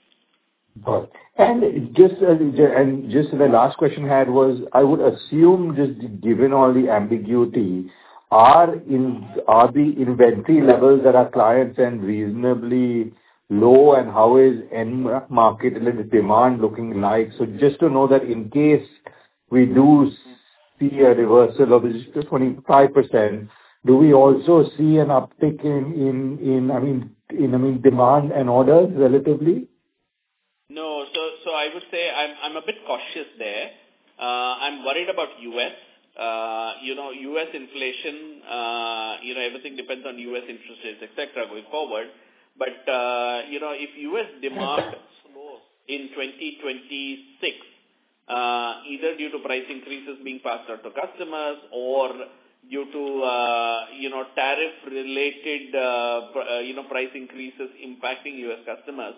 in. Got it. And just uh, and just the last question I had was, I would assume, just given all the ambiguity, are in are the inventory levels that our clients send reasonably low, and how is end market and the demand looking like? So just to know that in case we do see a reversal of this twenty-five percent, do we also see an uptick in in in I mean in I mean demand and orders relatively? No, so so I would say I'm I'm a bit cautious there. Uh, I'm worried about U S. Uh, you know, U S inflation. Uh, you know, everything depends on U S interest rates, et cetera, going forward. But uh, you know, if U S demand slows in twenty twenty-six, uh, either due to price increases being passed on to customers or due to uh, you know tariff-related uh, pr- uh, you know price increases impacting U S customers,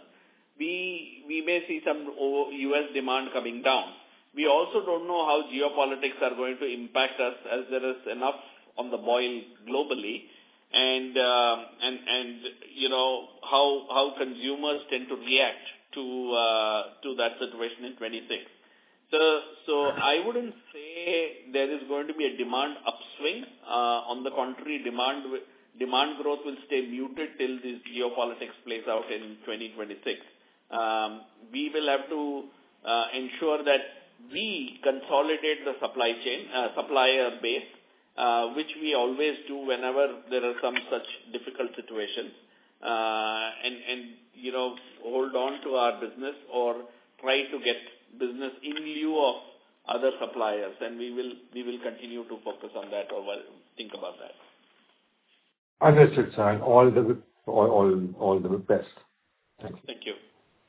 we we may see some U S demand coming down. We also don't know how geopolitics are going to impact us, as there is enough on the boil globally, and uh, and and you know how how consumers tend to react to uh, to that situation in twenty-six. So so I wouldn't say there is going to be a demand upswing. Uh, on the contrary, demand demand growth will stay muted till this geopolitics plays out in twenty twenty-six. Um, we will have to uh, ensure that we consolidate the supply chain, uh, supplier base, uh, which we always do whenever there are some such difficult situations, uh, and, and, you know, hold on to our business or try to get business in lieu of other suppliers. And we will, we will continue to focus on that or think about that. Understood, sir. And all the, all, all, all the best. Thank you. Thank you.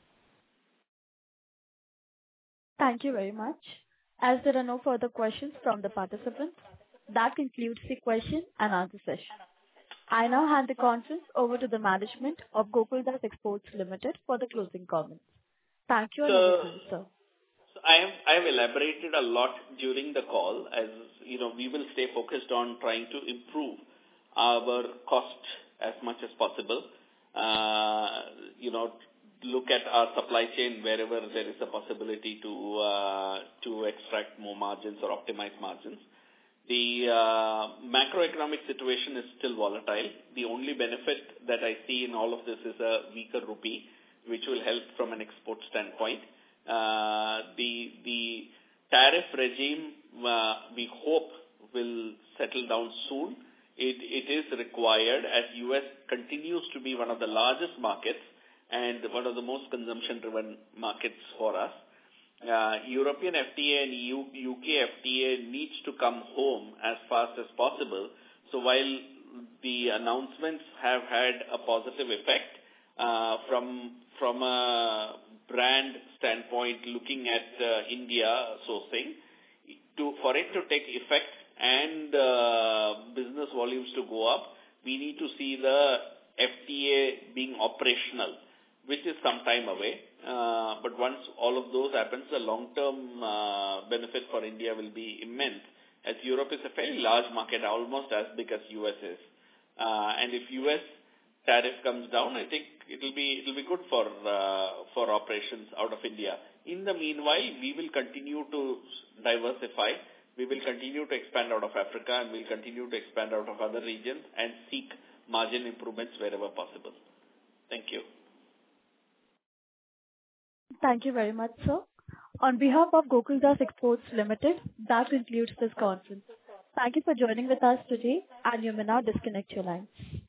Thank you very much. As there are no further questions from the participants, that concludes the question and answer session. I now hand the conference over to the management of Gokuldas Exports Limited for the closing comments. Thank you, and So, over to you, sir. So I have I have elaborated a lot during the call. As you know, we will stay focused on trying to improve our cost as much as possible. Uh, you know, look at our supply chain wherever there is a possibility to uh, to extract more margins or optimize margins. The uh, macroeconomic situation is still volatile. The only benefit that I see in all of this is a weaker rupee, which will help from an export standpoint. Uh, the the tariff regime, uh, we hope, will settle down soon. It, it is required as U S continues to be one of the largest markets, and one of the most consumption-driven markets for us. Uh, European F T A and E U, U K F T A needs to come home as fast as possible. So while the announcements have had a positive effect uh, from from a brand standpoint, looking at uh, India sourcing, to for it to take effect and uh, business volumes to go up, we need to see the F T A being operational, which is some time away. Uh, but once all of those happens, the long-term uh, benefit for India will be immense, as Europe is a fairly large market, almost as big as U S is. Uh, and if U S tariff comes down, I think it will be it will be good for uh, for operations out of India. In the meanwhile, we will continue to diversify. We will continue to expand out of Africa, and we'll continue to expand out of other regions and seek margin improvements wherever possible. Thank you. Thank you very much, sir. On behalf of Gokuldas Exports Limited, that concludes this conference. Thank you for joining with us today, and you may now disconnect your lines.